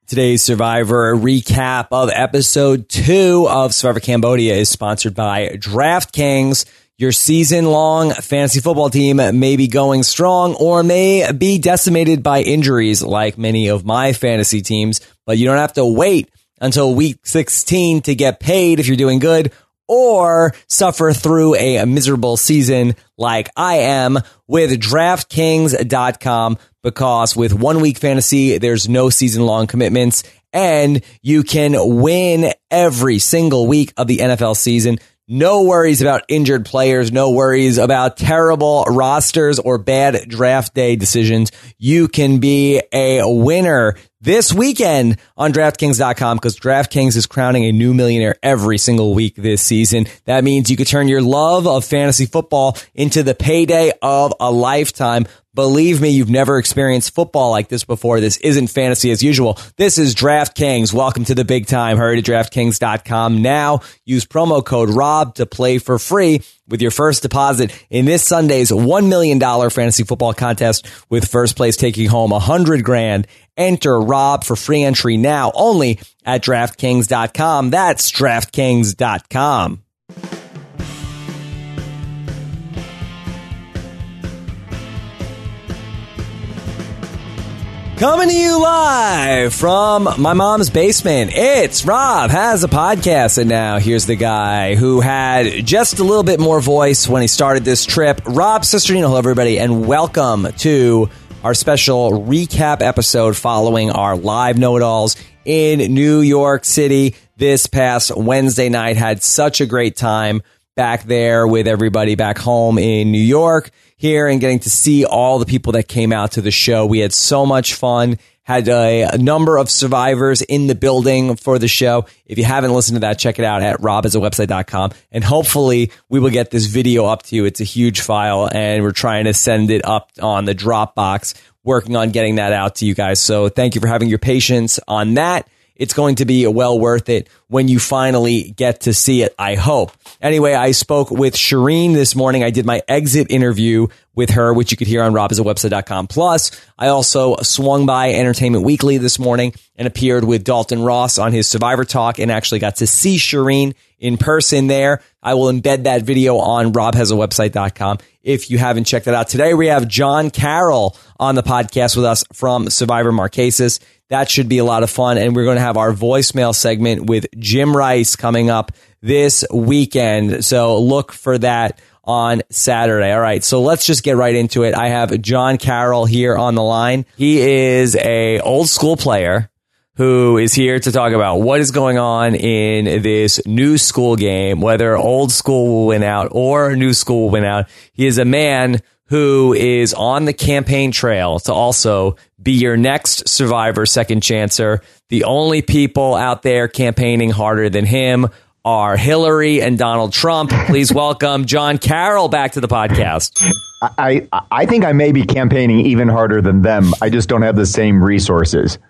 Today's Survivor recap of episode 2 of Survivor Cambodia is sponsored by DraftKings. Your season-long fantasy football team may be going strong or may be decimated by injuries like many of my fantasy teams, but you don't have to wait until week 16 to get paid if you're doing good or suffer through a miserable season like I am with DraftKings.com. Because with 1 week fantasy, there's no season-long commitments, and you can win every single week of the NFL season. No worries about injured players, no worries about terrible rosters or bad draft day decisions. You can be a winner this weekend on DraftKings.com because DraftKings is crowning a new millionaire every single week this season. That means you could turn your love of fantasy football into the payday of a lifetime. Believe me, you've never experienced football like this before. This isn't fantasy as usual. This is DraftKings. Welcome to the big time. Hurry to DraftKings.com now. Use promo code ROB to play for free with your first deposit in this Sunday's $1 million fantasy football contest with first place taking home $100,000. Enter ROB for free entry now only at DraftKings.com. That's DraftKings.com. Coming to you live from my mom's basement, it's Rob Has a Podcast, and now here's the guy who had just a little bit more voice when he started this trip, Rob Cesternino. Hello, everybody, and welcome to our special recap episode following our live know-it-alls in New York City this past Wednesday night. Had such a great time back there with everybody back home in New York here and getting to see all the people that came out to the show. We had so much fun. Had a number of survivors in the building for the show. If you haven't listened to that, check it out at robasawebsite.com. And hopefully we will get this video up to you. It's a huge file and we're trying to send it up on the Dropbox, working on getting that out to you guys. So thank you for having your patience on that. It's going to be well worth it when you finally get to see it, I hope. Anyway, I spoke with Shireen this morning. I did my exit interview with her, which you could hear on robasawebsite.com. Plus, I also swung by Entertainment Weekly this morning and appeared with Dalton Ross on his Survivor Talk and actually got to see Shireen in person there. I will embed that video on robhasawebsite.com if you haven't checked that out. Today, we have John Carroll on the podcast with us from Survivor Marquesas. That should be a lot of fun. And we're going to have our voicemail segment with Jim Rice coming up this weekend. So look for that on Saturday. All right. So let's just get right into it. I have John Carroll here on the line. He is a old school player who is here to talk about what is going on in this new school game, whether old school will win out or new school will win out. He is a man who is on the campaign trail to also be your next Survivor Second Chancer. The only people out there campaigning harder than him are Hillary and Donald Trump. Please welcome John Carroll back to the podcast. I think I may be campaigning even harder than them. I just don't have the same resources.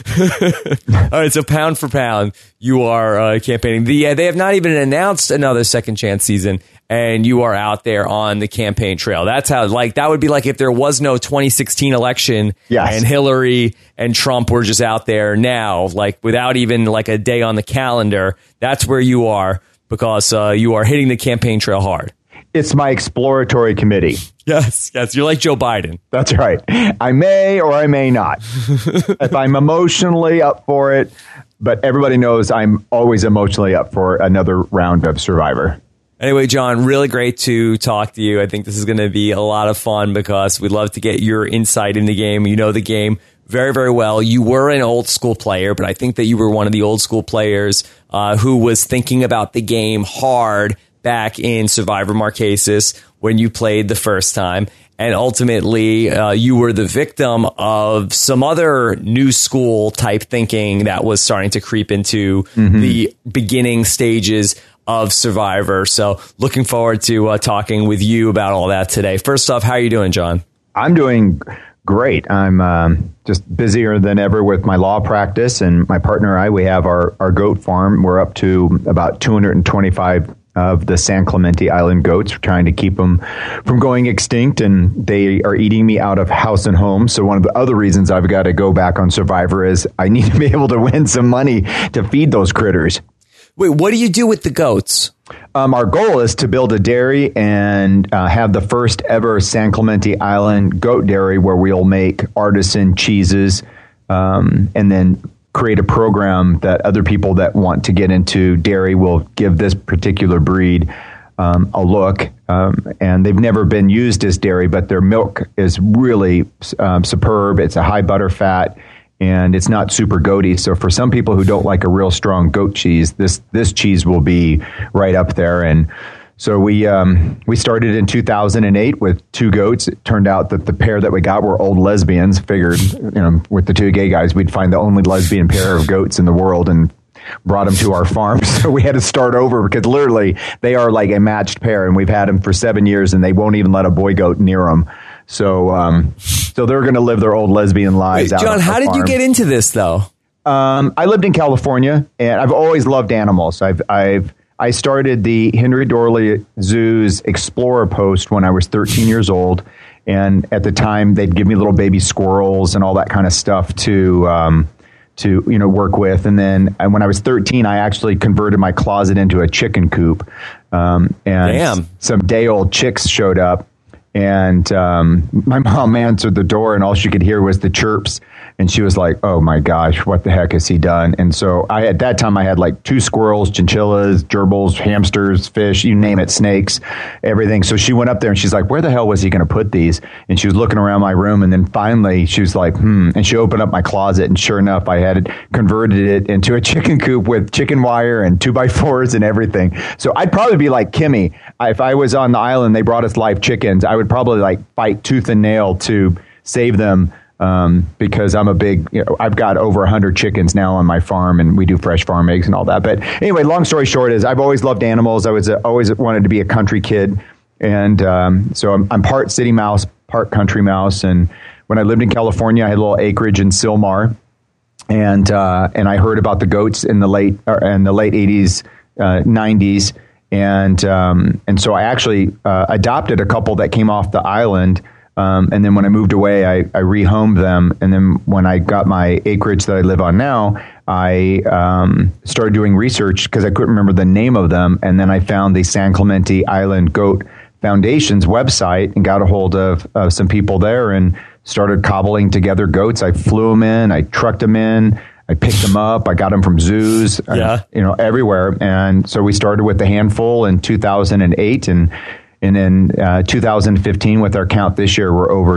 All right, so pound for pound, you are campaigning. They have not even announced another Second Chance season, and you are out there on the campaign trail. That's how, like, that would be like if there was no 2016 election, yes, and Hillary and Trump were just out there now, like without even like a day on the calendar. That's where you are because you are hitting the campaign trail hard. It's my exploratory committee. Yes, you're like Joe Biden. That's right. I may or I may not. If I'm emotionally up for it, but everybody knows I'm always emotionally up for another round of Survivor. Anyway, John, really great to talk to you. I think this is going to be a lot of fun because we'd love to get your insight in the game. You know the game very, very well. You were an old school player, but I think that you were one of the old school players who was thinking about the game hard back in Survivor Marquesas when you played the first time. And ultimately, you were the victim of some other new school type thinking that was starting to creep into the beginning stages of Survivor. So looking forward to talking with you about all that today. First off, how are you doing, John? I'm doing great. I'm just busier than ever with my law practice, and my partner and I, we have our goat farm. We're up to about 225 of the San Clemente Island goats. We're trying to keep them from going extinct, and they are eating me out of house and home. So one of the other reasons I've got to go back on Survivor is I need to be able to win some money to feed those critters. Wait, what do you do with the goats? Our goal is to build a dairy and have the first ever San Clemente Island goat dairy where we'll make artisan cheeses and then create a program that other people that want to get into dairy will give this particular breed a look. And they've never been used as dairy, but their milk is really superb. It's a high butter fat, and it's not super goaty. So for some people who don't like a real strong goat cheese, this cheese will be right up there. And so we started in 2008 with 2 goats. It turned out that the pair that we got were old lesbians. Figured, with the 2 gay guys, we'd find the only lesbian pair of goats in the world and brought them to our farm. So we had to start over because literally they are like a matched pair, and we've had them for 7 years, and they won't even let a boy goat near them. So they're going to live their old lesbian lives. Wait, John, how did you get into this though? I lived in California, and I've always loved animals. I started the Henry Dorley Zoo's Explorer Post when I was 13 years old. And at the time, they'd give me little baby squirrels and all that kind of stuff to work with. And then when I was 13, I actually converted my closet into a chicken coop. And Damn. Some day-old chicks showed up. And my mom answered the door, and all she could hear was the chirps. And she was like, oh, my gosh, what the heck has he done? And so at that time, I had like 2 squirrels, chinchillas, gerbils, hamsters, fish, you name it, snakes, everything. So she went up there and she's like, where the hell was he going to put these? And she was looking around my room. And then finally she was like, And she opened up my closet. And sure enough, I had converted it into a chicken coop with chicken wire and 2x4s and everything. So I'd probably be like Kimmy. If I was on the island, they brought us live chickens, I would probably like fight tooth and nail to save them. Because I'm a big, I've got over 100 chickens now on my farm, and we do fresh farm eggs and all that. But anyway, long story short is I've always loved animals. I was always wanted to be a country kid. And so I'm part city mouse, part country mouse. And when I lived in California, I had a little acreage in Sylmar. And I heard about the goats in the late 80s, 90s. And so I actually adopted a couple that came off the island. And then when I moved away, I rehomed them. And then when I got my acreage that I live on now, I started doing research because I couldn't remember the name of them. And then I found the San Clemente Island Goat Foundation's website and got a hold of some people there and started cobbling together goats. I flew them in, I trucked them in, I picked them up, I got them from zoos, everywhere. And so we started with a handful in 2008, and in 2015, with our count this year, we're over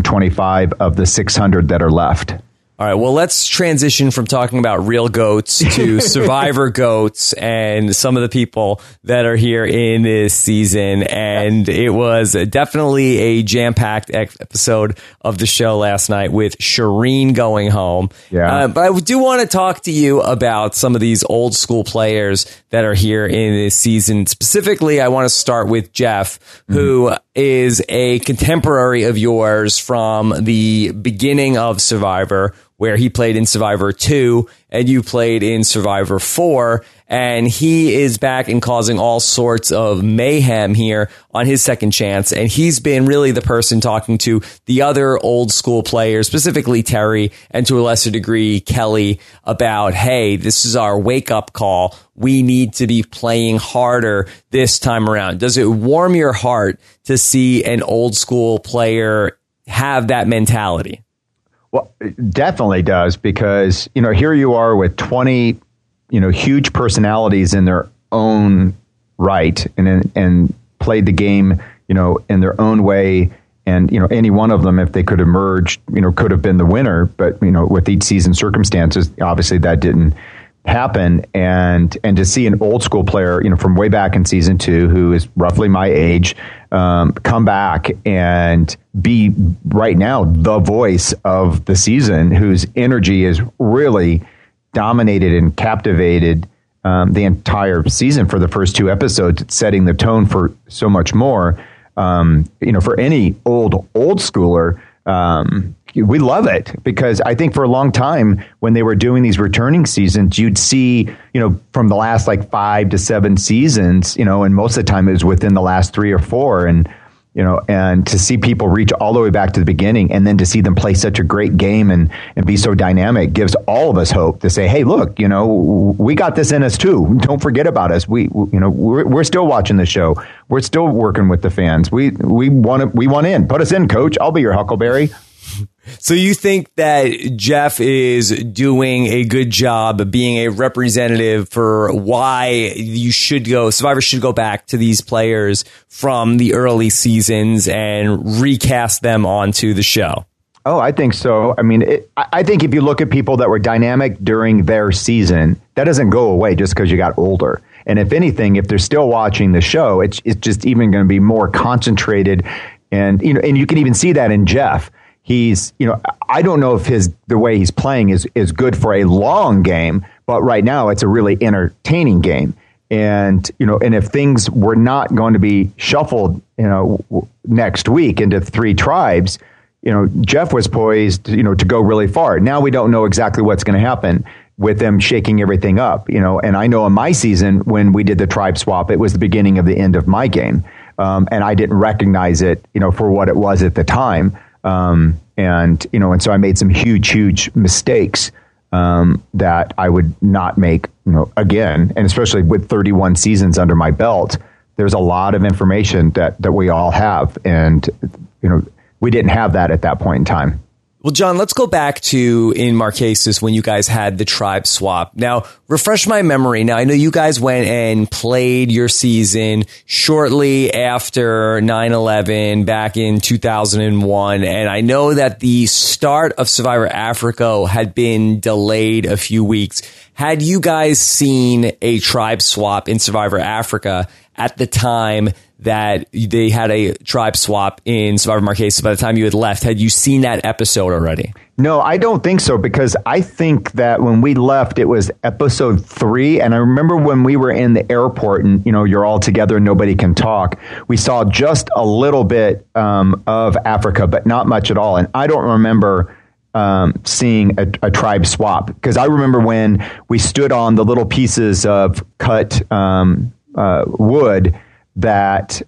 225 of the 600 that are left. All right, well, let's transition from talking about real goats to Survivor goats and some of the people that are here in this season. And it was definitely a jam-packed episode of the show last night with Shireen going home. Yeah. But I do want to talk to you about some of these old school players that are here in this season. Specifically, I want to start with Jeff, who is a contemporary of yours from the beginning of Survivor, where he played in Survivor 2 and you played in Survivor 4. And he is back and causing all sorts of mayhem here on his second chance. And he's been really the person talking to the other old school players, specifically Terry and to a lesser degree Kelly, about, hey, this is our wake up call. We need to be playing harder this time around. Does it warm your heart to see an old school player have that mentality? Well, it definitely does, because, here you are with 20, huge personalities in their own right and played the game, in their own way. And, any one of them, if they could emerge, could have been the winner. But, with each season circumstances, obviously that didn't happen. And to see an old school player, from way back in season 2, who is roughly my age, come back and be right now the voice of the season, whose energy is really dominated and captivated the entire season for the first 2 episodes, setting the tone for so much more. For any old schooler, we love it, because I think for a long time when they were doing these returning seasons, you'd see, from the last like 5 to 7 seasons, and most of the time it was within the last 3 or 4. And to see people reach all the way back to the beginning, and then to see them play such a great game and be so dynamic, gives all of us hope to say, hey, look, we got this in us too. Don't forget about us. We're still watching the show. We're still working with the fans. We want in. Put us in, coach. I'll be your Huckleberry. So you think that Jeff is doing a good job of being a representative for why Survivor should go back to these players from the early seasons and recast them onto the show? Oh, I think so. I mean, I think if you look at people that were dynamic during their season, that doesn't go away just because you got older. And if anything, if they're still watching the show, it's just even going to be more concentrated. And you can even see that in Jeff. He's, I don't know if the way he's playing is good for a long game, but right now it's a really entertaining game. And, and if things were not going to be shuffled, next week into 3 tribes, Jeff was poised, to go really far. Now we don't know exactly what's going to happen with them shaking everything up, and I know in my season when we did the tribe swap, it was the beginning of the end of my game. And I didn't recognize it, for what it was at the time. And so I made some huge mistakes, that I would not make, again, and especially with 31 seasons under my belt, there's a lot of information that we all have. And, we didn't have that at that point in time. Well, John, let's go back to in Marquesas when you guys had the tribe swap. Now, refresh my memory. Now, I know you guys went and played your season shortly after 9/11 back in 2001. And I know that the start of Survivor Africa had been delayed a few weeks. Had you guys seen a tribe swap in Survivor Africa at the time that they had a tribe swap in Survivor Marquesas by the time you had left? Had you seen that episode already? No, I don't think so, because I think that when we left, it was episode 3. And I remember when we were in the airport and, you're all together and nobody can talk, we saw just a little bit of Africa, but not much at all. And I don't remember seeing a tribe swap, because I remember when we stood on the little pieces of cut wood that,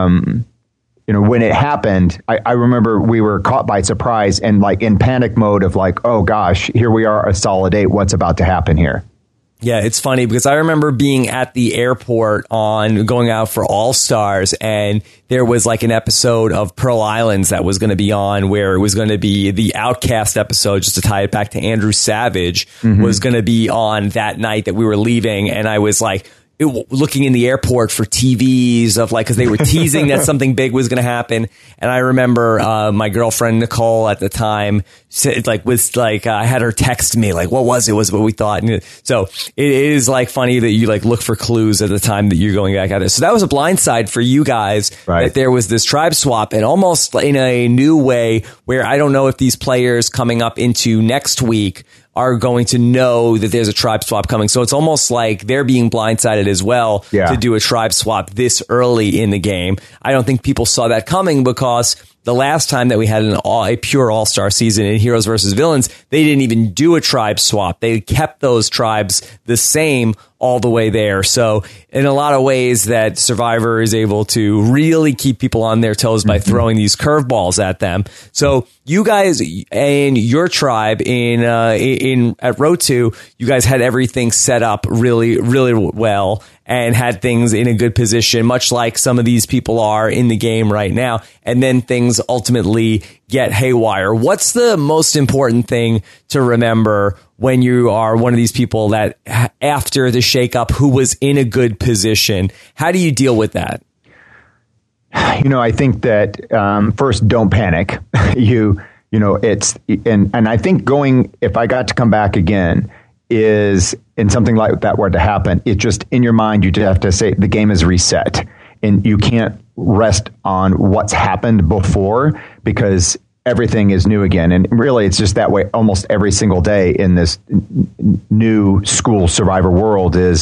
when it happened, I remember we were caught by surprise and like in panic mode of like, oh gosh, here we are a solid 8. What's about to happen here? Yeah, it's funny because I remember being at the airport going out for All Stars, and there was like an episode of Pearl Islands that was going to be on where it was going to be the Outcast episode, just to tie it back to Andrew Savage, was going to be on that night that we were leaving. And I was like, looking in the airport for TVs of like, because they were teasing that something big was going to happen. And I remember my girlfriend Nicole at the time said, I had her text me like, what was it? Was what we thought. And so it is like funny that you like look for clues at the time that you're going back at it. So that was a blindside for you guys, right? That there was this tribe swap, and almost in a new way where I don't know if these players coming up into next week are going to know that there's a tribe swap coming. So it's almost like they're being blindsided as well to do a tribe swap this early in the game. I don't think people saw that coming, because the last time that we had a pure all-star season in Heroes versus Villains, they didn't even do a tribe swap. They kept those tribes the same all the way there. So in a lot of ways that Survivor is able to really keep people on their toes by throwing these curveballs at them. So you guys and your tribe at Rotu, you guys had everything set up really, really well and had things in a good position, much like some of these people are in the game right now. And then things ultimately get haywire. What's the most important thing to remember when you are one of these people that after the shakeup who was in a good position? How do you deal with that? I think that first, don't panic. It's and I think if I got to come back again, is in something like that were to happen, it just in your mind you just have to say the game is reset, and you can't rest on what's happened before, because everything is new again. And really, it's just that way almost every single day in this new school Survivor world is,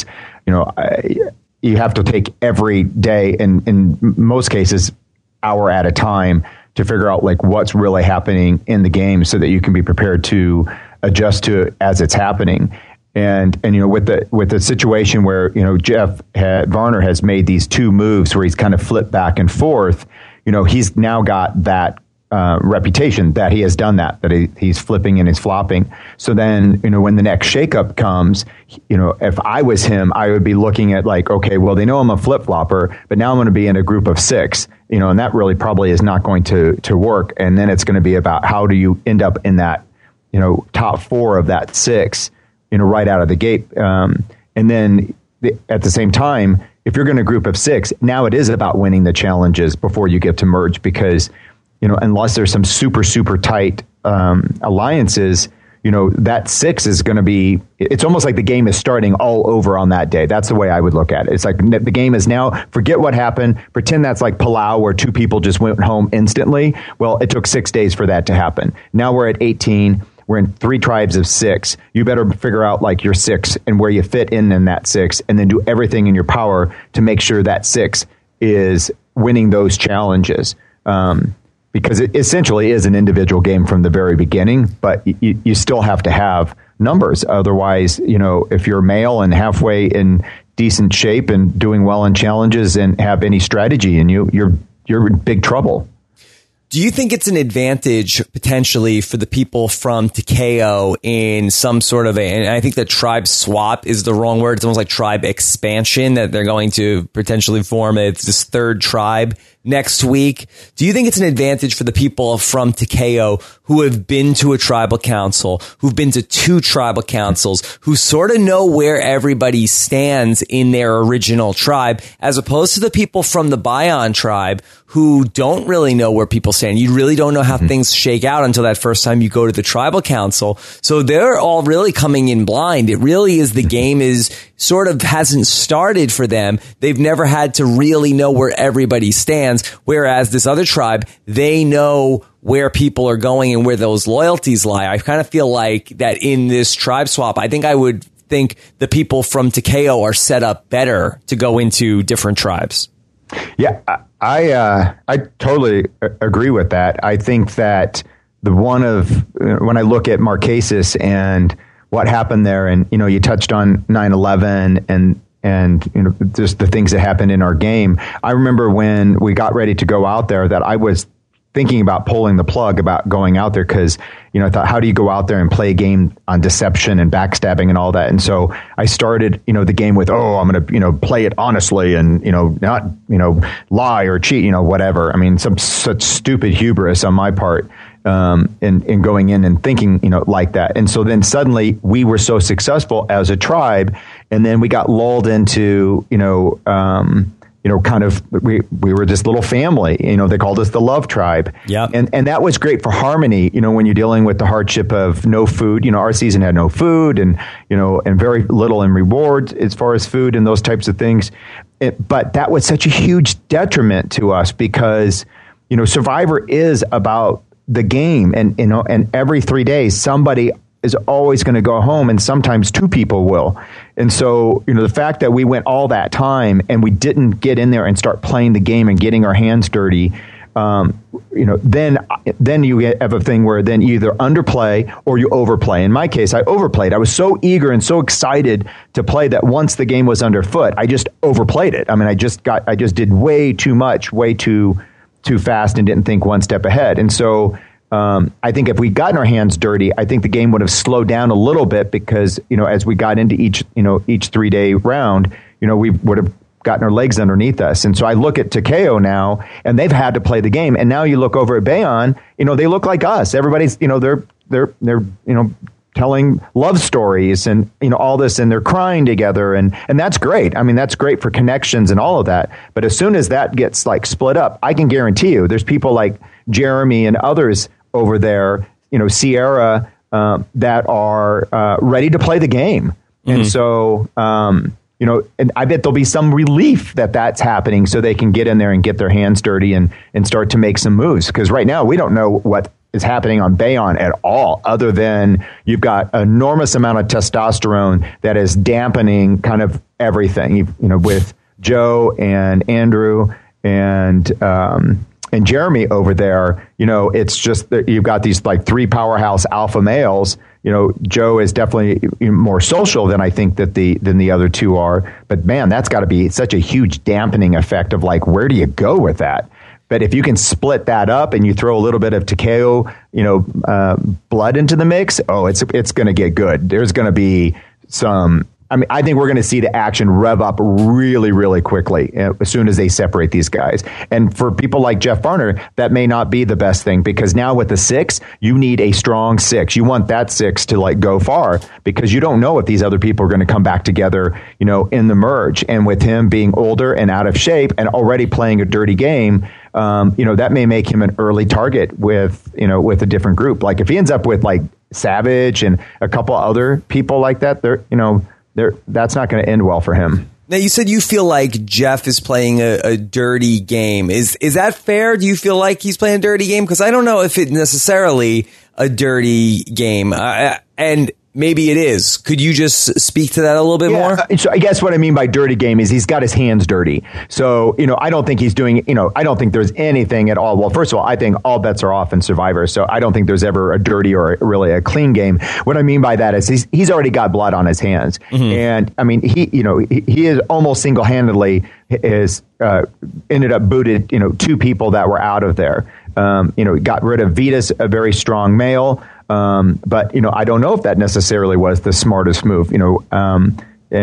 you have to take every day, and in most cases, hour at a time, to figure out like what's really happening in the game so that you can be prepared to adjust to it as it's happening. And with the situation where, Jeff Varner has made these two moves where he's kind of flipped back and forth, he's now got that reputation that he has done that he's flipping and he's flopping. So then, when the next shakeup comes, if I was him, I would be looking at like, okay, well, they know I'm a flip flopper, but now I'm going to be in a group of 6, and that really probably is not going to work. And then it's going to be about how do you end up in that, top 4 of that 6, right out of the gate. And then at the same time, if you're going to group of 6, now it is about winning the challenges before you get to merge, because, unless there's some super, super tight alliances, that 6 is going to be, it's almost like the game is starting all over on that day. That's the way I would look at it. It's like the game is now, forget what happened, pretend that's like Palau where 2 people just went home instantly. Well, it took 6 days for that to happen. Now we're at 18. We're in 3 tribes of 6. You better figure out like your 6 and where you fit in that 6, and then do everything in your power to make sure that 6 is winning those challenges. Because it essentially is an individual game from the very beginning, but you still have to have numbers. Otherwise, if you're male and halfway in decent shape and doing well in challenges and have any strategy, and you're in big trouble. Do you think it's an advantage potentially for the people from Takeo in some sort of and I think that tribe swap is the wrong word. It's almost like tribe expansion, that they're going to potentially form this 3rd tribe next week. Do you think it's an advantage for the people from Takeo who have been to a tribal council, who've been to 2 tribal councils, who sort of know where everybody stands in their original tribe, as opposed to the people from the Bayon tribe who don't really know where people stand? You really don't know how things shake out until that first time you go to the tribal council. So they're all really coming in blind. It really is, the game is sort of hasn't started for them. They've never had to really know where everybody stands. Whereas this other tribe, they know where people are going and where those loyalties lie. I kind of feel like that in this tribe swap, I would think the people from Takeo are set up better to go into different tribes. Yeah, I totally agree with that. I think that when I look at Marquesas and what happened there, and you touched on 9/11 and just the things that happened in our game. I remember when we got ready to go out there that I was thinking about pulling the plug about going out there, because I thought, how do you go out there and play a game on deception and backstabbing and all that? And so I started the game with, I'm going to play it honestly and not lie or cheat, whatever. I mean, such stupid hubris on my part in going in and thinking like that. And so then suddenly we were so successful as a tribe, and then we got lulled into kind of we were this little family. They called us the Love Tribe. Yeah. And that was great for harmony. When you're dealing with the hardship of no food. Our season had no food, and and very little in rewards as far as food and those types of things. But that was such a huge detriment to us, because Survivor is about the game, and every 3 days somebody is always going to go home, and sometimes 2 people will. And so, the fact that we went all that time and we didn't get in there and start playing the game and getting our hands dirty, then you have a thing where then you either underplay or you overplay. In my case, I overplayed. I was so eager and so excited to play that once the game was underfoot, I just overplayed it. I mean, I just did way too much, way too fast, and didn't think one step ahead. And so I think if we'd gotten our hands dirty, I think the game would have slowed down a little bit, because, as we got into each 3-day round, we would have gotten our legs underneath us. And so I look at Takeo now, and they've had to play the game. And now you look over at Bayon, they look like us. Everybody's, they're telling love stories and, all this, and they're crying together. And that's great. I mean, that's great for connections and all of that. But as soon as that gets like split up, I can guarantee you there's people like Jeremy and others over there, Sierra, that are ready to play the game. Mm-hmm. And so, and I bet there'll be some relief that that's happening, so they can get in there and get their hands dirty and start to make some moves. Because right now we don't know what is happening on Bayon at all, other than you've got an enormous amount of testosterone that is dampening kind of everything, with Joe and Andrew and and Jeremy over there, it's just that you've got these like three powerhouse alpha males. Joe is definitely more social than I think than the other two are. But man, that's got to be such a huge dampening effect of like, where do you go with that? But if you can split that up and you throw a little bit of Takeo, blood into the mix, it's going to get good. There's going to be some. I think we're going to see the action rev up really, really quickly as soon as they separate these guys. And for people like Jeff Varner, that may not be the best thing, because now with the 6, you need a strong 6. You want that 6 to like go far, because you don't know if these other people are going to come back together, in the merge. And with him being older and out of shape and already playing a dirty game, that may make him an early target with a different group. Like if he ends up with like Savage and a couple other people like that, that's not going to end well for him. Now, you said you feel like Jeff is playing a dirty game. Is that fair? Do you feel like he's playing a dirty game? Because I don't know if it's necessarily a dirty game. And maybe it is. Could you just speak to that a little bit more? So I guess what I mean by dirty game is he's got his hands dirty. So, I don't think he's doing, I don't think there's anything at all. Well, first of all, I think all bets are off in Survivor. So I don't think there's ever a dirty or really a clean game. What I mean by that is he's already got blood on his hands. Mm-hmm. And he is almost single-handedly ended up booted, 2 people that were out of there. Got rid of Vitas, a very strong male. But I don't know if that necessarily was the smartest move, and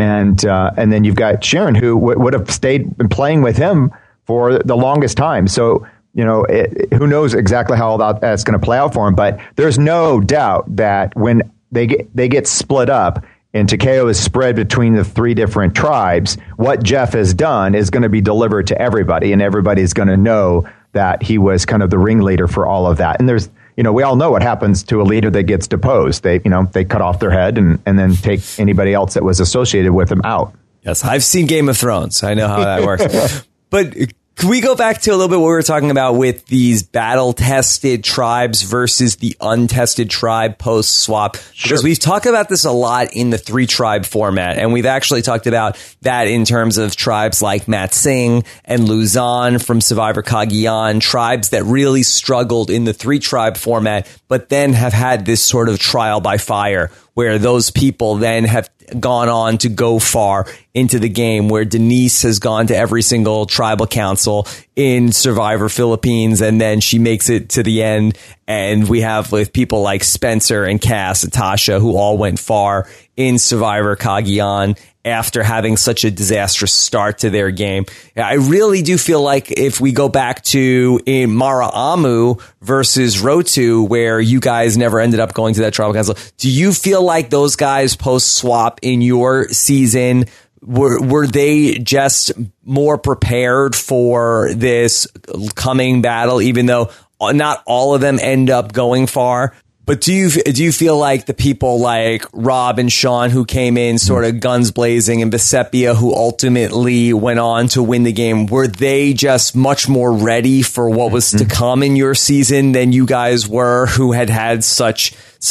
then you've got Sharon, who would have been playing with him for the longest time. So, who knows exactly how all that's going to play out for him. But there's no doubt that when they get split up and Takeo is spread between the 3 different tribes, what Jeff has done is going to be delivered to everybody, and everybody's going to know that he was kind of the ringleader for all of that. And there's, we all know what happens to a leader that gets deposed. They cut off their head and then take anybody else that was associated with them out. Yes, I've seen Game of Thrones. I know how that works. But can we go back to a little bit what we were talking about with these battle-tested tribes versus the untested tribe post-swap? Sure. Because we've talked about this a lot in the 3-tribe format, and we've actually talked about that in terms of tribes like Matt Singh and Luzon from Survivor Cagayan, tribes that really struggled in the 3-tribe format, but then have had this sort of trial by fire, where those people then have gone on to go far into the game, where Denise has gone to every single tribal council in Survivor Philippines, and then she makes it to the end. And we have with people like Spencer and Cass and Tasha, who all went far in Survivor Cagayan after having such a disastrous start to their game. I really do feel like if we go back to in Mara Amu versus Rotu, where you guys never ended up going to that tribal council, do you feel like those guys post-swap in your season, were they just more prepared for this coming battle, even though not all of them end up going far? But do you feel like the people like Rob and Sean, who came in sort of guns blazing, and Besepia, who ultimately went on to win the game, were they just much more ready for what was to come in your season than you guys were, who had such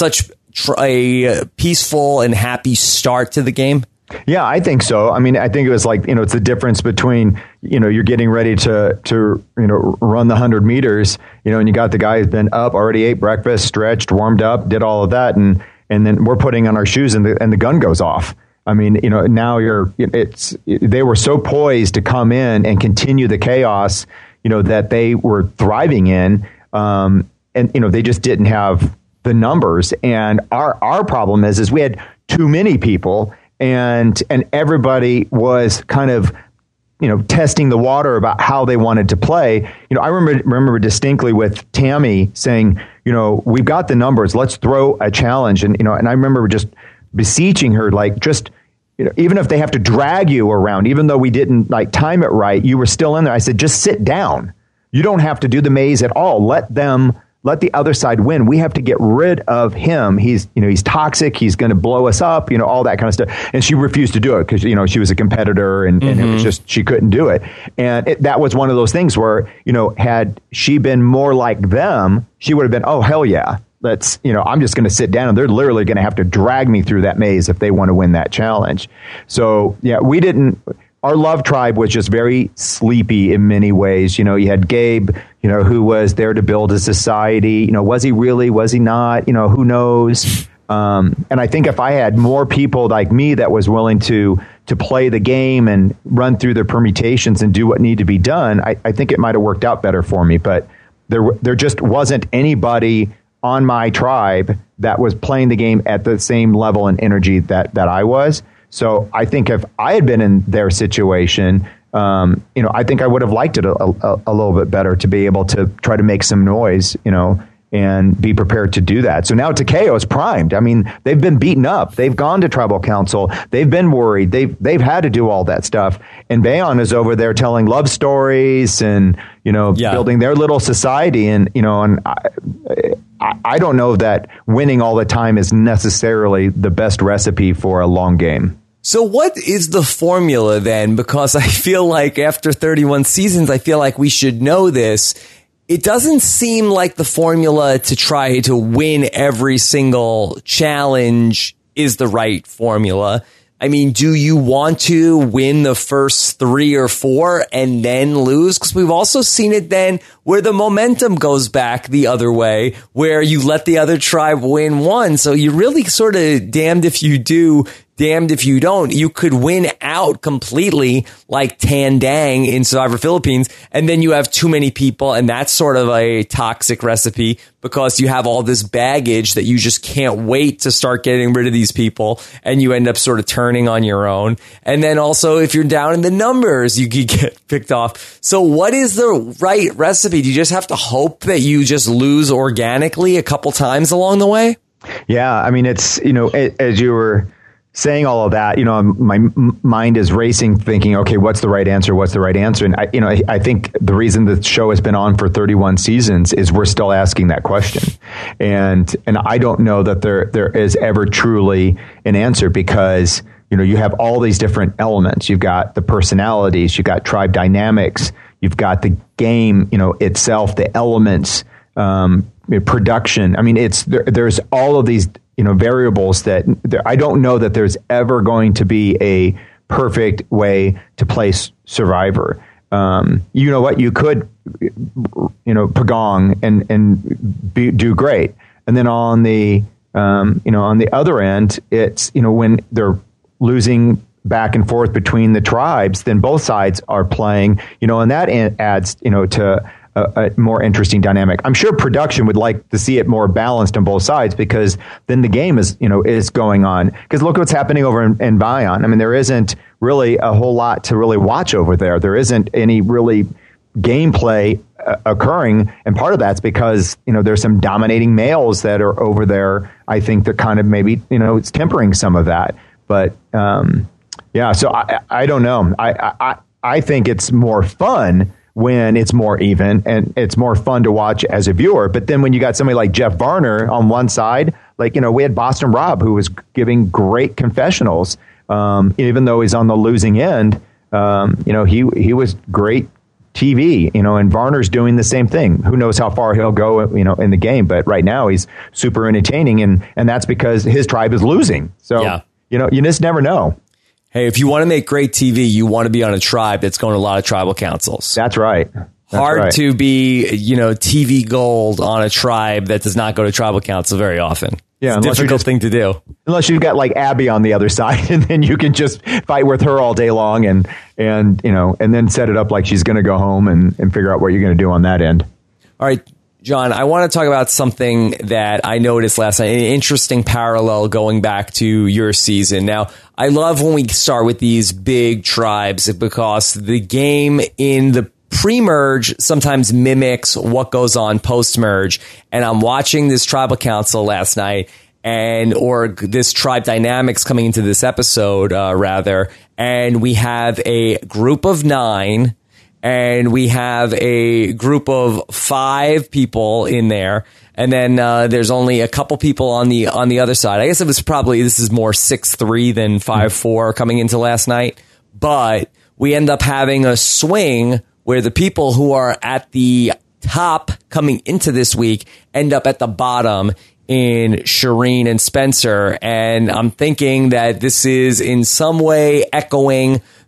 a peaceful and happy start to the game? Yeah, I think so. I mean, I think it was like, it's the difference between, you're getting ready to run the 100 meters, and you got the guy who's been up, already ate breakfast, stretched, warmed up, did all of that. And then we're putting on our shoes and the gun goes off. I mean, now they were so poised to come in and continue the chaos, that they were thriving in. And they just didn't have the numbers. And our problem is we had too many people. And everybody was kind of, testing the water about how they wanted to play. I remember distinctly with Tammy saying, we've got the numbers, let's throw a challenge. And I remember just beseeching her, like, just, even if they have to drag you around, even though we didn't like time it right, you were still in there. I said, just sit down. You don't have to do the maze at all. Let the other side win. We have to get rid of him. He's toxic. He's going to blow us up, all that kind of stuff. And she refused to do it because, she was a competitor and it was just, she couldn't do it. And that was one of those things where, had she been more like them, she would have been, oh, hell yeah. Let's, I'm just going to sit down and they're literally going to have to drag me through that maze if they want to win that challenge. So, yeah, we didn't our love tribe was just very sleepy in many ways. You had Gabe, who was there to build a society. Was he really? Was he not? Who knows? And I think if I had more people like me that was willing to play the game and run through the permutations and do what needed to be done, I think it might have worked out better for me. But there just wasn't anybody on my tribe that was playing the game at the same level and energy that I was. So I think if I had been in their situation, I think I would have liked it a little bit better to be able to try to make some noise, and be prepared to do that. So now Takeo is primed. I mean, they've been beaten up. They've gone to tribal council. They've been worried. They've had to do all that stuff. And Bayon is over there telling love stories and, building their little society. And, and I don't know that winning all the time is necessarily the best recipe for a long game. So what is the formula then? Because I feel like after 31 seasons, I feel like we should know this. It doesn't seem like the formula to try to win every single challenge is the right formula. I mean, do you want to win the first 3 or 4 and then lose? Because we've also seen it then where the momentum goes back the other way, where you let the other tribe win one. So you're really sort of damned if you do, damned if you don't. You could win out completely like Tandang in Survivor Philippines, and then you have too many people, and that's sort of a toxic recipe because you have all this baggage that you just can't wait to start getting rid of these people, and you end up sort of turning on your own. And then also, if you're down in the numbers, you could get picked off. So what is the right recipe? Do you just have to hope that you just lose organically a couple times along the way? Yeah, I mean, it's, as you were saying all of that, my mind is racing thinking, okay, what's the right answer? What's the right answer? And I think the reason the show has been on for 31 seasons is we're still asking that question. And I don't know that there is ever truly an answer because, you have all these different elements. You've got the personalities, you've got tribe dynamics, you've got the game, itself, the elements, production. I mean, there's all of these variables that I don't know that there's ever going to be a perfect way to play Survivor. You know what? You could, pagong and do great. And then on the, on the other end, it's, when they're losing back and forth between the tribes, then both sides are playing, and that adds, to a more interesting dynamic. I'm sure production would like to see it more balanced on both sides because then the game is going on. Because look what's happening over in Bayon. I mean, there isn't really a whole lot to really watch over there. There isn't any really gameplay occurring, and part of that's because there's some dominating males that are over there. I think that kind of maybe it's tempering some of that. But yeah, so I don't know. I think it's more fun when it's more even and it's more fun to watch as a viewer. But then when you got somebody like Jeff Varner on one side, like, we had Boston Rob, who was giving great confessionals, even though he's on the losing end, he was great TV, and Varner's doing the same thing. Who knows how far he'll go, in the game. But right now he's super entertaining. And that's because his tribe is losing. So, yeah. You just never know. Hey, if you want to make great TV, you want to be on a tribe that's going to a lot of tribal councils. That's right. Hard to be, TV gold on a tribe that does not go to tribal council very often. Yeah, it's a difficult thing to do. Unless you've got like Abby on the other side, and then you can just fight with her all day long and then set it up like she's going to go home and figure out what you're going to do on that end. All right, John, I want to talk about something that I noticed last night, an interesting parallel going back to your season. Now, I love when we start with these big tribes because the game in the pre-merge sometimes mimics what goes on post-merge. And I'm watching this tribal council last night or this tribe dynamics coming into this episode, rather. And we have a group of 9 and we have a group of 5 people in there. And then there's only a couple people on the other side. I guess this is more 6-3 than 5-4 coming into last night. But we end up having a swing where the people who are at the top coming into this week end up at the bottom in Shireen and Spencer. And I'm thinking that this is in some way echoing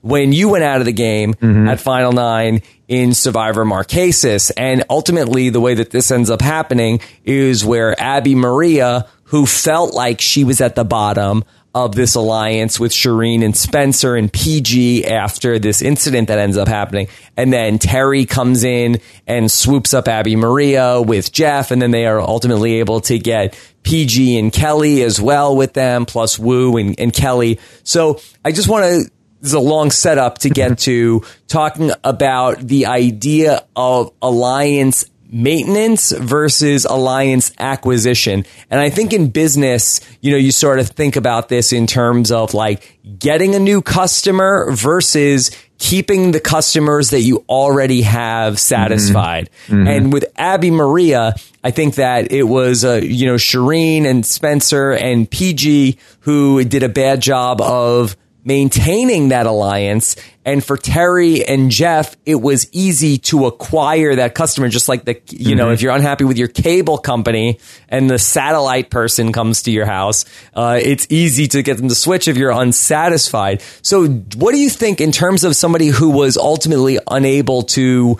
when you went out of the game at Final 9 in Survivor Marquesas. And ultimately, the way that this ends up happening is where Abby Maria, who felt like she was at the bottom of this alliance with Shireen and Spencer and PG after this incident that ends up happening. And then Terry comes in and swoops up Abby Maria with Jeff. And then they are ultimately able to get PG and Kelly as well with them, plus Wu and Kelly. So I just want to, this is a long setup to get to talking about the idea of alliance maintenance versus alliance acquisition. And I think in business, you sort of think about this in terms of like getting a new customer versus keeping the customers that you already have satisfied. And with Abby Maria, I think that it was, Shireen and Spencer and PG who did a bad job of maintaining that alliance. And for Terry and Jeff, it was easy to acquire that customer, just like if you're unhappy with your cable company and the satellite person comes to your house, it's easy to get them to switch if you're unsatisfied. So what do you think in terms of somebody who was ultimately unable to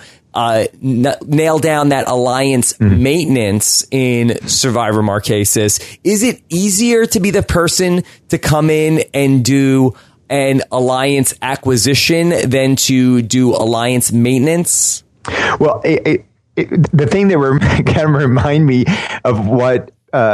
nail down that alliance maintenance in Survivor Marquesas? Is it easier to be the person to come in and do an alliance acquisition than to do alliance maintenance? Well, the thing that kind of remind me of what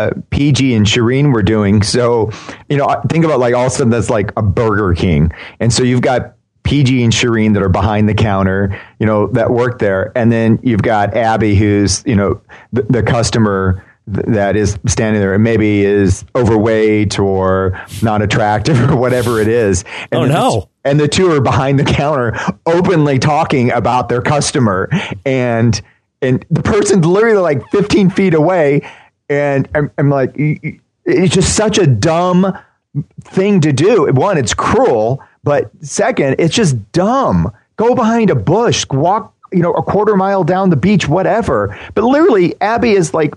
PG and Shireen were doing. So, think about like all of a sudden that's like a Burger King. And so you've got PG and Shireen that are behind the counter, that work there. And then you've got Abby, who's, the customer that is standing there and maybe is overweight or not attractive or whatever it is. And and the two are behind the counter openly talking about their customer. And the person's literally like 15 feet away. And I'm like, it's just such a dumb thing to do. One, it's cruel. But second, it's just dumb. Go behind a bush, walk, a quarter mile down the beach, whatever. But literally, Abby is like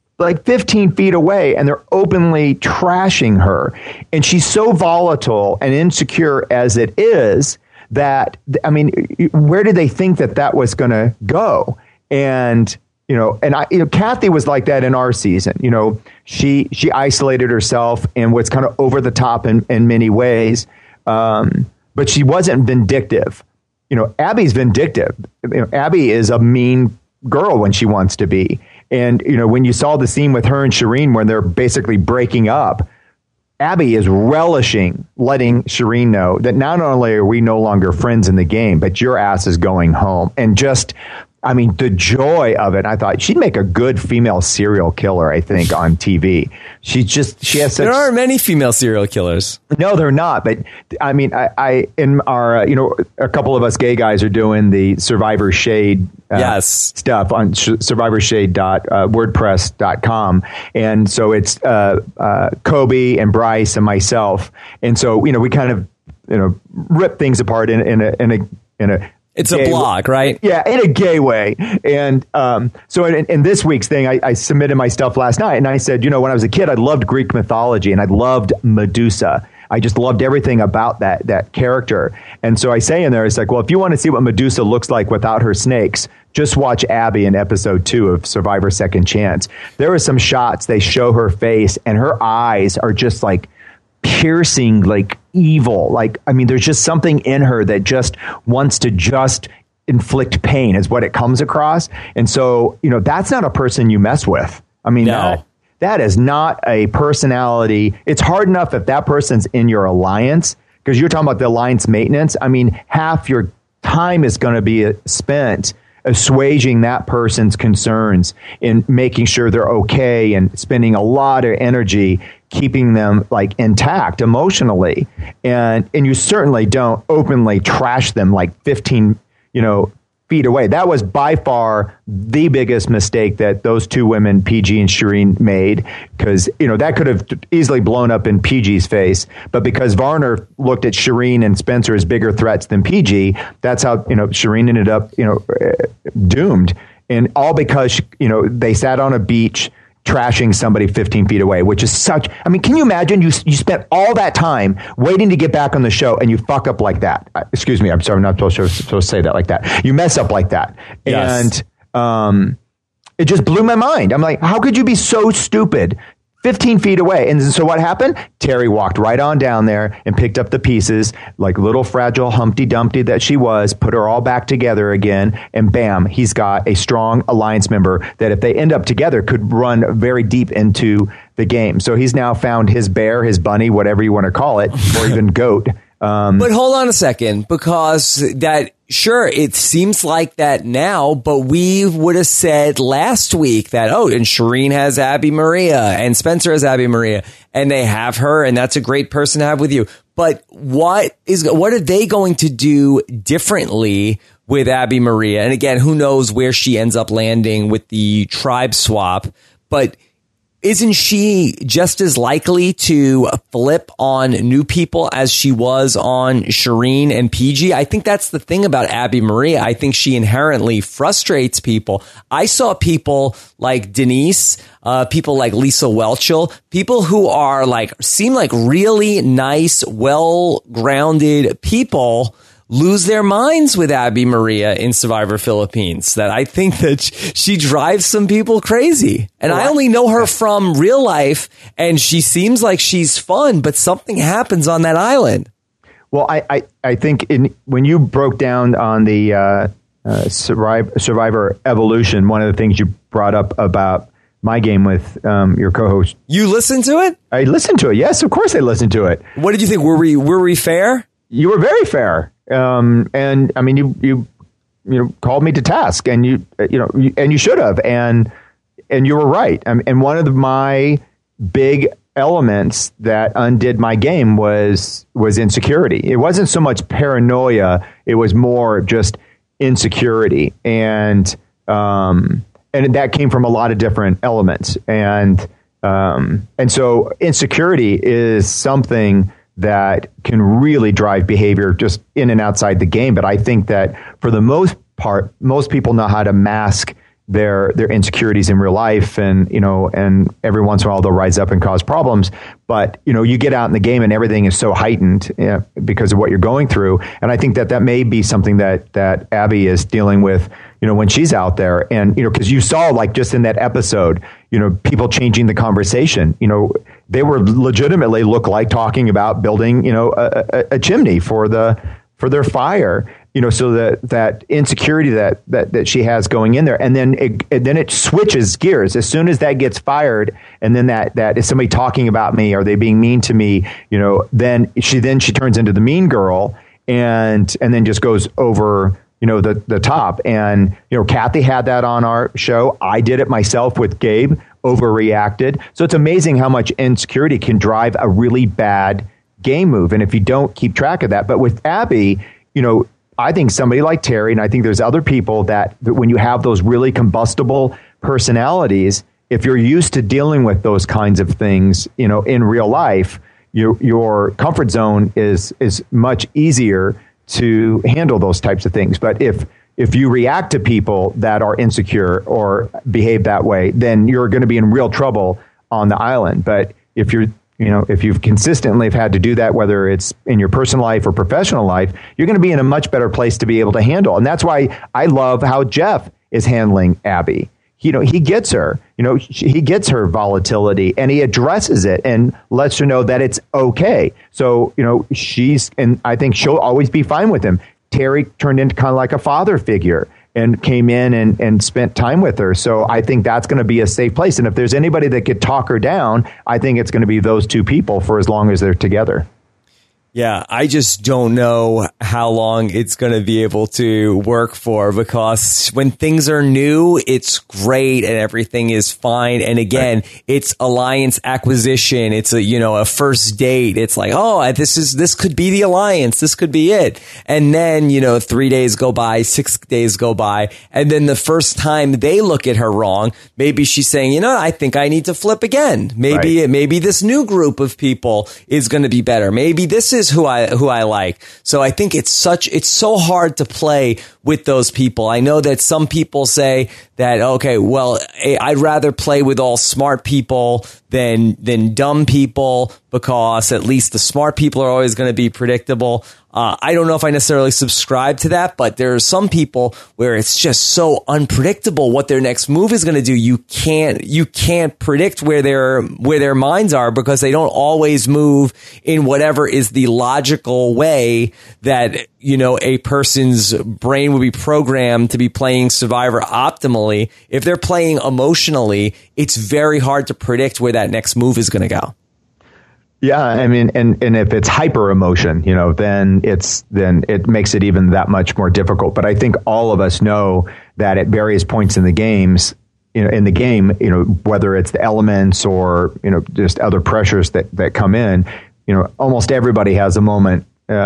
15 feet away and they're openly trashing her. And she's so volatile and insecure as it is that, where did they think that was going to go? And, Kathy was like that in our season. She isolated herself and was kind of over the top in many ways. But she wasn't vindictive. Abby's vindictive. Abby is a mean girl when she wants to be. And, when you saw the scene with her and Shireen when they're basically breaking up, Abby is relishing letting Shireen know that not only are we no longer friends in the game, but your ass is going home. And just, the joy of it. I thought she'd make a good female serial killer, I think, on TV. She has such... There aren't many female serial killers. No, they're not. But I in our, a couple of us gay guys are doing the Survivor Shade stuff on survivorshade.wordpress.com. And so it's Kobe and Bryce and myself. And so, we kind of, rip things apart in a it's a blog, right? Yeah, in a gay way. And so in this week's thing, I submitted my stuff last night. And I said, when I was a kid, I loved Greek mythology and I loved Medusa. I just loved everything about that character. And so I say in there, it's like, well, if you want to see what Medusa looks like without her snakes, just watch Abby in episode 2 of Survivor Second Chance. There are some shots, they show her face and her eyes are just like piercing, like evil. There's just something in her that just wants to just inflict pain is what it comes across. And so, that's not a person you mess with. No. That is not a personality. It's hard enough if that person's in your alliance, because you're talking about the alliance maintenance. Half your time is going to be spent assuaging that person's concerns and making sure they're okay and spending a lot of energy keeping them like intact emotionally. And you certainly don't openly trash them like 15, feet away. That was by far the biggest mistake that those two women, PG and Shireen, made, because, that could have easily blown up in PG's face. But because Varner looked at Shireen and Spencer as bigger threats than PG, that's how, Shireen ended up, doomed. And all because, they sat on a beach trashing somebody 15 feet away, which is such, I mean, can you imagine you spent all that time waiting to get back on the show and you fuck up like that? Excuse me. I'm sorry. I'm not supposed to say that like that. You mess up like that. Yes. And, it just blew my mind. I'm like, how could you be so stupid 15 feet away? And so what happened? Terry walked right on down there and picked up the pieces, like little fragile Humpty Dumpty that she was, put her all back together again, and bam, he's got a strong alliance member that if they end up together could run very deep into the game. So he's now found his bear, his bunny, whatever you want to call it, or even goat. But hold on a second, because that, sure, it seems like that now, but we would have said last week that, and Shireen has Abby Maria and Spencer has Abby Maria and they have her and that's a great person to have with you. But what are they going to do differently with Abby Maria? And again, who knows where she ends up landing with the tribe swap, but isn't she just as likely to flip on new people as she was on Shireen and PG? I think that's the thing about Abby Maria. I think she inherently frustrates people. I saw people like Denise, people like Lisa Welchel, people who are seem like really nice, well-grounded people lose their minds with Abby Maria in Survivor Philippines. That I think that she drives some people crazy. And I only know her from real life, and she seems like she's fun, but something happens on that island. Well, I think when you broke down on the Survivor Evolution, one of the things you brought up about my game with your co-host. You listened to it? I listened to it. Yes, of course I listened to it. What did you think? Were we fair? You were very fair. And I mean, you called me to task, and you should have, and you were right. And one of my big elements that undid my game was insecurity. It wasn't so much paranoia; it was more just insecurity, and that came from a lot of different elements, and so insecurity is something that can really drive behavior just in and outside the game. But I think that for the most part, most people know how to mask their insecurities in real life, and every once in a while they'll rise up and cause problems. But you get out in the game and everything is so heightened because of what you're going through. And I think that may be something that Abby is dealing with, when she's out there. And because you saw just in that episode, people changing the conversation. They were legitimately look like talking about building, a chimney for their fire. So that insecurity that she has going in there, and then it switches gears as soon as that gets fired, and then that is somebody talking about me, are they being mean to me? Then she turns into the mean girl, and then just goes over the top. And Kathy had that on our show. I did it myself with Gabe. Overreacted. So it's amazing how much insecurity can drive a really bad game move, and if you don't keep track of that. But with Abby, I think somebody like Terry, and I think there's other people that when you have those really combustible personalities, if you're used to dealing with those kinds of things, in real life, your comfort zone is much easier to handle those types of things. But if you react to people that are insecure or behave that way, then you're going to be in real trouble on the island. But if you've consistently had to do that, whether it's in your personal life or professional life, you're going to be in a much better place to be able to handle. And that's why I love how Jeff is handling Abby. He gets her, he gets her volatility, and he addresses it and lets her know that it's okay. So, and I think she'll always be fine with him. Terry turned into kind of like a father figure and came in and spent time with her. So I think that's going to be a safe place. And if there's anybody that could talk her down, I think it's going to be those two people for as long as they're together. Yeah, I just don't know how long it's going to be able to work for, because when things are new, it's great and everything is fine. And again, it's alliance acquisition. It's a first date. It's like, this could be the alliance. This could be it. And then, 3 days go by, 6 days go by. And then the first time they look at her wrong, maybe she's saying, I think I need to flip again. Maybe this new group of people is going to be better. Maybe this is is who I like. So I think it's so hard to play with those people. I know that some people say that, okay, well, I'd rather play with all smart people than dumb people, because at least the smart people are always going to be predictable. I don't know if I necessarily subscribe to that, but there are some people where it's just so unpredictable what their next move is going to do. You can't predict where their minds are, because they don't always move in whatever is the logical way that, a person's brain would be programmed to be playing Survivor optimally. If they're playing emotionally, it's very hard to predict where that next move is going to go. Yeah, I mean, and if it's hyper emotion, then it makes it even that much more difficult. But I think all of us know that at various points in the game, whether it's the elements or just other pressures that come in, almost everybody has a moment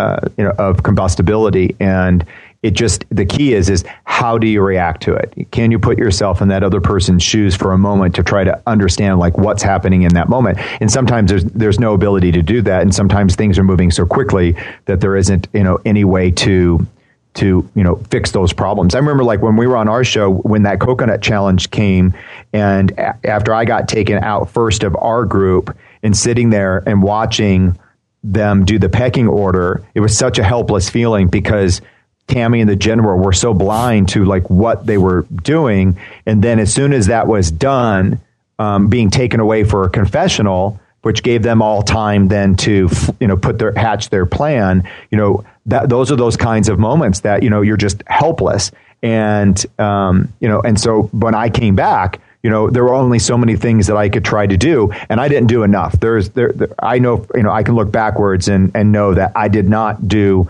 of combustibility, and the key is how do you react to it? Can you put yourself in that other person's shoes for a moment to try to understand like what's happening in that moment? And sometimes there's no ability to do that, and sometimes things are moving so quickly that there isn't any way to fix those problems. I remember like when we were on our show, when that coconut challenge came, and after I got taken out first of our group and sitting there and watching them do the pecking order, it was such a helpless feeling, because Tammy and the general were so blind to like what they were doing. And then as soon as that was done, being taken away for a confessional, which gave them all time then to, hatch their plan, those are those kinds of moments that, you're just helpless. And, and so when I came back, there were only so many things that I could try to do, and I didn't do enough. I know, I can look backwards and know that I did not do,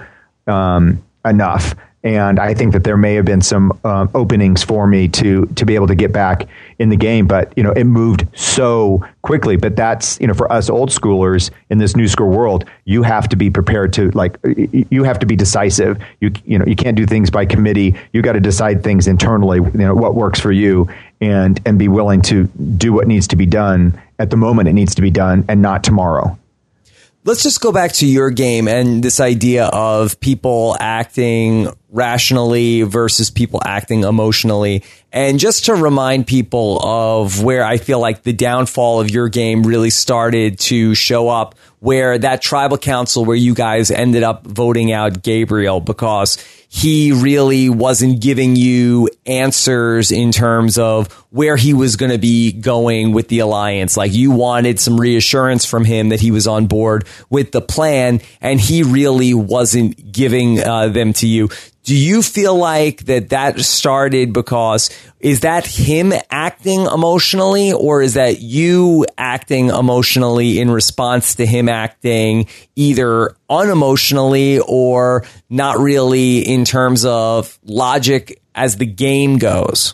enough. And I think that there may have been some openings for me to be able to get back in the game, but it moved so quickly. But that's for us old schoolers in this new school world, you have to be prepared to you have to be decisive. You can't do things by committee. You got to decide things internally. What works for you, and be willing to do what needs to be done at the moment it needs to be done, and not tomorrow. Let's just go back to your game and this idea of people acting rationally versus people acting emotionally. And just to remind people of where I feel like the downfall of your game really started to show up, where that tribal council where you guys ended up voting out Gabriel because he really wasn't giving you answers in terms of where he was going to be going with the alliance. Like, you wanted some reassurance from him that he was on board with the plan, and he really wasn't giving them to you. Do you feel like that started because, is that him acting emotionally, or is that you acting emotionally in response to him acting either unemotionally or not really in terms of logic as the game goes?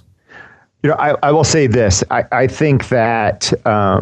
I will say this. I think that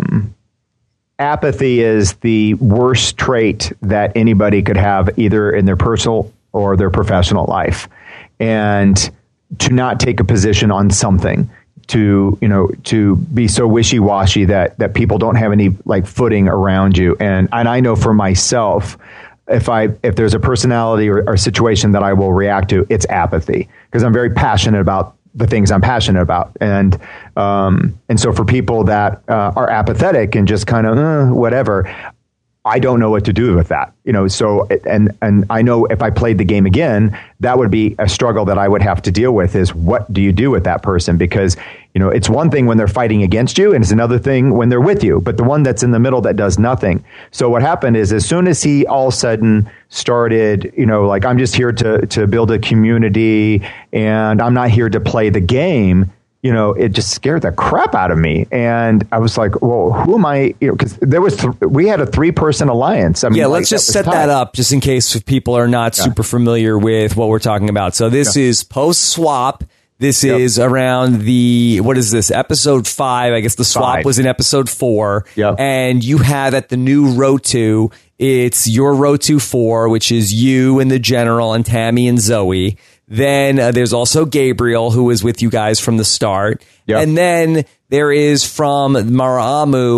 apathy is the worst trait that anybody could have, either in their personal or their professional life. And to not take a position on something, to be so wishy-washy that people don't have any footing around you. And I know for myself, if there's a personality or situation that I will react to, it's apathy, because I'm very passionate about the things I'm passionate about. And so for people that are apathetic and just kind of whatever, I don't know what to do with that, so, and I know if I played the game again, that would be a struggle that I would have to deal with, is what do you do with that person? Because, it's one thing when they're fighting against you, and it's another thing when they're with you, but the one that's in the middle that does nothing. So what happened is, as soon as he all of a sudden started, I'm just here to build a community, and I'm not here to play the game, it just scared the crap out of me. And I was like, well, who am I? Because we had a 3-person alliance. Let's just set that up just in case people are not super familiar with what we're talking about. So this is post-swap. This is around what is this, episode 5? I guess the swap was in episode 4. Yep. And you have at the new Rotu, it's your Rotu 4, which is you and the general and Tammy and Zoe. Then there's also Gabriel, who was with you guys from the start. Yep. And then there is from Maraamu,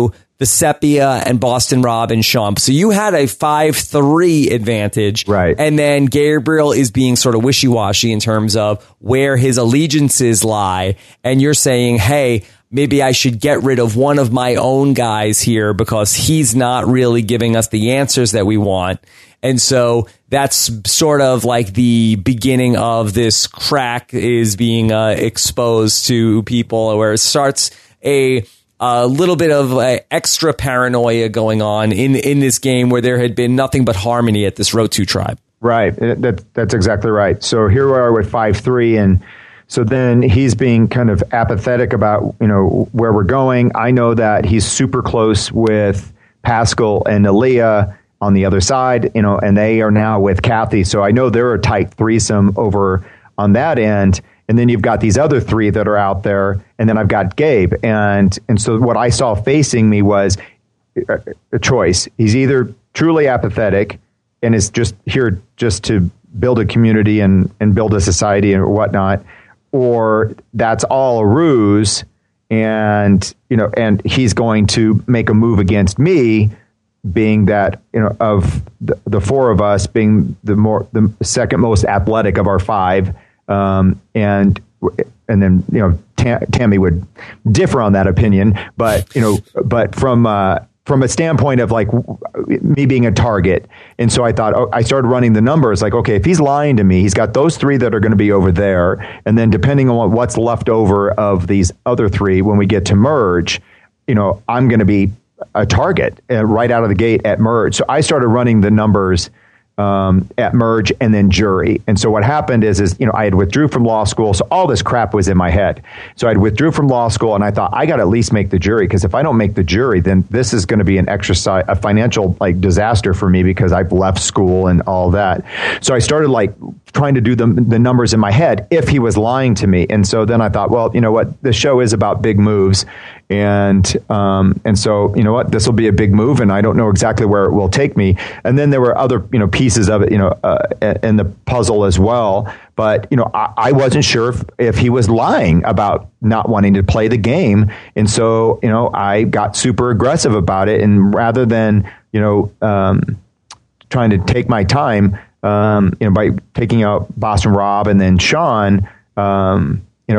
Vecepia and Boston Rob and Sean. So you had a 5-3 advantage. Right. And then Gabriel is being sort of wishy-washy in terms of where his allegiances lie. And you're saying, hey, maybe I should get rid of one of my own guys here because he's not really giving us the answers that we want. And so that's sort of like the beginning of this crack is being exposed to people, where it starts a little bit of extra paranoia going on in this game where there had been nothing but harmony at this Rotu tribe. Right. That's exactly right. So here we are with 5-3, and so then he's being kind of apathetic about, where we're going. I know that he's super close with Pascal and Aaliyah on the other side, and they are now with Kathy. So I know they're a tight threesome over on that end. And then you've got these other three that are out there, and then I've got Gabe. And so what I saw facing me was a choice. He's either truly apathetic and is just here just to build a community and build a society and whatnot, or that's all a ruse, and he's going to make a move against me, being that of the four of us being the second most athletic of our five, and then Tammy would differ on that opinion, but from a standpoint of like me being a target. And so I thought, I started running the numbers like, okay, if he's lying to me, he's got those three that are going to be over there. And then depending on what's left over of these other three, when we get to merge, I'm going to be a target right out of the gate at merge. So I started running the numbers at merge and then jury. And so what happened is I had withdrew from law school. So all this crap was in my head. So I withdrew from law school, and I thought I got to at least make the jury, because if I don't make the jury, then this is going to be a financial disaster for me, because I've left school and all that. So I started trying to do the numbers in my head if he was lying to me. And so then I thought, well, you know what, the show is about big moves. And so, this will be a big move, and I don't know exactly where it will take me. And then there were other, pieces of it, in the puzzle as well. But, I wasn't sure if he was lying about not wanting to play the game. And so, I got super aggressive about it. And rather than, trying to take my time, by taking out Boston Rob and then Sean, I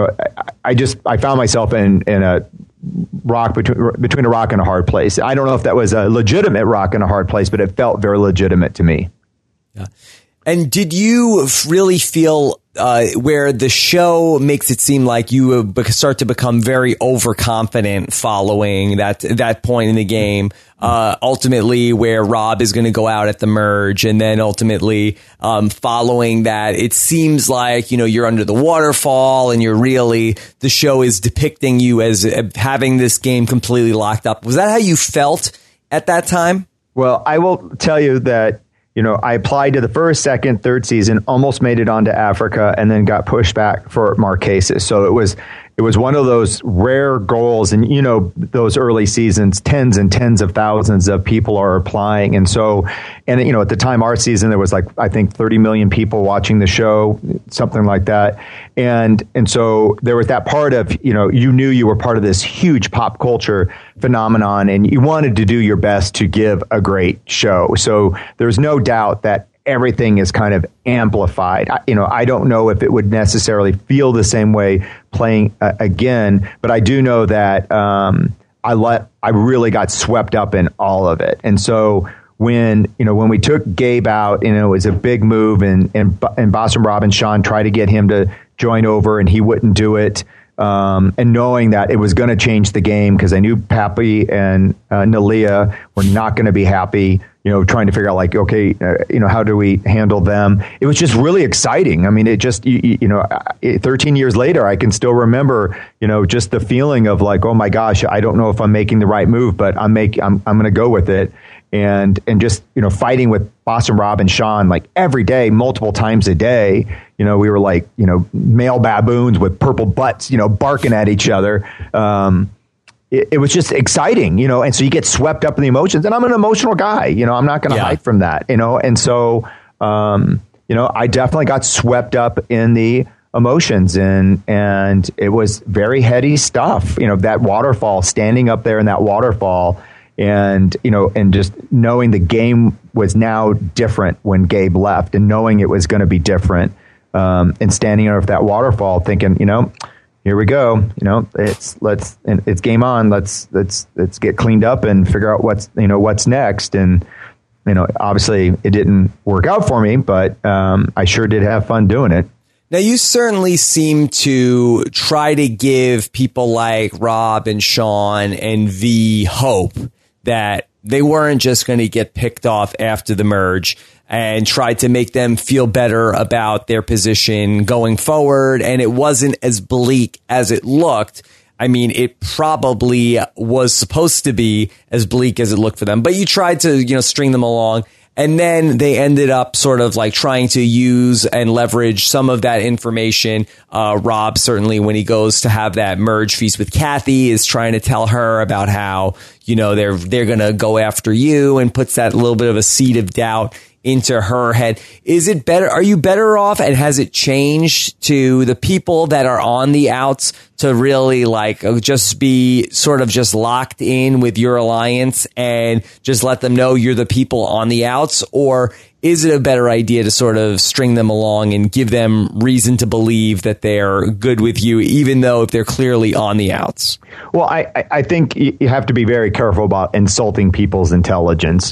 found myself in a rock between a rock and a hard place. I don't know if that was a legitimate rock and a hard place, but it felt very legitimate to me. Yeah. And did you really feel where the show makes it seem like you start to become very overconfident following that point in the game, ultimately where Rob is going to go out at the merge, and then ultimately following that, it seems like, you're under the waterfall, and the show is depicting you as having this game completely locked up. Was that how you felt at that time? Well, I will tell you that I applied to the first, second, third season, almost made it onto Africa, and then got pushed back for Marquesas. So it was one of those rare goals. And, those early seasons, tens and tens of thousands of people are applying. And so, at the time, our season, there was I think 30 million people watching the show, something like that. And so there was that part of, you knew you were part of this huge pop culture phenomenon, and you wanted to do your best to give a great show. So there's no doubt that everything is kind of amplified. I don't know if it would necessarily feel the same way playing again, but I do know that I really got swept up in all of it. And so when we took Gabe out, it was a big move, and Boston Rob and Sean tried to get him to join over, and he wouldn't do it. And knowing that it was going to change the game, because I knew Pappy and Nalia were not going to be happy, trying to figure out okay, how do we handle them? It was just really exciting. I mean, it just, 13 years later, I can still remember, just the feeling of oh my gosh, I don't know if I'm making the right move, but I'm going to go with it. And just, fighting with Boston Rob and Sean, every day, multiple times a day, we were male baboons with purple butts, barking at each other. It was just exciting, and so you get swept up in the emotions, and I'm an emotional guy, I'm not going to hide from that, and so, I definitely got swept up in the emotions, and it was very heady stuff, that waterfall, standing up there in that waterfall, And, and just knowing the game was now different when Gabe left, and knowing it was going to be different, and standing under that waterfall thinking, here we go, it's game on. Let's get cleaned up and figure out what's next. And, obviously it didn't work out for me, but I sure did have fun doing it. Now, you certainly seem to try to give people like Rob and Sean and V hope that they weren't just going to get picked off after the merge, and tried to make them feel better about their position going forward. And it wasn't as bleak as it looked. I mean, it probably was supposed to be as bleak as it looked for them, but you tried to, string them along. And then they ended up sort of like trying to use and leverage some of that information. Rob, certainly when he goes to have that merge feast with Kathy, is trying to tell her about how, they're going to go after you, and puts that little bit of a seed of doubt into her head. Is it better? Are you better off? And has it changed to the people that are on the outs to really just be sort of just locked in with your alliance and just let them know you're the people on the outs? Or is it a better idea to sort of string them along and give them reason to believe that they're good with you, even though if they're clearly on the outs? Well, I think you have to be very careful about insulting people's intelligence.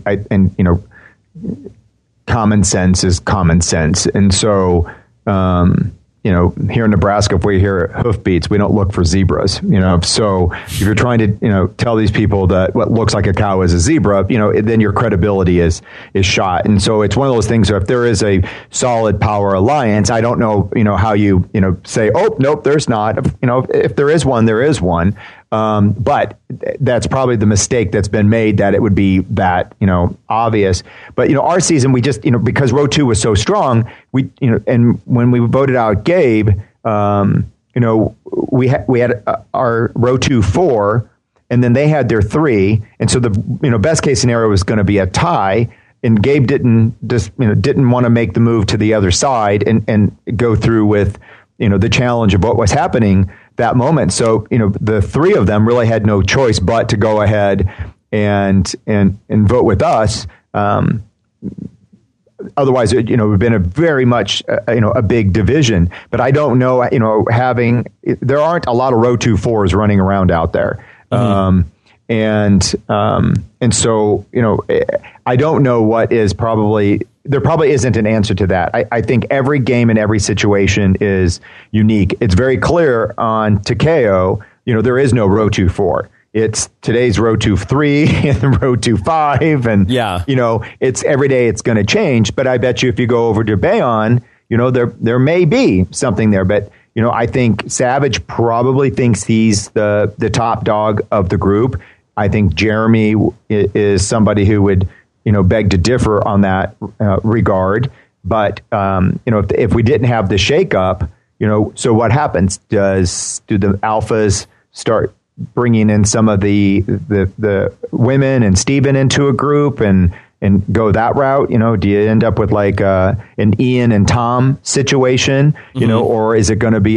Common sense is common sense. And so, here in Nebraska, if we hear hoofbeats, we don't look for zebras, So if you're trying to, tell these people that what looks like a cow is a zebra, then your credibility is shot. And so it's one of those things where if there is a solid power alliance, I don't know, how you, say, oh, nope, there's not. If there is one, there is one. But that's probably the mistake that's been made, that it would be that, obvious. But, our season, we just, because row 2 was so strong, we, and when we voted out Gabe, we had our row 2 4, and then they had their 3. And so the, best case scenario was going to be a tie. And Gabe didn't want to make the move to the other side and go through with, the challenge of what was happening that moment. So, the 3 of them really had no choice but to go ahead and vote with us. Otherwise, it would have been a very much, a big division. But I don't know, there aren't a lot of row 2 4s running around out there. Mm-hmm. And so, I don't know what is there probably isn't an answer to that. I think every game and every situation is unique. It's very clear on Takeo, there is no row 2 4. It's today's row 2 3 and row 2 5. And, it's every day it's going to change. But I bet you if you go over to Bayon, there may be something there. But, I think Savage probably thinks he's the top dog of the group. I think Jeremy is somebody who would, beg to differ on that regard. But, if we didn't have the shakeup, so what happens? Do the alphas start bringing in some of the women and Steven into a group and go that route? Do you end up with like an Ian and Tom situation, mm-hmm. Or is it going to be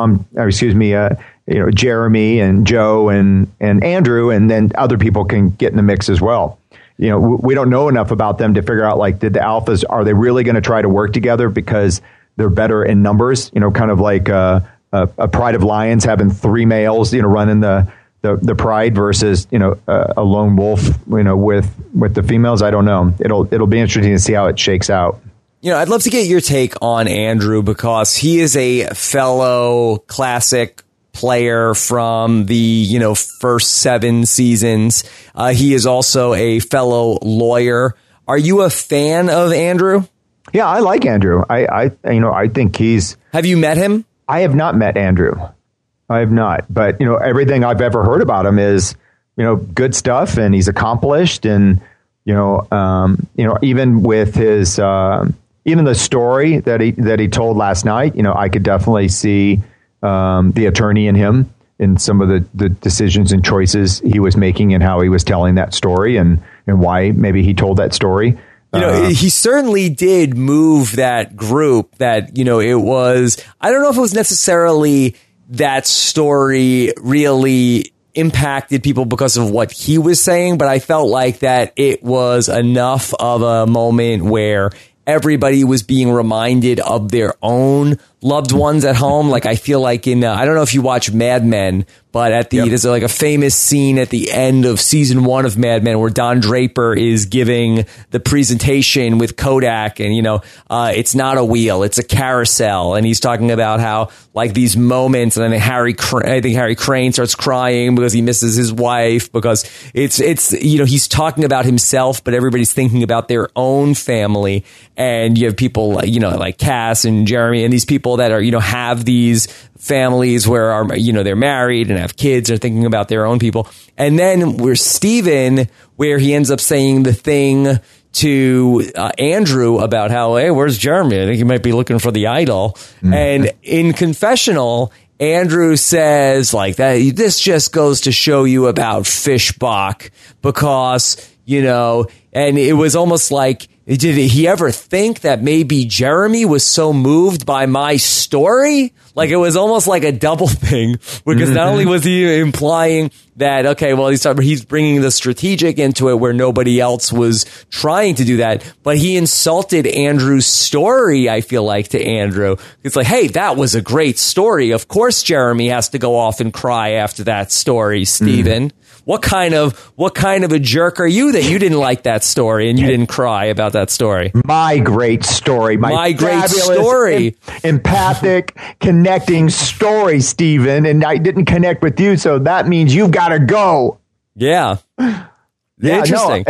Jeremy and Joe and Andrew, and then other people can get in the mix as well? We don't know enough about them to figure out, did the alphas, are they really going to try to work together because they're better in numbers? Kind of like a pride of lions having 3 males, running the pride versus, a lone wolf, with the females. I don't know. It'll be interesting to see how it shakes out. I'd love to get your take on Andrew, because he is a fellow classic player from the, first 7 seasons. He is also a fellow lawyer. Are you a fan of Andrew? Yeah, I like Andrew. I think he's... Have you met him? I have not met Andrew. I have not. But, everything I've ever heard about him is, good stuff, and he's accomplished. And, even with his, even the story that he told last night, I could definitely see the attorney in him in some of the decisions and choices he was making and how he was telling that story and why maybe he told that story. He certainly did move that group that, it was, I don't know if it was necessarily that story really impacted people because of what he was saying, but I felt like that it was enough of a moment where everybody was being reminded of their own loved ones at home. Like, I feel like in, I don't know if you watch Mad Men, but there's like a famous scene at the end of season 1 of Mad Men where Don Draper is giving the presentation with Kodak, and it's not a wheel, it's a carousel, and he's talking about how like these moments, and then Harry Crane starts crying because he misses his wife, because it's he's talking about himself, but everybody's thinking about their own family, and you have people like Cass and Jeremy and these people that are have these families where they're married and have kids, are thinking about their own people. And then we're Steven, where he ends up saying the thing to Andrew about how, hey, where's Jeremy? I think he might be looking for the idol. Mm-hmm. And in confessional, Andrew says like that, this just goes to show you about Fishbach, because, and it was almost like, did he ever think that maybe Jeremy was so moved by my story? Like, it was almost like a double thing, because not only was he implying that, okay, well, he's bringing the strategic into it where nobody else was trying to do that, but he insulted Andrew's story, I feel like, to Andrew. It's like, hey, that was a great story. Of course Jeremy has to go off and cry after that story, Steven. What kind of a jerk are you that you didn't like that story and you didn't cry about that story? My great story. My great story. Empathic, connecting story, Steven. And I didn't connect with you, so that means you've got to go. Yeah. Interesting.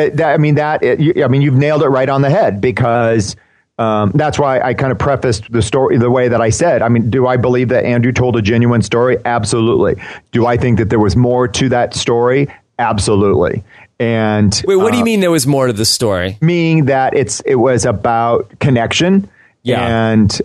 No, you've nailed it right on the head, because that's why I kind of prefaced the story the way that I said. I mean, do I believe that Andrew told a genuine story? Absolutely. Do I think that there was more to that story? Absolutely. And wait, what do you mean there was more to the story? Meaning that it was about connection, and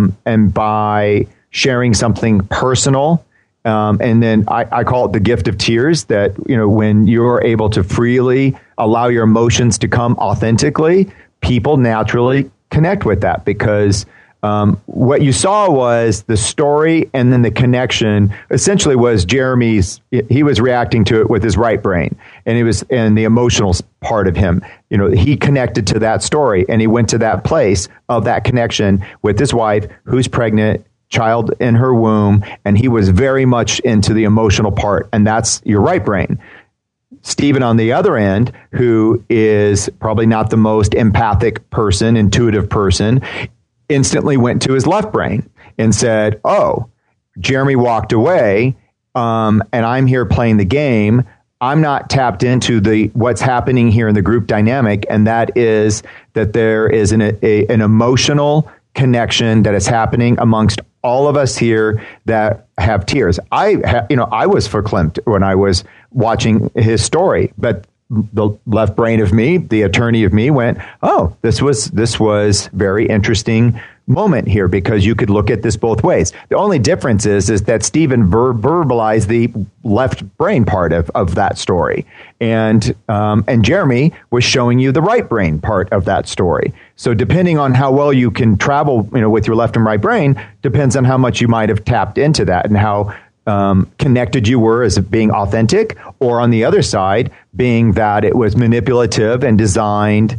by sharing something personal. And then I call it the gift of tears, that, when you're able to freely allow your emotions to come authentically, people naturally connect with that, because what you saw was the story, and then the connection essentially was Jeremy's. He was reacting to it with his right brain, and the emotional part of him. He connected to that story, and he went to that place of that connection with his wife, who's pregnant, child in her womb, and he was very much into the emotional part, and that's your right brain. Steven, on the other end, who is probably not the most empathic person, intuitive person, instantly went to his left brain and said, oh, Jeremy walked away, and I'm here playing the game. I'm not tapped into what's happening here in the group dynamic, and that is that there is an emotional connection that is happening amongst all of us here that have tears. I was verklempt when I was watching his story, but the left brain of me, the attorney of me, went, oh, this was very interesting moment here, because you could look at this both ways. The only difference is that Steven verbalized the left brain part of that story, and Jeremy was showing you the right brain part of that story. So depending on how well you can travel, with your left and right brain, depends on how much you might have tapped into that, and how connected you were as being authentic, or on the other side, being that it was manipulative and designed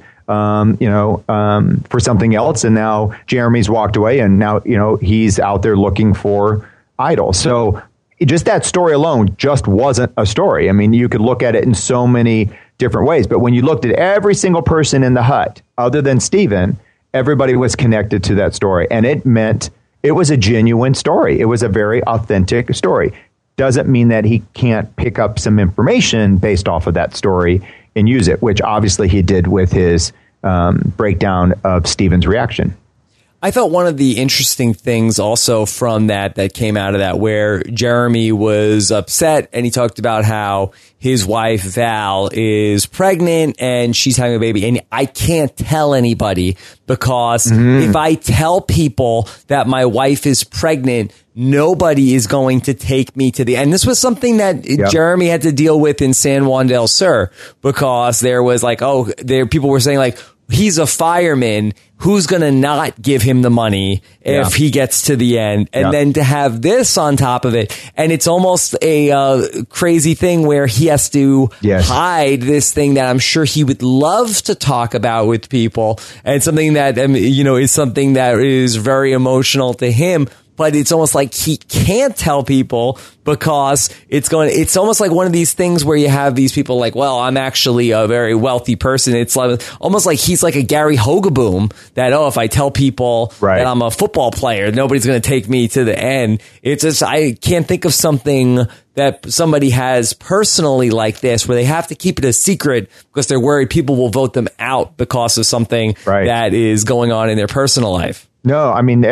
for something else. And now Jeremy's walked away, and now, he's out there looking for idols. So just that story alone just wasn't a story. I mean, you could look at it in so many different ways, but when you looked at every single person in the hut, other than Steven, everybody was connected to that story. And it meant it was a genuine story. It was a very authentic story. Doesn't mean that he can't pick up some information based off of that story and use it, which obviously he did with his breakdown of Steven's reaction. I thought one of the interesting things also from that came out of that, where Jeremy was upset and he talked about how his wife Val is pregnant and she's having a baby, and I can't tell anybody, because if I tell people that my wife is pregnant, nobody is going to take me to the end. This was something that Jeremy had to deal with in San Juan del Sur, because there was like, people were saying like, he's a fireman. Who's going to not give him the money if he gets to the end? And then to have this on top of it. And it's almost a crazy thing where he has to hide this thing that I'm sure he would love to talk about with people. And something that, is something that is very emotional to him. But it's almost like he can't tell people because it's almost like one of these things where you have these people like, well, I'm actually a very wealthy person. It's like, almost like he's like a Gary Hogaboom that, if I tell people that I'm a football player, nobody's going to take me to the end. It's just, I can't think of something that somebody has personally like this where they have to keep it a secret because they're worried people will vote them out because of something that is going on in their personal life. No, I mean,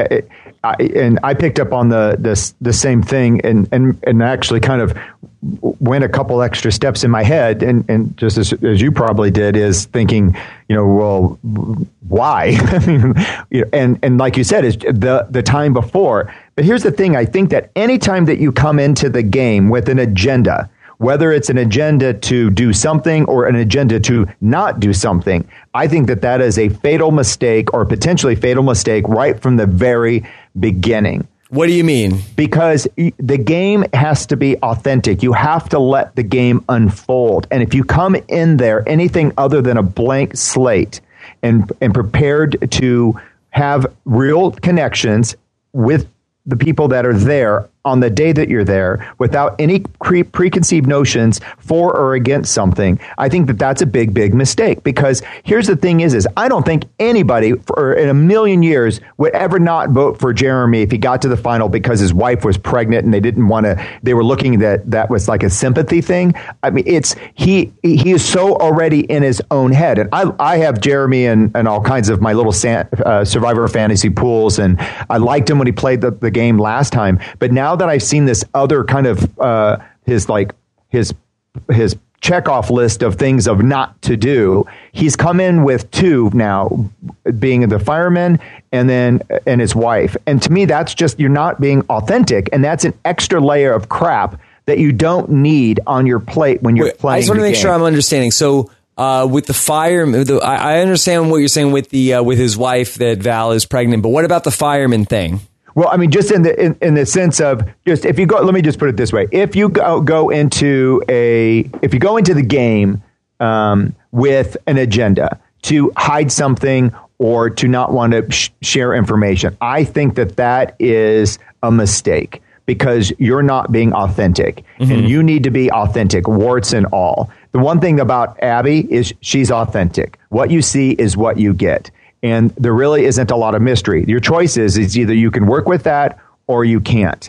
I picked up on the same thing and actually kind of went a couple extra steps in my head and just as you probably did is thinking, well, why? I mean, and like you said, is the time before. But here's the thing. I think that anytime that you come into the game with an agenda, whether it's an agenda to do something or an agenda to not do something, I think that is a fatal mistake or potentially fatal mistake right from the very beginning. What do you mean? Because the game has to be authentic. You have to let the game unfold. And if you come in there anything other than a blank slate and prepared to have real connections with the people that are there on the day that you're there without any preconceived notions for or against something, I think that's a big, big mistake. Because here's the thing is I don't think anybody in a million years would ever not vote for Jeremy if he got to the final because his wife was pregnant and they didn't want to, they were looking that was like a sympathy thing. I mean, he is so already in his own head. And I have Jeremy and all kinds of my little Survivor fantasy pools, and I liked him when he played the game last time. But now that I've seen this other kind of his checkoff list of things of not to do, he's come in with two now, being the fireman and his wife. And to me, that's just, you're not being authentic, and that's an extra layer of crap that you don't need on your plate when you're playing. I just want to make sure I'm understanding. So with the fireman, I understand what you're saying with his wife that Val is pregnant, but what about the fireman thing? Well, I mean, just in the sense of just if you go, let me just put it this way: if you go into the game with an agenda to hide something or to not want to share information, I think that is a mistake because you're not being authentic, and you need to be authentic, warts and all. The one thing about Abby is she's authentic. What you see is what you get. And there really isn't a lot of mystery. Your choice is either you can work with that or you can't.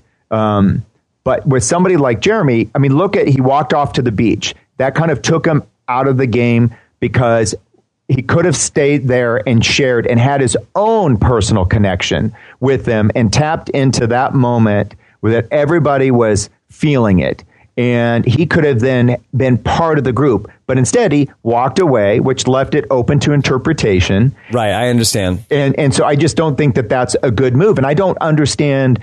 But with somebody like Jeremy, I mean, he walked off to the beach. That kind of took him out of the game because he could have stayed there and shared and had his own personal connection with them and tapped into that moment that everybody was feeling it. And he could have then been part of the group. But instead, he walked away, which left it open to interpretation. Right, I understand. And so I just don't think that's a good move. And I don't understand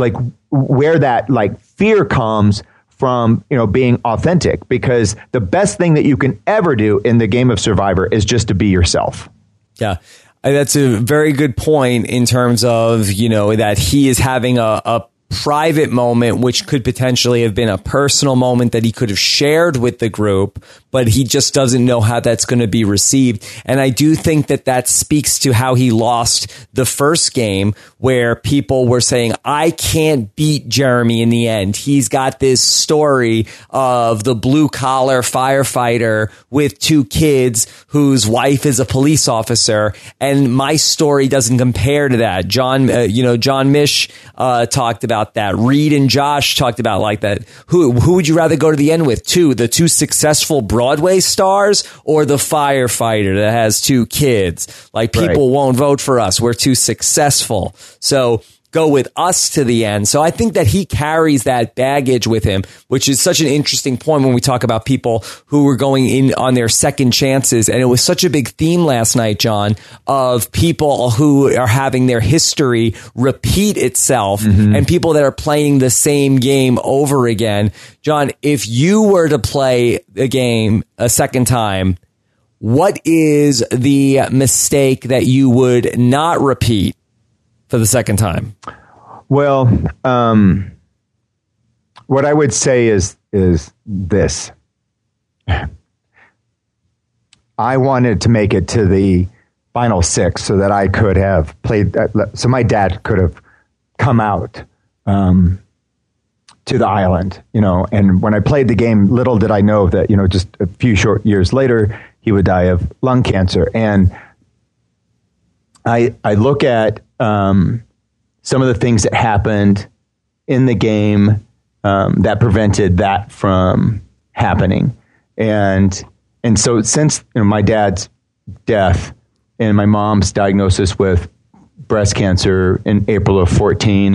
where that fear comes from, being authentic. Because the best thing that you can ever do in the game of Survivor is just to be yourself. Yeah. That's a very good point in terms of, that he is having a private moment, which could potentially have been a personal moment that he could have shared with the group, but he just doesn't know how that's going to be received. And I do think that speaks to how he lost the first game, where people were saying, I can't beat Jeremy in the end. He's got this story of the blue collar firefighter with two kids whose wife is a police officer, and my story doesn't compare to that. John Mish talked about that. Reed and Josh talked about that. Who would you rather go to the end with? The two successful Broadway stars or the firefighter that has two kids? People won't vote for us. We're too successful. So go with us to the end. So I think that he carries that baggage with him, which is such an interesting point when we talk about people who were going in on their second chances. And it was such a big theme last night, John, of people who are having their history repeat itself and people that are playing the same game over again. John, if you were to play a game a second time, what is the mistake that you would not repeat for the second time? Well, what I would say is this. I wanted to make it to the final six so that I could have played, so my dad could have come out to the island, and when I played the game, little did I know that, just a few short years later, he would die of lung cancer. And I look at some of the things that happened in the game that prevented that from happening. And so since my dad's death and my mom's diagnosis with breast cancer in April of 2014,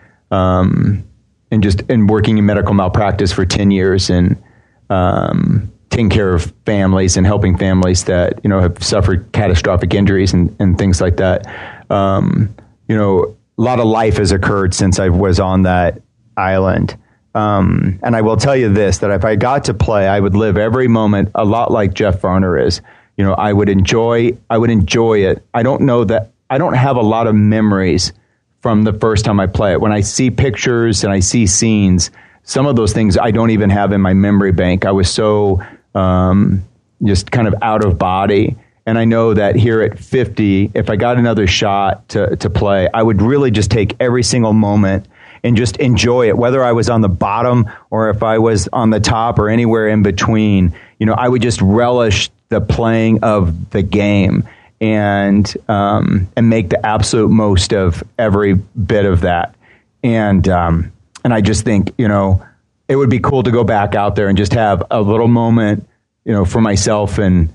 and just working in medical malpractice for 10 years and taking care of families and helping families that have suffered catastrophic injuries and things like that. A lot of life has occurred since I was on that island. And I will tell you this, that if I got to play, I would live every moment a lot like Jeff Varner is. I would enjoy it. I don't have a lot of memories from the first time I play it. When I see pictures and I see scenes, some of those things I don't even have in my memory bank. I was so just kind of out of body. And I know that here at 50, if I got another shot to play, I would really just take every single moment and just enjoy it, whether I was on the bottom or if I was on the top or anywhere in between. I would just relish the playing of the game and make the absolute most of every bit of that. And I just think, it would be cool to go back out there and just have a little moment, for myself and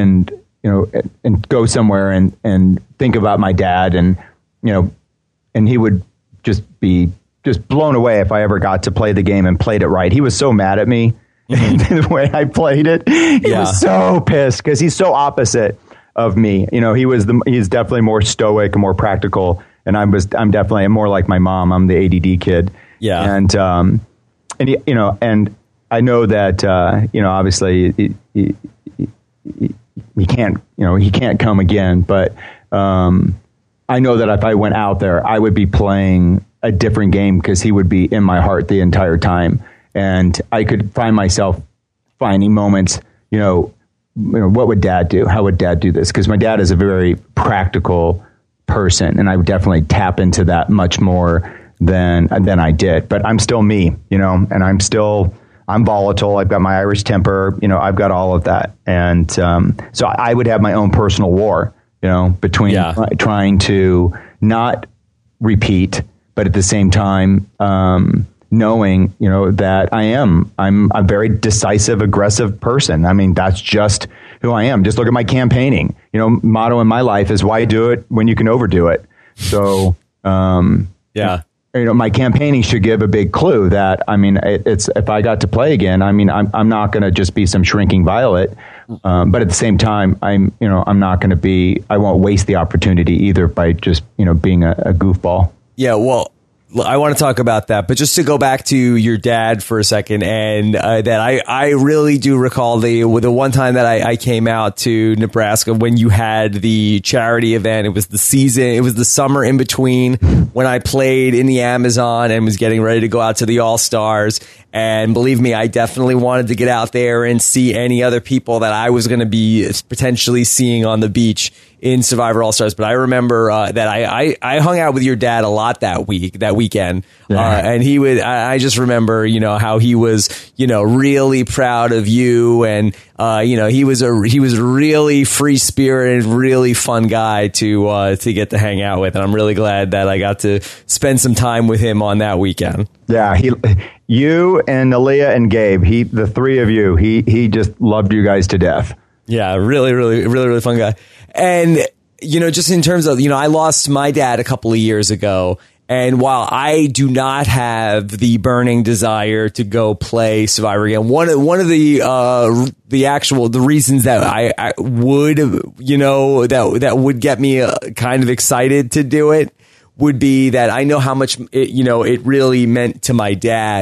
go somewhere and think about my dad and he would just be just blown away if I ever got to play the game and played it right. He was so mad at me the way I played it. He was so pissed because he's so opposite of me. He's definitely more stoic and more practical, and I'm definitely more like my mom. I'm the ADD kid. Yeah. And I know that obviously he can't come again, but I know that if I went out there, I would be playing a different game because he would be in my heart the entire time. And I could find myself finding moments, what would dad do? How would dad do this? Because my dad is a very practical person, and I would definitely tap into that much more than I did. But I'm still me, and I'm volatile. I've got my Irish temper, I've got all of that. And so I would have my own personal war, between trying to not repeat, but at the same time, knowing, that I'm a very decisive, aggressive person. I mean, that's just who I am. Just look at my campaigning. Motto in my life is why do it when you can overdo it. So, my campaigning should give a big clue that, it's, if I got to play again, I'm not going to just be some shrinking violet. But at the same time, I'm not going to be, I won't waste the opportunity either by just, being a goofball. Yeah, well, I want to talk about that, but just to go back to your dad for a second, and that I really do recall the one time that I came out to Nebraska when you had the charity event. It was the summer in between when I played in the Amazon and was getting ready to go out to the All-Stars. And believe me, I definitely wanted to get out there and see any other people that I was going to be potentially seeing on the beach in Survivor All-Stars. But I remember that I hung out with your dad a lot that weekend. Yeah. And I just remember, how he was, really proud of you. And, he was really free spirited, really fun guy to get to hang out with. And I'm really glad that I got to spend some time with him on that weekend. Yeah. You and Aaliyah and Gabe, the three of you, he just loved you guys to death. Yeah, really, really, really, really fun guy. And, just in terms of, I lost my dad a couple of years ago. And while I do not have the burning desire to go play Survivor again, one of the reasons that I would, that would get me kind of excited to do it would be that I know how much it really meant to my dad.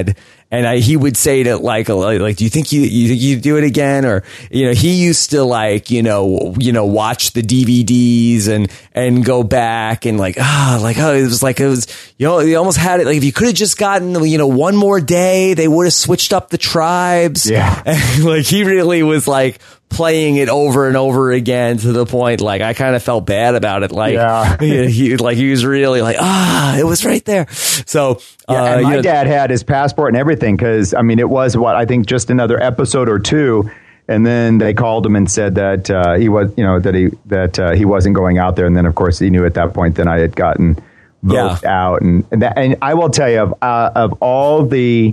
And he would say to like, do you think you do it again? Or, he used to like, watch the DVDs and go back and like, it was, you almost had it. Like if you could have just gotten, one more day, they would have switched up the tribes. Yeah. And, like he really was like playing it over and over again to the point, like I kind of felt bad about it. Like, he was really like, it was right there. So, and my dad had his passport and everything. Cause I mean, it was I think just another episode or two. And then they called him and said that, he was, he wasn't going out there. And then of course he knew at that point that I had gotten voted out. And I will tell you of all the,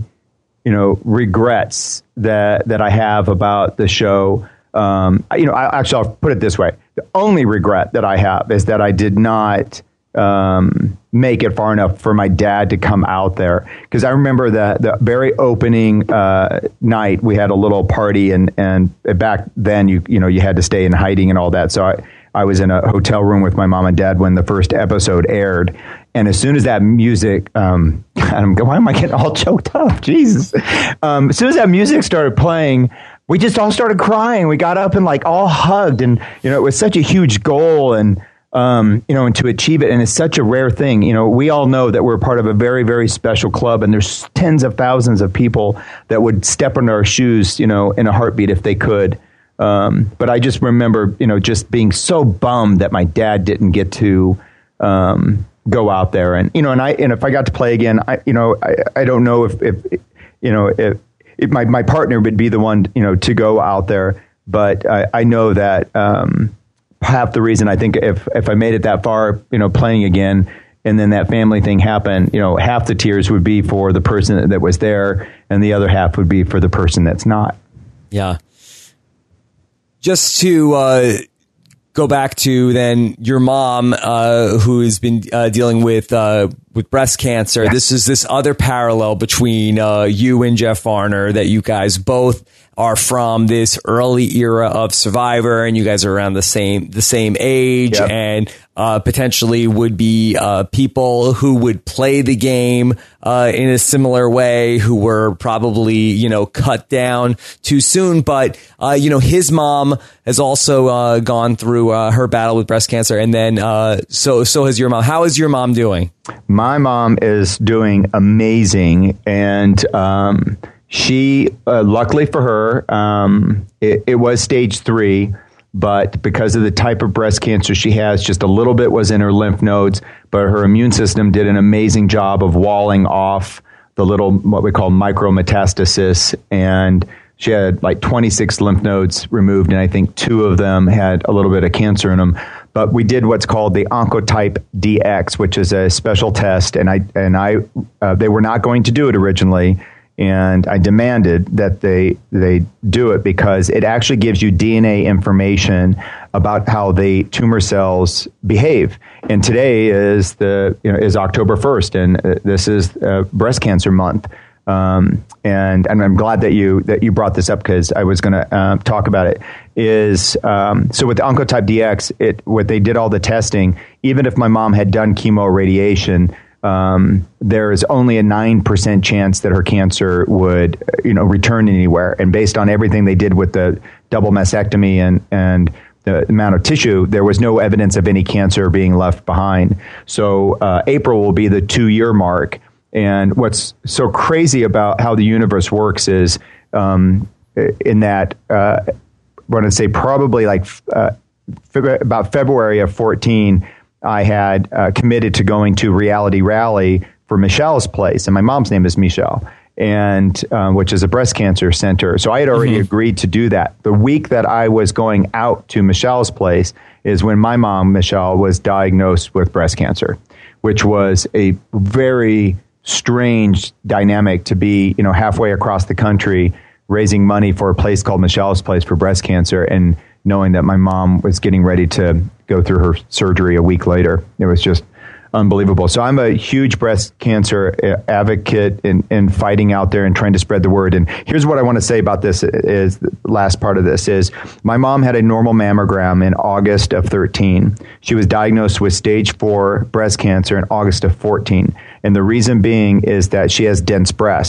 regrets that I have about the show, I'll put it this way. The only regret that I have is that I did not make it far enough for my dad to come out there. Because I remember the very opening night, we had a little party, and back then you had to stay in hiding and all that. So I was in a hotel room with my mom and dad when the first episode aired. And as soon as that music, why am I getting all choked up? Jesus. As soon as that music started playing, we just all started crying. We got up and like all hugged, and it was such a huge goal, and and to achieve it, and it's such a rare thing. We all know that we're part of a very, very special club, and there's tens of thousands of people that would step in our shoes, in a heartbeat if they could. But I just remember, just being so bummed that my dad didn't get to go out there, and if I got to play again, I don't know if my partner would be the one, to go out there. But I know that half the reason, I think if I made it that far, playing again, and then that family thing happened, half the tears would be for the person that was there, and the other half would be for the person that's not. Yeah. Just to go back to then your mom, who has been dealing with breast cancer. Yeah. This is this other parallel between you and Jeff Varner, that you guys both are from this early era of Survivor, and you guys are around the same age. Yep. And potentially would be people who would play the game in a similar way, who were probably cut down too soon. But his mom has also gone through her battle with breast cancer, and then so has your mom. How is your mom doing? My mom is doing amazing, and she, luckily for her, it was stage 3, but because of the type of breast cancer she has, just a little bit was in her lymph nodes, but her immune system did an amazing job of walling off the little, what we call micrometastasis, and she had like 26 lymph nodes removed, and I think 2 of them had a little bit of cancer in them. But we did what's called the Oncotype DX, which is a special test, and they were not going to do it originally. And I demanded that they do it because it actually gives you DNA information about how the tumor cells behave. And today is October 1st, and this is Breast Cancer Month. And I'm glad that you brought this up, because I was going to talk about it. So with the Oncotype DX, what they did all the testing, even if my mom had done chemo radiation, there is only a 9% chance that her cancer would, return anywhere. And based on everything they did with the double mastectomy and the amount of tissue, there was no evidence of any cancer being left behind. So April will be the 2-year mark. And what's so crazy about how the universe works is in that, I want to say probably like about February of 14, I had committed to going to Reality Rally for Michelle's place, and my mom's name is Michelle, and which is a breast cancer center. So I had already agreed to do that. The week that I was going out to Michelle's place is when my mom, Michelle, was diagnosed with breast cancer, which was a very strange dynamic to be, halfway across the country raising money for a place called Michelle's Place for breast cancer, and knowing that my mom was getting ready to go through her surgery a week later. It was just unbelievable. So I'm a huge breast cancer advocate and fighting out there and trying to spread the word. And here's what I want to say about this is the last part of this is my mom had a normal mammogram in August of 13. She was diagnosed with stage 4 breast cancer in August of 14. And the reason being is that she has dense breasts.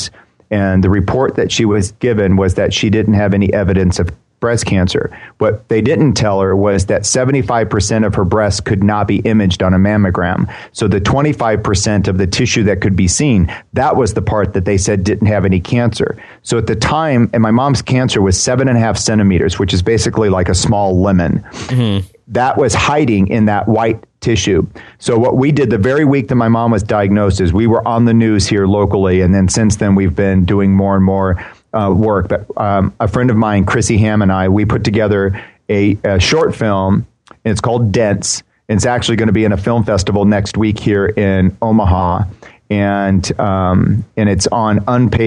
And the report that she was given was that she didn't have any evidence of breast cancer. What they didn't tell her was that 75% of her breasts could not be imaged on a mammogram. So the 25% of the tissue that could be seen, that was the part that they said didn't have any cancer. So at the time, and my mom's cancer was 7.5 centimeters, which is basically like a small lemon. Mm-hmm. That was hiding in that white tissue. So what we did the very week that my mom was diagnosed is we were on the news here locally. And then since then, we've been doing more and more work. But a friend of mine, Chrissy Ham, and I, we put together a short film, and it's called Dense. And it's actually going to be in a film festival next week here in Omaha. And it's on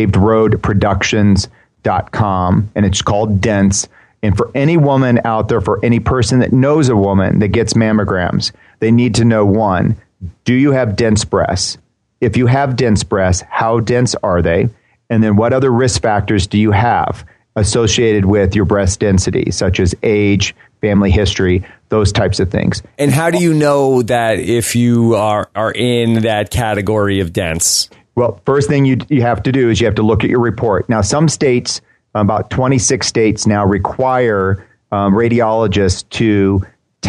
unpavedroadproductions.com, and it's called Dense. And for any woman out there, for any person that knows a woman that gets mammograms, they need to know, one, do you have dense breasts? If you have dense breasts, how dense are they? And then what other risk factors do you have associated with your breast density, such as age, family history, those types of things? And how do you know that if you are in that category of dense? Well, first thing you have to do is you have to look at your report. Now, some states, about 26 states now, require radiologists to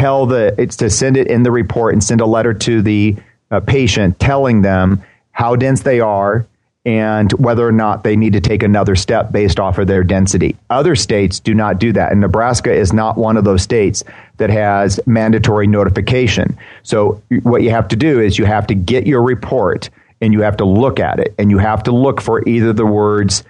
to send it in the report and send a letter to the patient telling them how dense they are and whether or not they need to take another step based off of their density. Other states do not do that. And Nebraska is not one of those states that has mandatory notification. So what you have to do is you have to get your report and you have to look at it. And you have to look for either the words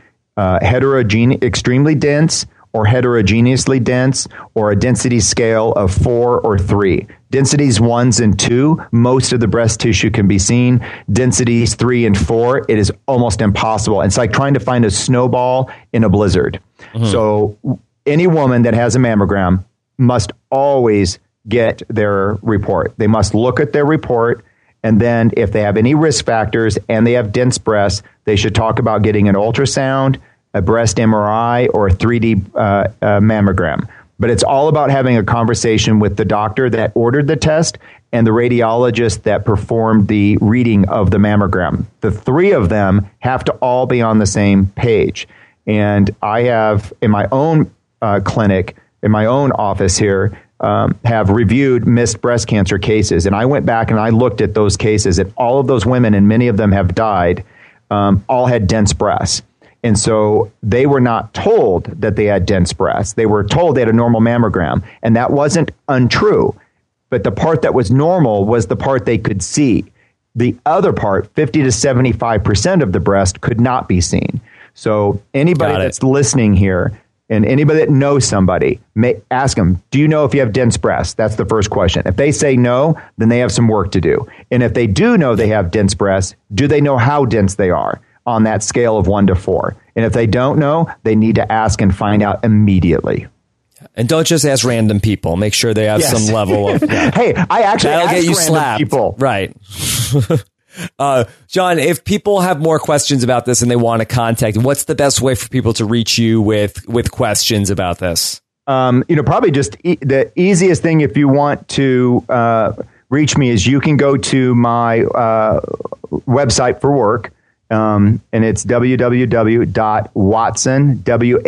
extremely dense or heterogeneously dense, or a density scale of 4 or 3. Densities 1 and 2, most of the breast tissue can be seen. Densities 3 and 4, it is almost impossible. It's like trying to find a snowball in a blizzard. Mm-hmm. So any woman that has a mammogram must always get their report. They must look at their report, and then if they have any risk factors and they have dense breasts, they should talk about getting an ultrasound, a breast MRI, or a 3D mammogram. But it's all about having a conversation with the doctor that ordered the test and the radiologist that performed the reading of the mammogram. The three of them have to all be on the same page. And I have, in my own clinic, in my own office here, have reviewed missed breast cancer cases. And I went back and I looked at those cases, and all of those women, and many of them have died, all had dense breasts. And so they were not told that they had dense breasts. They were told they had a normal mammogram. And that wasn't untrue. But the part that was normal was the part they could see. The other part, 50 to 75% of the breast, could not be seen. So anybody that's listening here and anybody that knows somebody, ask them, do you know if you have dense breasts? That's the first question. If they say no, then they have some work to do. And if they do know they have dense breasts, do they know how dense they are on that scale of 1 to 4? And if they don't know, they need to ask and find out immediately. And don't just ask random people. Make sure they have some level of... Yeah. Hey, I actually That'll ask get you random slapped. people. Right. John, if people have more questions about this and they want to contact, what's the best way for people to reach you with questions about this? Probably just the easiest thing if you want to reach me is you can go to my website for work. And it's www.watson,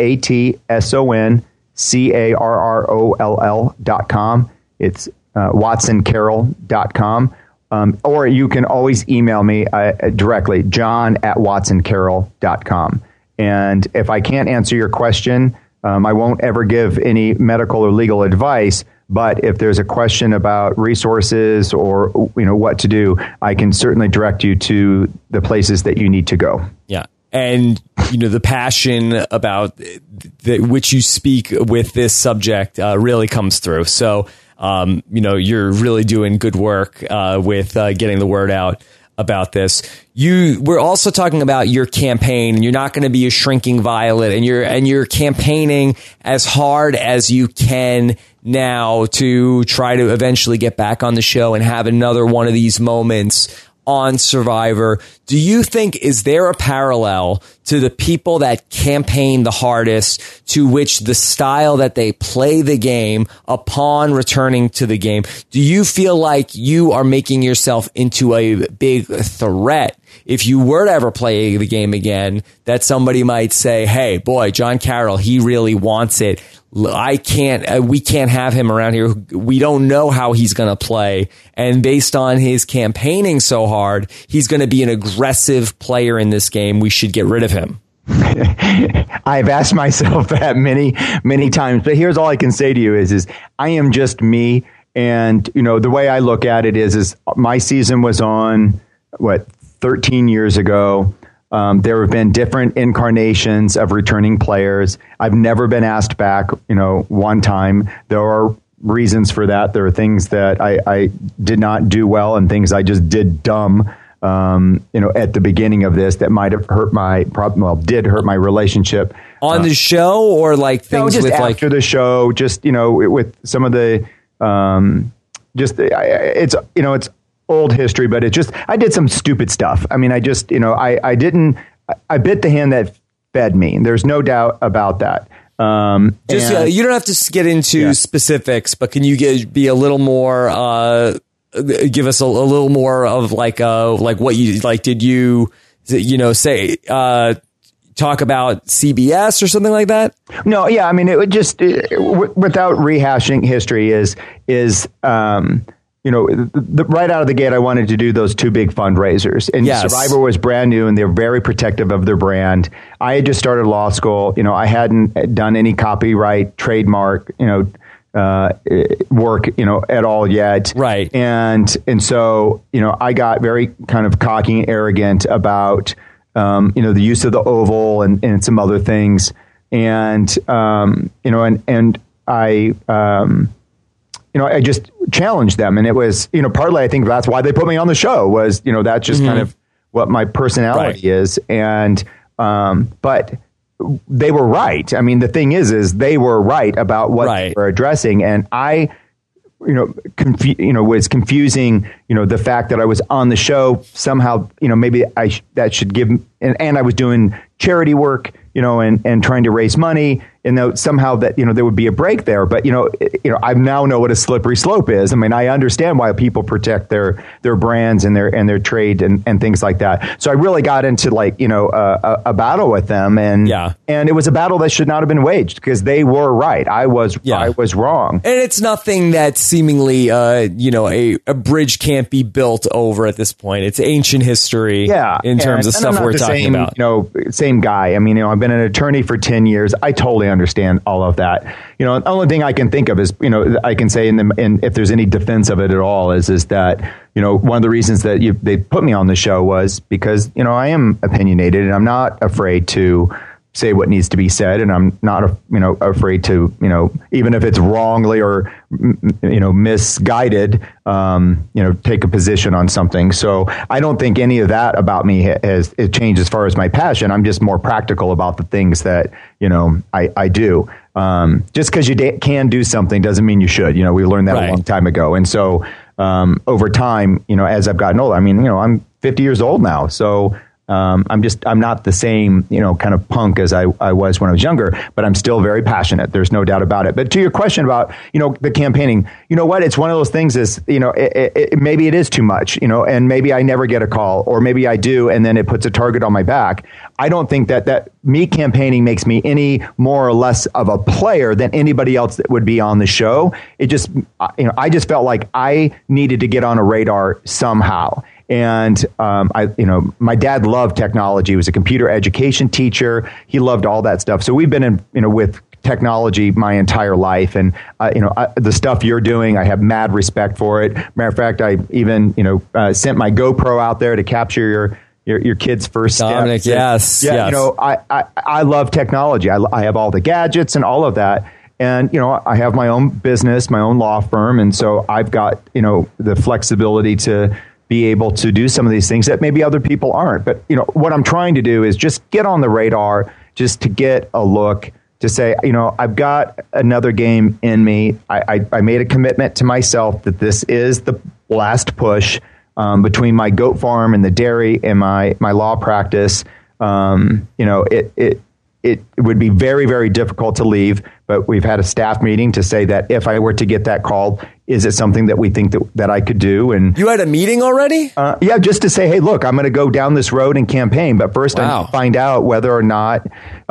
WATSONCARROLL.com. It's watsoncarroll.com. Or you can always email me directly, john@watsoncarroll.com. And if I can't answer your question, I won't ever give any medical or legal advice. But if there's a question about resources or what to do, I can certainly direct you to the places that you need to go. Yeah. And, the passion about which you speak with this subject really comes through. So, you're really doing good work with getting the word out about this. We're also talking about your campaign. You're not going to be a shrinking violet, and you're campaigning as hard as you can now to try to eventually get back on the show and have another one of these moments on Survivor. Do you think, is there a parallel to the people that campaign the hardest, to which the style that they play the game upon returning to the game? Do you feel like you are making yourself into a big threat if you were to ever play the game again, that somebody might say, hey, boy, John Carroll, he really wants it. We can't have him around here. We don't know how he's going to play. And based on his campaigning so hard, he's going to be an aggressive player in this game. We should get rid of him. I've asked myself that many, many times, but here's all I can say to you is I am just me. And, the way I look at it is my season was on 13 years ago. There have been different incarnations of returning players. I've never been asked back, one time. There are reasons for that. There are things that I did not do well and things I just did dumb, at the beginning of this that might have did hurt my relationship. On the show or like things just with after the show, just, with some of the, it's old history, but I did some stupid stuff. I mean, I bit the hand that fed me. There's no doubt about that. You don't have to get into specifics, but can you be a little more, give us a little more of like what you like? Did you, say, talk about CBS or something like that? No. Yeah. I mean, it would just, without rehashing history right out of the gate, I wanted to do those two big fundraisers, and Survivor was brand new, and they're very protective of their brand. I had just started law school. I hadn't done any copyright, trademark, work, at all yet. Right. And so, I got very kind of cocky and arrogant about, the use of the oval and some other things. And, I just challenged them, and it was, partly I think that's why they put me on the show was, that's just kind of what my personality is. And, but they were right. I mean, the thing is they were right about what they were addressing. And I, was confusing, the fact that I was on the show somehow, maybe that should give, and I was doing charity work, and trying to raise money, and somehow that, there would be a break there. But, I now know what a slippery slope is. I mean, I understand why people protect their brands and their trade and things like that. So I really got into a battle with them, and it was a battle that should not have been waged because they were right. I was wrong. And it's nothing that seemingly, a bridge can't be built over at this point. It's ancient history in terms of stuff we're talking about. Same guy. I mean, I've been an attorney for 10 years. I totally understand all of that. The only thing I can think of is, I can say if there's any defense of it at all is that, one of the reasons that they put me on the show was because, I am opinionated and I'm not afraid to say what needs to be said. And I'm not, afraid to, even if it's wrongly or, misguided, take a position on something. So I don't think any of that about me has changed as far as my passion. I'm just more practical about the things that, I do. Just because you can do something doesn't mean you should. We learned that a long time ago. And so over time, as I've gotten older, I mean, I'm 50 years old now. So I'm not the same, kind of punk as I was when I was younger, but I'm still very passionate. There's no doubt about it. But to your question about, the campaigning, what? It's one of those things is, maybe it is too much, and maybe I never get a call, or maybe I do, and then it puts a target on my back. I don't think that me campaigning makes me any more or less of a player than anybody else that would be on the show. It just, I just felt like I needed to get on a radar somehow. And, my dad loved technology. He was a computer education teacher. He loved all that stuff. So we've been with technology my entire life. And, the stuff you're doing, I have mad respect for it. Matter of fact, I even, sent my GoPro out there to capture your kid's first Dominic, steps. Yes. I love technology. I have all the gadgets and all of that. And, I have my own business, my own law firm. And so I've got, the flexibility to be able to do some of these things that maybe other people aren't. But, what I'm trying to do is just get on the radar, just to get a look, to say, I've got another game in me. I made a commitment to myself that this is the last push between my goat farm and the dairy and my law practice. it would be very, very difficult to leave. But we've had a staff meeting to say that if I were to get that call, is it something that we think that I could do? And you had a meeting already? Yeah, just to say, hey, look, I'm going to go down this road and campaign. But first, I need to find out whether or not,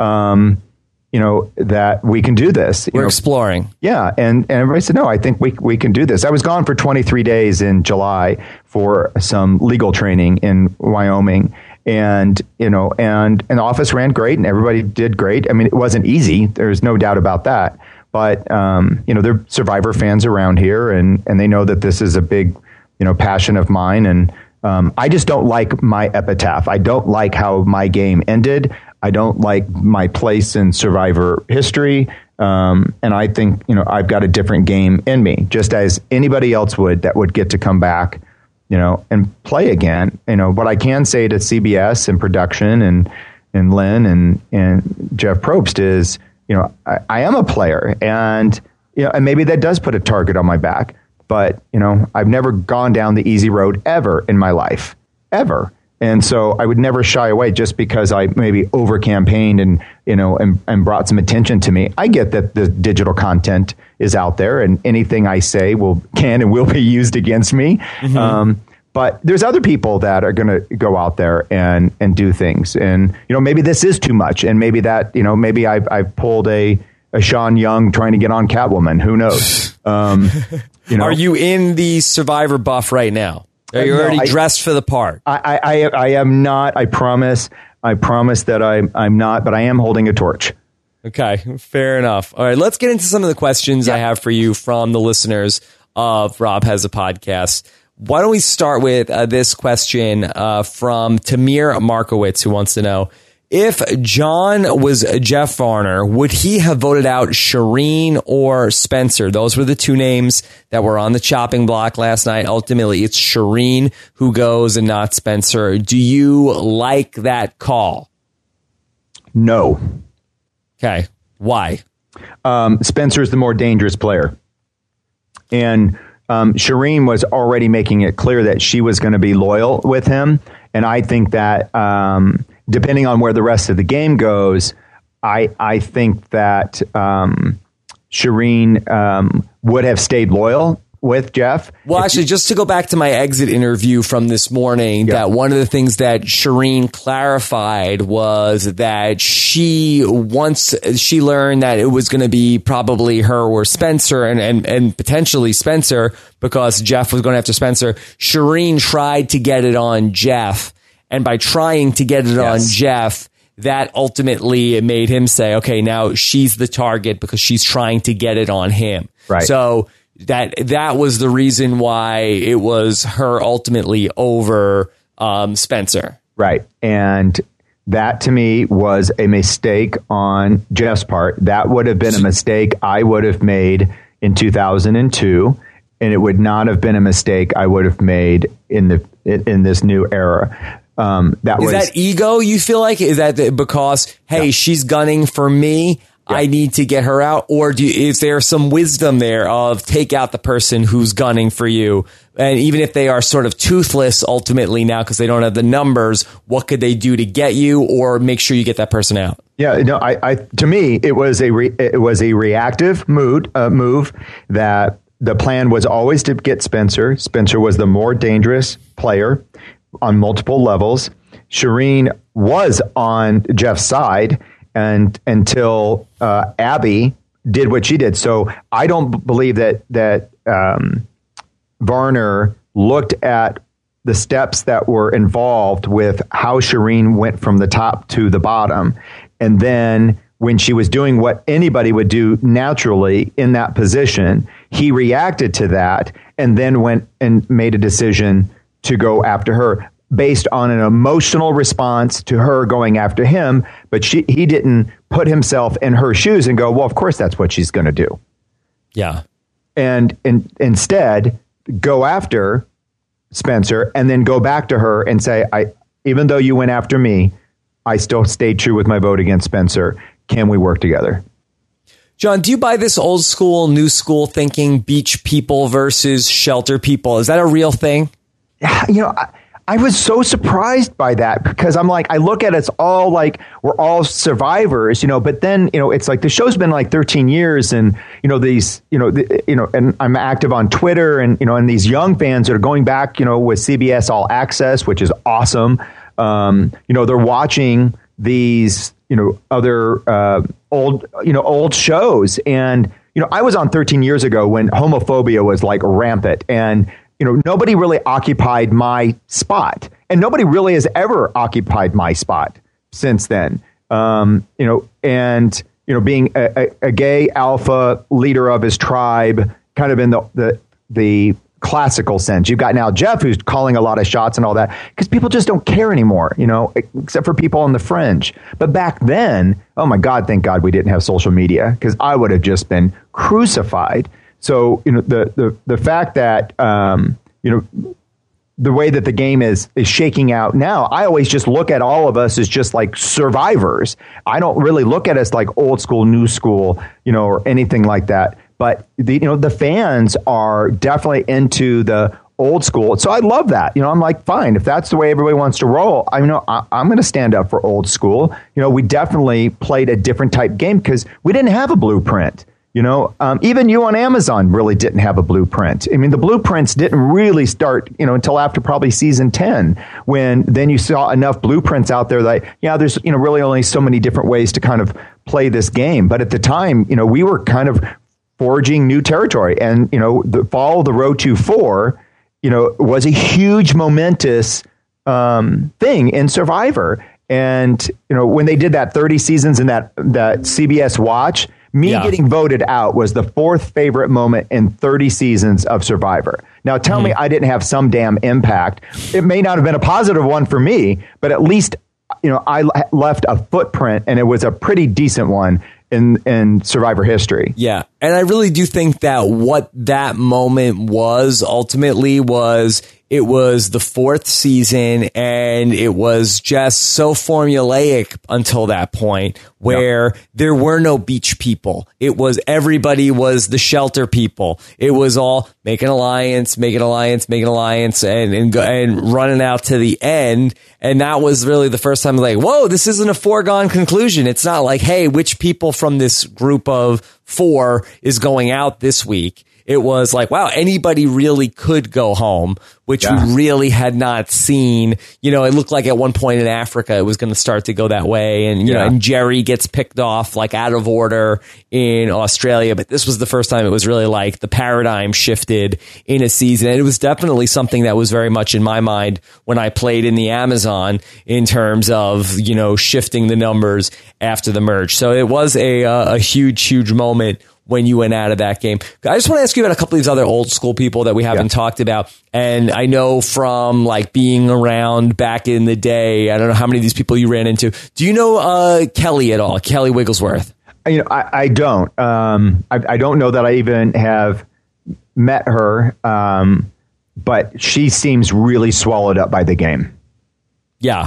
that we can do this. We're exploring. Yeah. And everybody said, no, I think we can do this. I was gone for 23 days in July for some legal training in Wyoming. And, and the office ran great and everybody did great. I mean, it wasn't easy. There's no doubt about that. But, they're Survivor fans around here and they know that this is a big, passion of mine. And I just don't like my epitaph. I don't like how my game ended. I don't like my place in Survivor history. And I think, I've got a different game in me, just as anybody else would that would get to come back, and play again. What I can say to CBS and production and Lynn and Jeff Probst is, I am a player and maybe that does put a target on my back, but, I've never gone down the easy road ever in my life, ever. And so I would never shy away just because I maybe over campaigned and brought some attention to me. I get that the digital content is out there and anything I say can and will be used against me. Mm-hmm. But there's other people that are going to go out there and do things. And, maybe this is too much. And maybe that, maybe I've pulled a Sean Young trying to get on Catwoman. Who knows? Are you in the Survivor buff right now? Are you already dressed for the part? I am not. I promise that I'm not, but I am holding a torch. Okay, fair enough. All right, let's get into some of the questions I have for you from the listeners of Rob Has a Podcast. Why don't we start with this question from Tamir Markowitz, who wants to know, if John was Jeff Varner, would he have voted out Shireen or Spencer? Those were the two names that were on the chopping block last night. Ultimately, it's Shireen who goes and not Spencer. Do you like that call? No. Okay. Why? Spencer's the more dangerous player. And Shireen was already making it clear that she was going to be loyal with him. And I think that depending on where the rest of the game goes, I think that Shireen would have stayed loyal with Jeff. Well, actually, just to go back to my exit interview from this morning, that one of the things that Shireen clarified was that once she learned that it was going to be probably her or Spencer and potentially Spencer, because Jeff was going after Spencer, Shireen tried to get it on Jeff. And by trying to get it on Jeff, that ultimately made him say, okay, now she's the target because she's trying to get it on him. Right. So that was the reason why it was her ultimately over Spencer. Right. And that to me was a mistake on Jeff's part. That would have been a mistake I would have made in 2002. And it would not have been a mistake I would have made in this new era. Is that ego, you feel like? Is that because, hey, she's gunning for me, I need to get her out? Or is there some wisdom there of take out the person who's gunning for you? And even if they are sort of toothless ultimately now because they don't have the numbers, what could they do to get you or make sure you get that person out? Yeah, no, to me, it was a reactive move that the plan was always to get Spencer. Spencer was the more dangerous player on multiple levels. Shireen was on Jeff's side and until Abby did what she did. So I don't believe that Varner looked at the steps that were involved with how Shireen went from the top to the bottom. And then when she was doing what anybody would do naturally in that position, he reacted to that and then went and made a decision to go after her based on an emotional response to her going after him. But he didn't put himself in her shoes and go, well, of course, that's what she's going to do. Yeah. And instead go after Spencer and then go back to her and say, even though you went after me, I still stayed true with my vote against Spencer. Can we work together? John, do you buy this old school, new school thinking, beach people versus shelter people? Is that a real thing? You know, I was so surprised by that because I'm like, I look at it's all like we're all survivors, but then, it's like the show's been like 13 years and, these, and I'm active on Twitter and, and these young fans that are going back, with CBS All Access, which is awesome. They're watching these, other old shows. And, I was on 13 years ago when homophobia was like rampant and, nobody really occupied my spot and nobody really has ever occupied my spot since then. And being a gay alpha leader of his tribe, kind of in the classical sense. You've got now Jeff who's calling a lot of shots and all that because people just don't care anymore, except for people on the fringe. But back then, oh my God, thank God we didn't have social media because I would have just been crucified. So, the fact that, the way that the game is shaking out now, I always just look at all of us as just like survivors. I don't really look at us like old school, new school, or anything like that. But the fans are definitely into the old school. So I love that. I'm like, fine, if that's the way everybody wants to roll, I'm going to stand up for old school. We definitely played a different type game because we didn't have a blueprint. Even you on Amazon really didn't have a blueprint. I mean, the blueprints didn't really start, until after probably season 10, when then you saw enough blueprints out there that, there's, really only so many different ways to kind of play this game. But at the time, we were kind of forging new territory. And, the fall of the Road to 4, was a huge momentous thing in Survivor. And, when they did that 30 seasons in that CBS Watch, getting voted out was the fourth favorite moment in 30 seasons of Survivor. Now, tell me I didn't have some damn impact. It may not have been a positive one for me, but at least, I left a footprint, and it was a pretty decent one in Survivor history. Yeah. And I really do think that what that moment was ultimately was it was the fourth season and it was just so formulaic until that point where there were no beach people. It was everybody was the shelter people. It was all make an alliance, and running out to the end. And that was really the first time like, whoa, this isn't a foregone conclusion. It's not like, hey, which people from this group of 4 is going out this week. It was like, wow, anybody really could go home, which we really had not seen. It looked like at one point in Africa, it was going to start to go that way. And, and Jerry gets picked off like out of order in Australia. But this was the first time it was really like the paradigm shifted in a season. And it was definitely something that was very much in my mind when I played in the Amazon in terms of, shifting the numbers after the merge. So it was a huge, huge moment when you went out of that game. I just want to ask you about a couple of these other old school people that we haven't talked about. And I know from like being around back in the day, I don't know how many of these people you ran into. Do you know Kelly at all? Kelly Wigglesworth? I don't. I don't know that I even have met her, but she seems really swallowed up by the game. Yeah.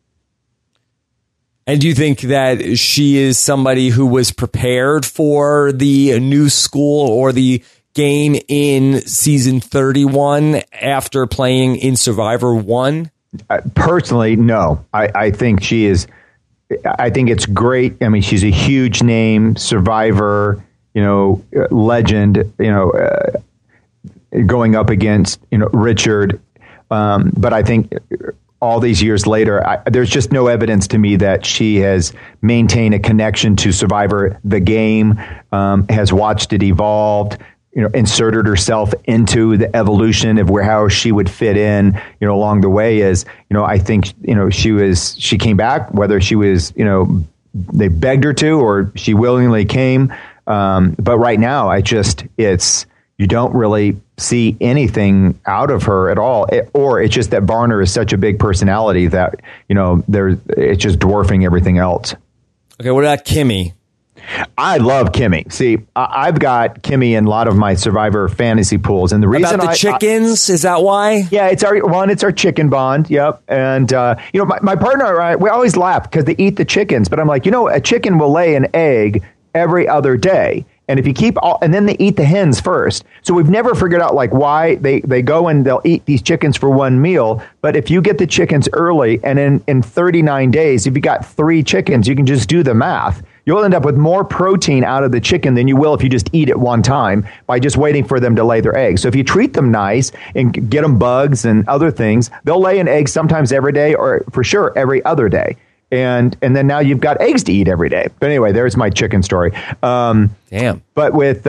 And do you think that she is somebody who was prepared for the new school or the game in season 31 after playing in Survivor 1? Personally, no. I think she is. I think it's great. I mean, she's a huge name, Survivor, legend, going up against, Richard. But I think all these years later, there's just no evidence to me that she has maintained a connection to Survivor, the game, has watched it evolve, inserted herself into the evolution of how she would fit in, along the way. Is, I think, she came back, whether she was, they begged her to, or she willingly came. But right now, you don't really see anything out of her at all, or it's just that Varner is such a big personality that it's just dwarfing everything else. Okay, what about Kimmy? I love Kimmy. See, I've got Kimmy in a lot of my Survivor fantasy pools, and the reason about the chickens is that why? Yeah, it's our chicken bond. Yep, and my partner and I, we always laugh because they eat the chickens, but I'm like, a chicken will lay an egg every other day. And if you keep and then they eat the hens first. So we've never figured out like why they go and they'll eat these chickens for one meal. But if you get the chickens early and in 39 days, if you got 3 chickens, you can just do the math. You'll end up with more protein out of the chicken than you will if you just eat it one time by just waiting for them to lay their eggs. So if you treat them nice and get them bugs and other things, they'll lay an egg sometimes every day or for sure every other day. And then now you've got eggs to eat every day. But anyway, there's my chicken story. Damn. But with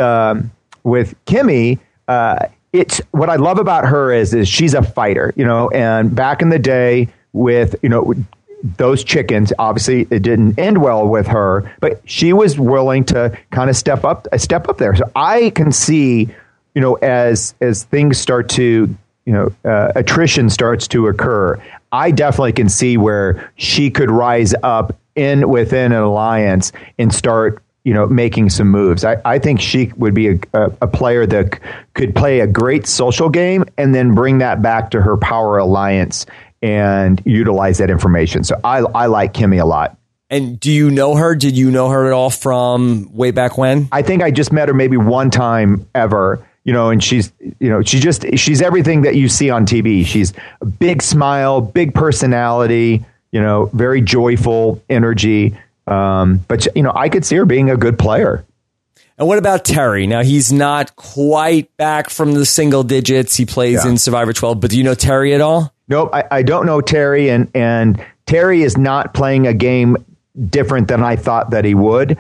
Kimmy, it's what I love about her is she's a fighter, and back in the day with, those chickens, obviously it didn't end well with her, but she was willing to kind of step up there. So I can see, as things start to, attrition starts to occur, I definitely can see where she could rise up within an alliance and start, making some moves. I think she would be a player that could play a great social game and then bring that back to her power alliance and utilize that information. So I like Kimmy a lot. And do you know her? Did you know her at all from way back when? I think I just met her maybe one time ever, and she's everything that you see on TV. She's a big smile, big personality, very joyful energy. But I could see her being a good player. And what about Terry? Now, he's not quite back from the single digits. He plays in Survivor 12, but do you know Terry at all? Nope, I don't know Terry, and Terry is not playing a game different than I thought that he would.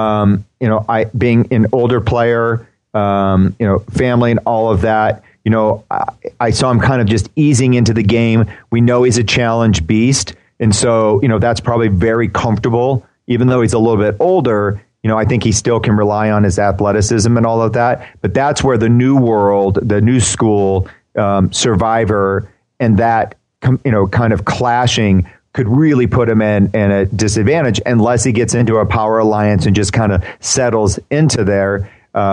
I being an older player, family and all of that. I saw him kind of just easing into the game. We know he's a challenge beast, and so that's probably very comfortable. Even though he's a little bit older, I think he still can rely on his athleticism and all of that. But that's where the new world, the new school, Survivor, and that, kind of clashing could really put him in a disadvantage unless he gets into a power alliance and just kind of settles into there.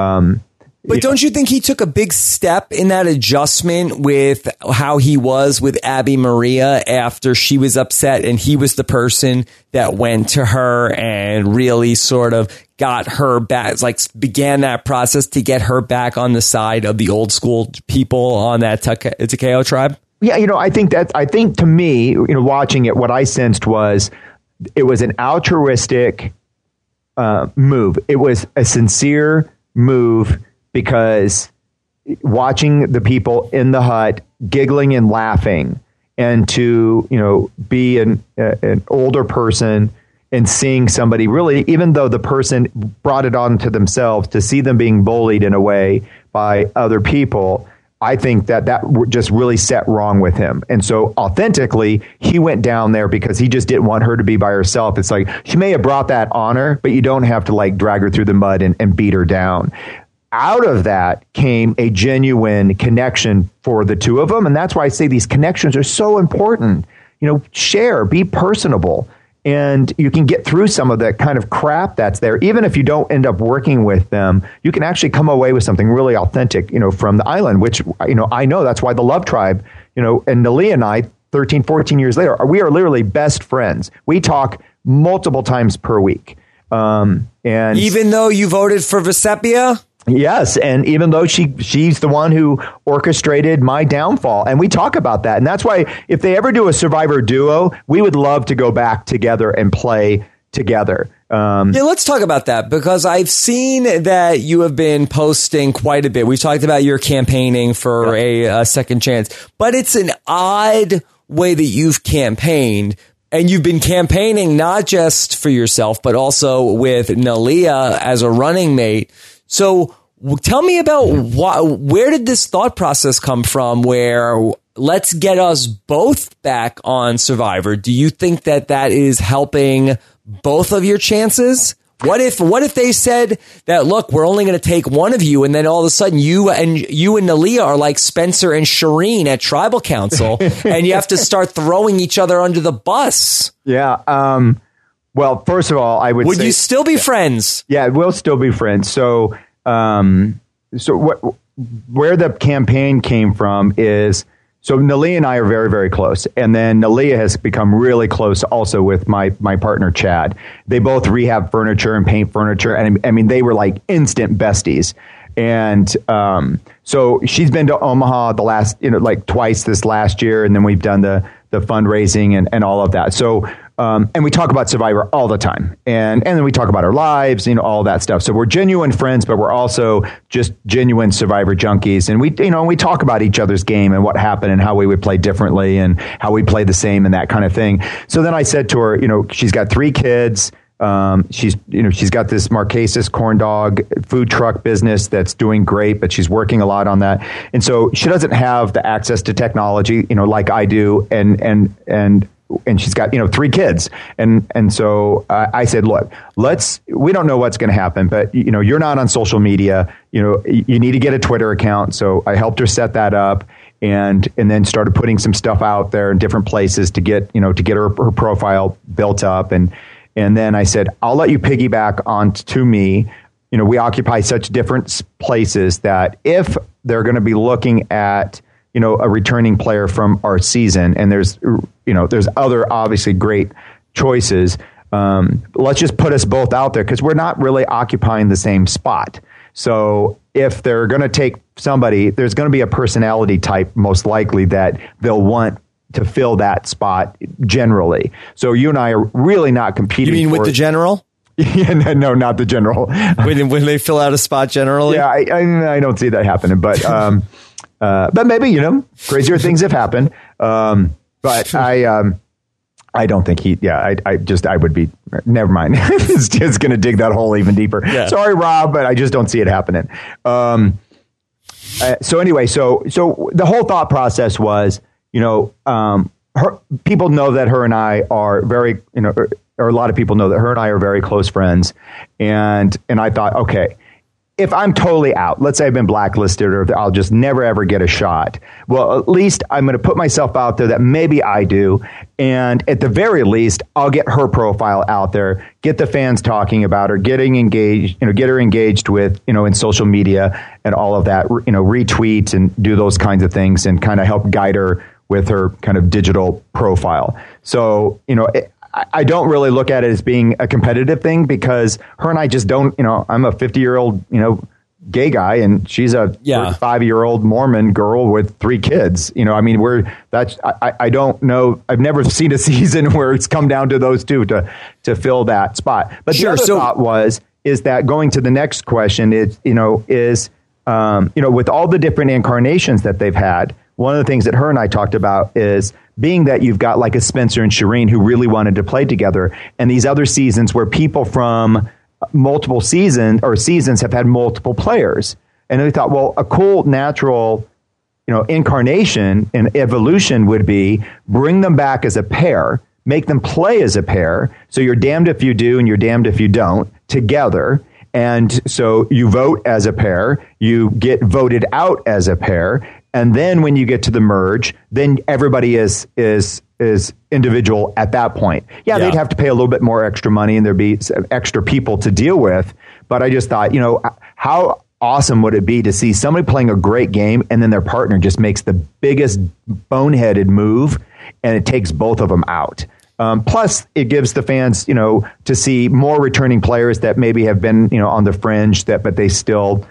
But don't you think he took a big step in that adjustment with how he was with Abby Maria after she was upset and he was the person that went to her and really sort of got her back, like began that process to get her back on the side of the old school people on that Takeo tribe? Yeah, I think to me, watching it, what I sensed was it was an altruistic move. It was a sincere move because watching the people in the hut giggling and laughing, and to be an older person and seeing somebody really, even though the person brought it on to themselves, to see them being bullied in a way by other people, I think that just really set wrong with him. And so authentically, he went down there because he just didn't want her to be by herself. It's like, she may have brought that honor, but you don't have to like drag her through the mud and beat her down. Out of that came a genuine connection for the two of them. And that's why I say these connections are so important. Share, be personable. And you can get through some of that kind of crap that's there. Even if you don't end up working with them, you can actually come away with something really authentic, from the island, which, I know that's why the Love Tribe, and Nalia and I, 13, 14 years later, we are literally best friends. We talk multiple times per week. And even though you voted for Vecepia? Yes, and even though she's the one who orchestrated my downfall, and we talk about that, and that's why if they ever do a Survivor duo, we would love to go back together and play together. Let's talk about that, because I've seen that you have been posting quite a bit. We've talked about your campaigning for a second chance, but it's an odd way that you've campaigned. And you've been campaigning not just for yourself, but also with Nalia as a running mate. So tell me about where did this thought process come from where let's get us both back on Survivor? Do you think that is helping both of your chances? What if they said that, look, we're only going to take one of you, and then all of a sudden you and Nalia are like Spencer and Shireen at Tribal Council, and you have to start throwing each other under the bus? Yeah. Well, first of all, I would say... Would you still be friends? Yeah, we'll still be friends. So where the campaign came from is So Nalia and I are very, very close. And then Nalia has become really close also with my partner, Chad. They both rehab furniture and paint furniture. And I mean, they were like instant besties. And so she's been to Omaha the last, like twice this last year. And then we've done the fundraising and all of that. So, and we talk about Survivor all the time. And then we talk about our lives, all that stuff. So we're genuine friends, but we're also just genuine Survivor junkies. And we talk about each other's game and what happened and how we would play differently and how we play the same and that kind of thing. So then I said to her, she's got 3 kids. She's got this Marquesas corn dog food truck business that's doing great, but she's working a lot on that. And so she doesn't have the access to technology, like I do. And she's got, 3 kids. And so I said, look, we don't know what's going to happen, but you're not on social media, you need to get a Twitter account. So I helped her set that up. And then started putting some stuff out there in different places to get her profile built up. And then I said, I'll let you piggyback onto me. We occupy such different places that if they're going to be looking at, a returning player from our season, and there's other obviously great choices, let's just put us both out there because we're not really occupying the same spot. So if they're going to take somebody, there's going to be a personality type most likely that they'll want to fill that spot generally. So you and I are really not competing. You mean with the general? Yeah, no, not the general. when they fill out a spot generally? Yeah, I don't see that happening, but maybe, crazier things have happened. But I don't think I would be, never mind. It's just going to dig that hole even deeper. Yeah. Sorry, Rob, but I just don't see it happening. So anyway, so the whole thought process was, people know that her and I are very, or a lot of people know that her and I are very close friends. And I thought, okay, if I'm totally out, let's say I've been blacklisted or I'll just never, ever get a shot. Well, at least I'm going to put myself out there that maybe I do. And at the very least, I'll get her profile out there, get the fans talking about her, getting engaged, get her engaged with, in social media and all of that, retweet and do those kinds of things and kind of help guide her with her kind of digital profile. So, I don't really look at it as being a competitive thing because her and I just don't, I'm a 50-year-old, gay guy and she's a 35-year-old Mormon girl with 3 kids. I don't know. I've never seen a season where it's come down to those 2 to fill that spot. But the other thought is that going to the next question is with all the different incarnations that they've had, one of the things that her and I talked about is being that you've got like a Spencer and Shireen who really wanted to play together, and these other seasons where people from multiple seasons have had multiple players. And we thought, well, a cool natural, incarnation and evolution would be bring them back as a pair, make them play as a pair. So you're damned if you do and you're damned if you don't together. And so you vote as a pair, you get voted out as a pair. And then when you get to the merge, then everybody is individual at that point. Yeah, they'd have to pay a little bit more extra money and there'd be extra people to deal with. But I just thought, how awesome would it be to see somebody playing a great game and then their partner just makes the biggest boneheaded move and it takes both of them out. Plus, it gives the fans, to see more returning players that maybe have been, on the fringe but they still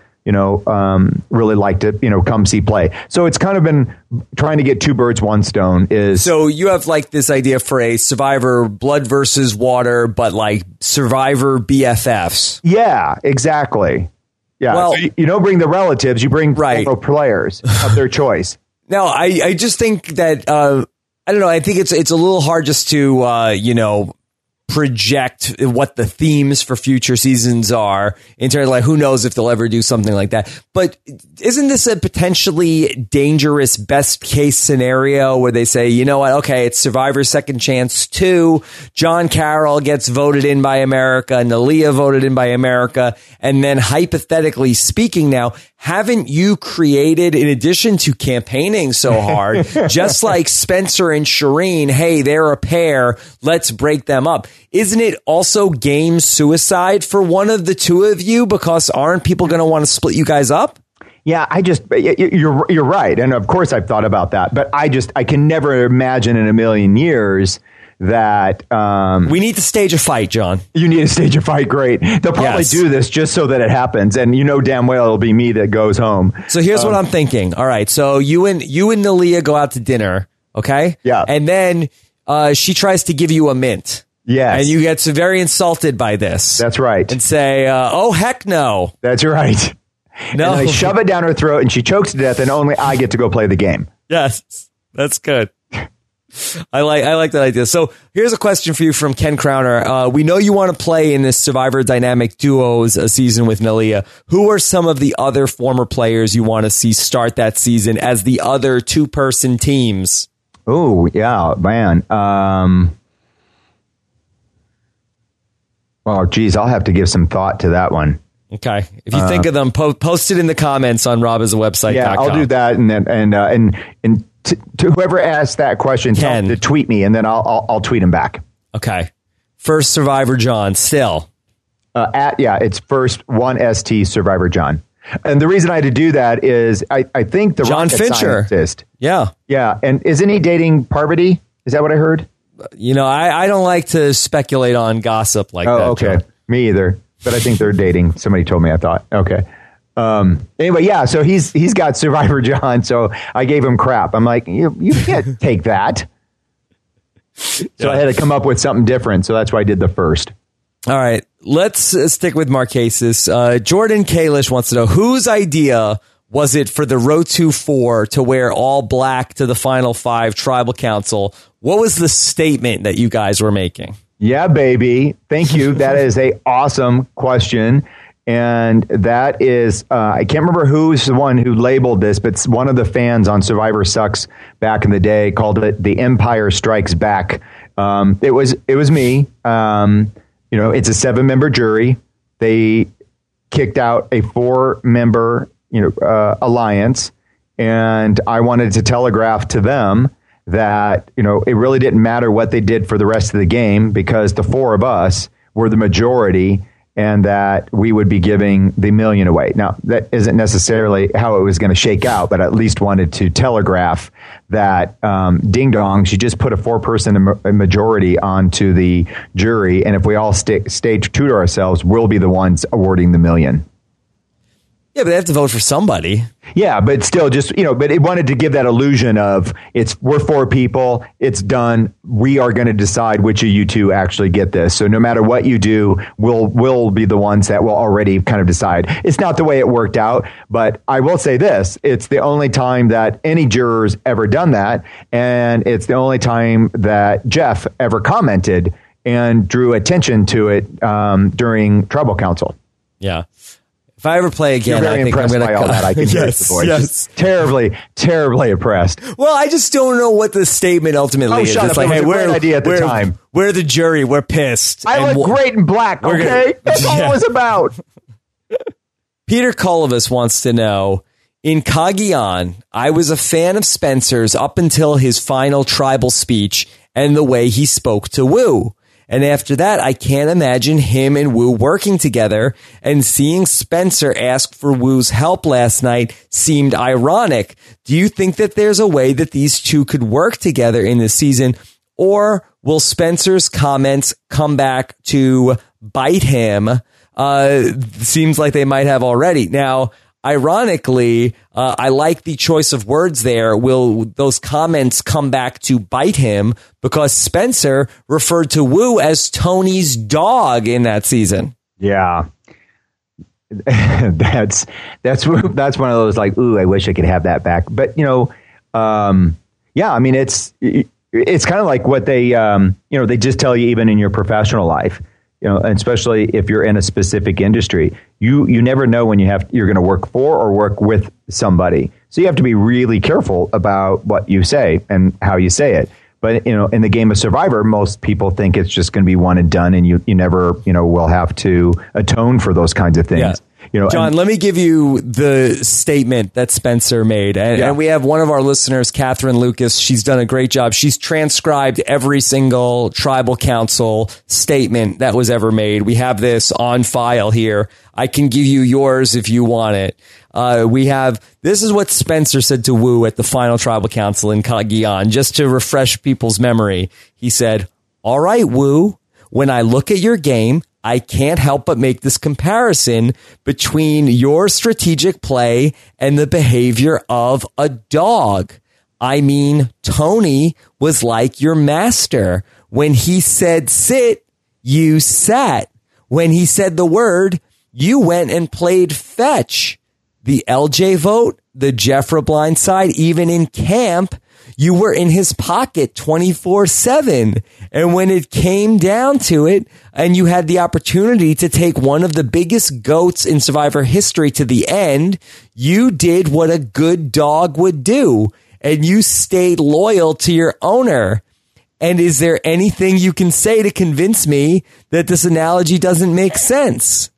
really like to, come see play. So it's kind of been trying to get 2 birds, 1 stone So you have like this idea for a Survivor blood versus water, but like Survivor BFFs. Yeah, exactly. Yeah. Well, so you don't bring the relatives, you bring players of their choice. No, I just think that, I don't know. I think it's a little hard just to, project what the themes for future seasons are in terms of like, who knows if they'll ever do something like that. But isn't this a potentially dangerous best case scenario where they say, you know what? Okay, it's Survivor Second Chance 2. John Carroll gets voted in by America. Nalia voted in by America. And then hypothetically speaking now, haven't you created, in addition to campaigning so hard, just like Spencer and Shireen, hey, they're a pair, let's break them up. Isn't it also game suicide for one of the 2 of you? Because aren't people going to want to split you guys up? Yeah, you're right. And of course I've thought about that, but I can never imagine in a million years that we need to stage a fight, John. You need to stage a fight. Great. They'll probably do this just so that it happens. And you know damn well it'll be me that goes home. So here's what I'm thinking. All right. So you and Nalia go out to dinner. Okay. Yeah. And then she tries to give you a mint. Yes. And you get very insulted by this. That's right. And say, oh, heck no. That's right. No. And I shove it down her throat and she chokes to death and only I get to go play the game. Yes. That's good. I like that idea. So here's a question for you from Ken Crowner. We know you want to play in this Survivor Dynamic Duos season with Nalia. Who are some of the other former players you want to see start that season as the other 2-person teams? Oh, yeah, man. Oh, geez, I'll have to give some thought to that one. Okay. If you think of them, post it in the comments on robisawebsite.com. Yeah, I'll do that. And to whoever asked that question, tell them to tweet me, and then I'll tweet him back. Okay. First Survivor John, still. It's first 1ST Survivor John. And the reason I had to do that is I think the John Fincher. scientist. Yeah. Yeah. And isn't he dating Parvati? Is that what I heard? You know, I don't like to speculate on gossip like that. Okay. John. Me either. But I think they're dating. Somebody told me, I thought. Okay. Anyway, yeah, so he's got Survivor John, so I gave him crap. I'm like, you can't take that. So I had to come up with something different, so that's why I did the first. All right, let's stick with Marquesas. Jordan Kalish wants to know, whose idea was it for the Rotu 4 to wear all black to the Final 5 Tribal Council? What was the statement that you guys were making? Yeah, baby. Thank you. That is a awesome question. And that is, I can't remember who's the one who labeled this, but one of the fans on Survivor Sucks back in the day called it The Empire Strikes Back. It was me. It's a 7-member jury. They kicked out a 4-member, alliance. And I wanted to telegraph to them that, it really didn't matter what they did for the rest of the game because the 4 of us were the majority and that we would be giving the $1 million away. Now, that isn't necessarily how it was going to shake out, but I at least wanted to telegraph that Ding Dong, she just put a 4-person majority onto the jury, and if we all stay true to ourselves, we'll be the ones awarding the $1 million. Yeah, but they have to vote for somebody. Yeah, but still just, but it wanted to give that illusion of we're 4 people, it's done. We are going to decide which of you two actually get this. So no matter what you do, we'll be the ones that will already kind of decide. It's not the way it worked out, but I will say this. It's the only time that any juror's ever done that. And it's the only time that Jeff ever commented and drew attention to it during Tribal Council. Yeah. If I ever play again, I think I'm going to by all that. I can hear the voice. Yes. Terribly, terribly impressed. Well, I just don't know what the statement ultimately is. It's like, hey, we're an idea at the time. We're the jury. We're pissed. I look great in black. Okay, that's all it was about. Peter Kulovas wants to know: in Cagayan, I was a fan of Spencer's up until his final tribal speech and the way he spoke to Wu. And after that, I can't imagine him and Wu working together, and seeing Spencer ask for Wu's help last night seemed ironic. Do you think that there's a way that these two could work together in this season, or will Spencer's comments come back to bite him? Seems like they might have already. Now, ironically, I like the choice of words there. Will those comments come back to bite him? Because Spencer referred to Wu as Tony's dog in that season. Yeah. That's one of those like, ooh, I wish I could have that back. But, yeah, I mean, it's kind of like what they, they just tell you even in your professional life. And especially if you're in a specific industry, you never know when you're going to work for or work with somebody. So you have to be really careful about what you say and how you say it. But, in the game of Survivor, most people think it's just going to be one and done, and you never, will have to atone for those kinds of things. John, let me give you the statement that Spencer made. And we have one of our listeners, Catherine Lucas. She's done a great job. She's transcribed every single tribal council statement that was ever made. We have this on file here. I can give you yours if you want it. This is what Spencer said to Wu at the final tribal council in Cagayan, just to refresh people's memory. He said, "All right, Wu, when I look at your game, I can't help but make this comparison between your strategic play and the behavior of a dog. I mean, Tony was like your master. When he said sit, you sat. When he said the word, you went and played fetch. The LJ vote, the Jeffra blindside, even in camp, you were in his pocket 24/7. And when it came down to it, and you had the opportunity to take one of the biggest goats in Survivor history to the end, you did what a good dog would do, and you stayed loyal to your owner. And is there anything you can say to convince me that this analogy doesn't make sense?"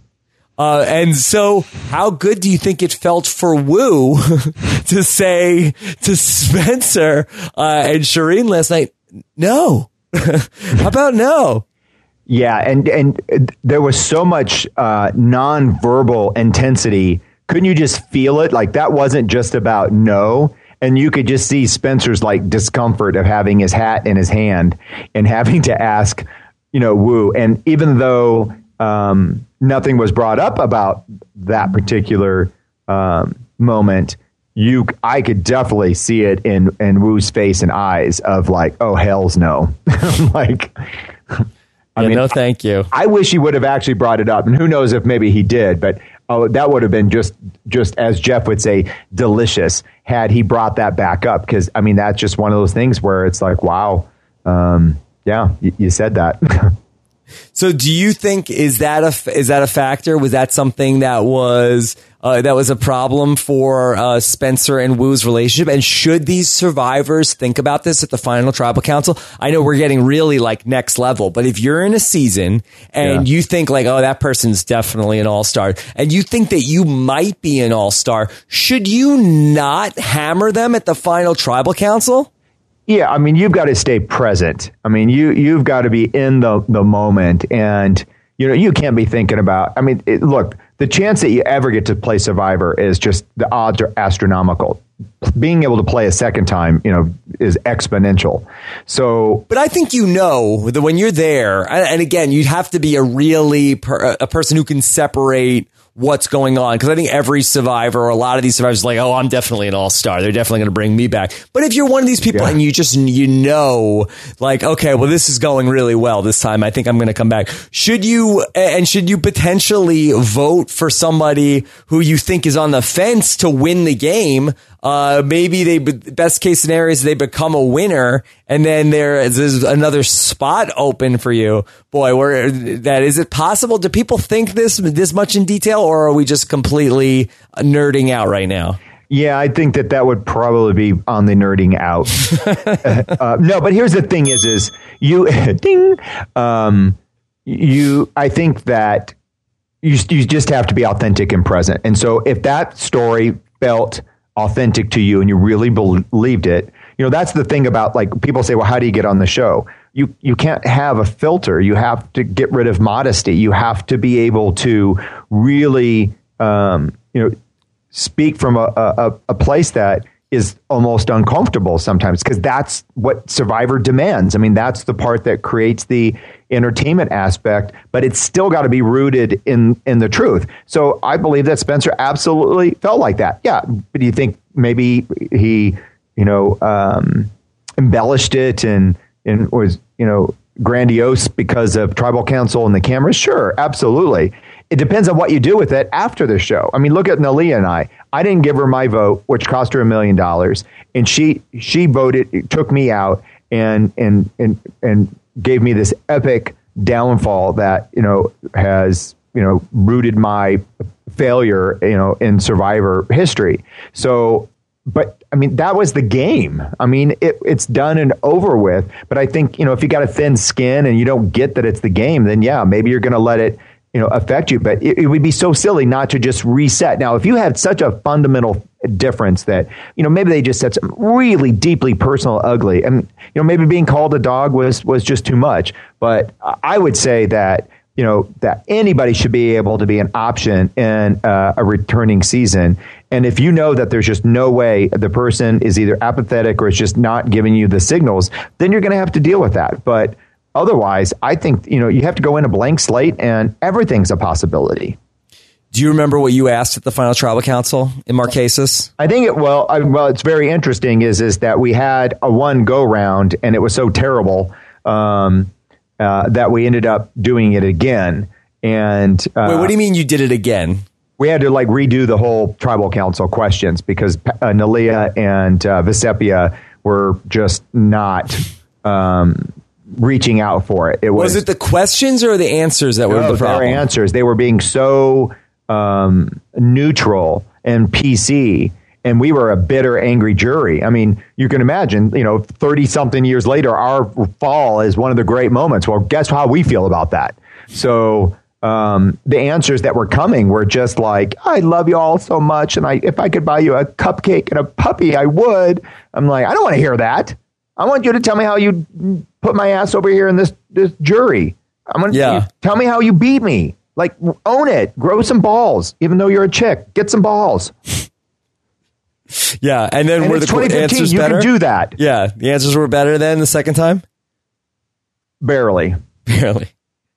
And so how good do you think it felt for Wu to say to Spencer and Shireen last night, no? How about no? Yeah, and there was so much nonverbal intensity. Couldn't you just feel it? Like, that wasn't just about no. And you could just see Spencer's like discomfort of having his hat in his hand and having to ask, Wu. And even though nothing was brought up about that particular moment, I could definitely see it in Wu's face and eyes of like, oh, hell's no. Like, I mean, no, thank you. I wish he would have actually brought it up, and who knows if maybe he did, but that would have been just as Jeff would say, delicious had he brought that back up. Because I mean, that's just one of those things where it's like, wow, you said that. So do you think, is that a factor? Was that something that was a problem for Spencer and Wu's relationship? And should these survivors think about this at the final tribal council? I know we're getting really like next level, but if you're in a season and you think like, oh, that person's definitely an all-star, and you think that you might be an all-star, should you not hammer them at the final tribal council? Yeah, I mean, you've got to stay present. I mean, you've got to be in the moment, and you can't be thinking about. I mean, look, the chance that you ever get to play Survivor is just, the odds are astronomical. Being able to play a second time, is exponential. So, but I think that when you're there, and again, you'd have to be a person who can separate what's going on, because I think every survivor, or a lot of these survivors, are like, oh, I'm definitely an all-star, they're definitely going to bring me back. But if you're one of these people and you like, okay, well, this is going really well this time, I think I'm going to come back, should you potentially vote for somebody who you think is on the fence to win the game? Maybe best case scenario is they become a winner, and then there's another spot open for you. Boy, is it possible? Do people think this much in detail, or are we just completely nerding out right now? Yeah, I think that would probably be on the nerding out. No, but here's the thing: is you ding. I think that you just have to be authentic and present. And so if that story felt authentic to you and you really believed it, that's the thing about, like, people say, well, how do you get on the show? You can't have a filter. You have to get rid of modesty. You have to be able to really, speak from a place that is almost uncomfortable sometimes, because that's what Survivor demands. I mean, that's the part that creates the entertainment aspect, but it's still got to be rooted in the truth. So I believe that Spencer absolutely felt like that. Yeah. But do you think maybe he, embellished it and was, grandiose because of tribal council and the cameras? Sure. Absolutely. It depends on what you do with it after the show. I mean, look at Nalia and I. I didn't give her my vote, which cost her $1 million, and she voted, took me out, and gave me this epic downfall that has rooted my failure in Survivor history. So, but I mean, that was the game. I mean, it's done and over with. But I think if you got a thin skin and you don't get that it's the game, then yeah, maybe you're going to let it affect you. But it would be so silly not to just reset. Now, if you had such a fundamental difference that, maybe they just said something really deeply personal, ugly, and, maybe being called a dog was just too much. But I would say that, that anybody should be able to be an option in a returning season. And if you know that there's just no way the person is either apathetic or is just not giving you the signals, then you're going to have to deal with that. But otherwise, I think, you have to go in a blank slate and everything's a possibility. Do you remember what you asked at the final tribal council in Marquesas? I think it's very interesting is that we had a one go round and it was so terrible that we ended up doing it again. And wait, what do you mean you did it again? We had to redo the whole tribal council questions because Nalia and Vesepia were just not reaching out for it. Was it the questions or the answers that were the problem? Their answers. They were being so neutral and PC, and we were a bitter, angry jury. I mean, you can imagine, 30-something years later, our fall is one of the great moments. Well, guess how we feel about that? So the answers that were coming were just like, I love you all so much, and if I could buy you a cupcake and a puppy, I would. I'm like, I don't want to hear that. I want you to tell me how you put my ass over here in this jury. I want you to tell me how you beat me. Own it. Grow some balls. Even though you're a chick, get some balls. Yeah, and then were the answers better? You can do that. Yeah, the answers were better than the second time? Barely. Do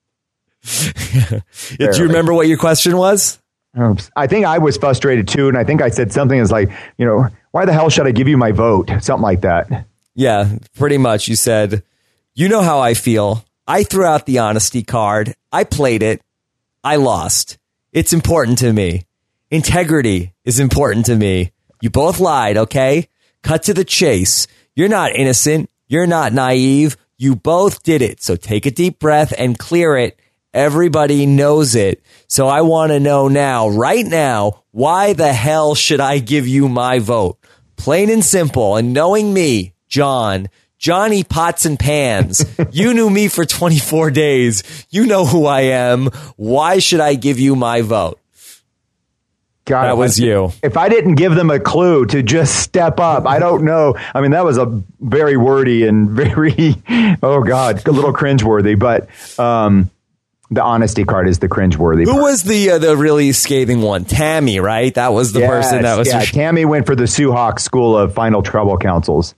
you remember what your question was? I think I was frustrated too, and I think I said something as why the hell should I give you my vote? Something like that. Yeah, pretty much. You said, you know how I feel. I threw out the honesty card. I played it. I lost. It's important to me. Integrity is important to me. You both lied, okay? Cut to the chase. You're not innocent. You're not naive. You both did it. So take a deep breath and clear it. Everybody knows it. So I want to know now, right now, why the hell should I give you my vote? Plain and simple. And knowing me, Johnny Pots and Pans, you knew me for 24 days. You know who I am. Why should I give you my vote? God, that was you. If I didn't give them a clue to just step up, I don't know. I mean, that was a very wordy and very, oh God, a little cringeworthy. But the honesty card is the cringeworthy. Who was the really scathing one? Tammy, right? That was the person that was. Yeah, Tammy went for the Sue Hawk School of Final Trouble Councils.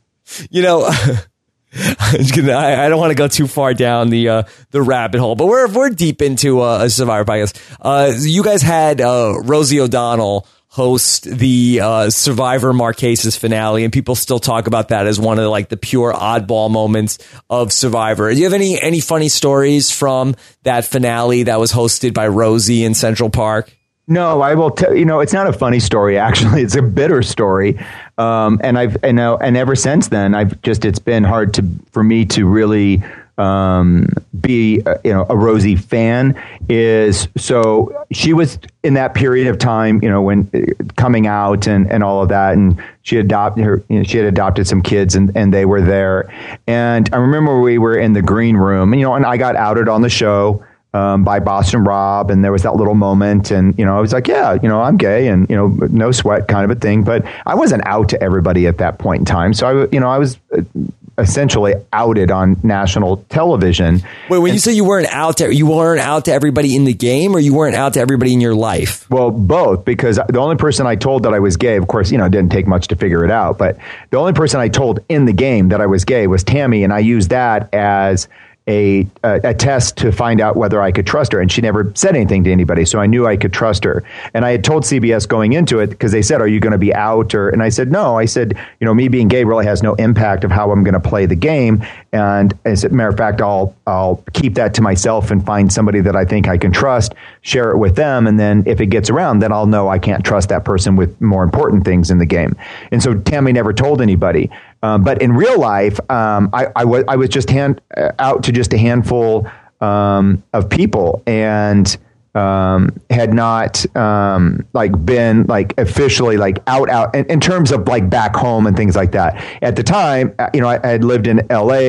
I don't want to go too far down the rabbit hole, but we're deep into a Survivor podcast. You guys had Rosie O'Donnell host the Survivor Marquesas finale, and people still talk about that as one of the pure oddball moments of Survivor. Do you have any funny stories from that finale that was hosted by Rosie in Central Park? No, I will tell it's not a funny story. Actually, it's a bitter story. And ever since then, it's been hard for me to really be a Rosie fan. So she was in that period of time, when coming out and all of that, and she had adopted some kids and they were there. And I remember we were in the green room, and I got outed on the show by Boston Rob, and there was that little moment, and I was like, yeah, I'm gay, and no sweat kind of a thing, but I wasn't out to everybody at that point in time. So I was essentially outed on national television. Wait, when you say you weren't out to everybody in the game, or you weren't out to everybody in your life? Well, both, because the only person I told that I was gay, of course, it didn't take much to figure it out, but the only person I told in the game that I was gay was Tammy, and I used that as a test to find out whether I could trust her. And she never said anything to anybody, so I knew I could trust her. And I had told CBS going into it, because they said, are you going to be out? And I said, no. I said, me being gay really has no impact of how I'm going to play the game. And as a matter of fact, I'll keep that to myself and find somebody that I think I can trust, share it with them. And then if it gets around, then I'll know I can't trust that person with more important things in the game. And so Tammy never told anybody. But in real life, I was just out to just a handful of people, and had not been officially out in terms of back home and things like that. At the time, I had lived in LA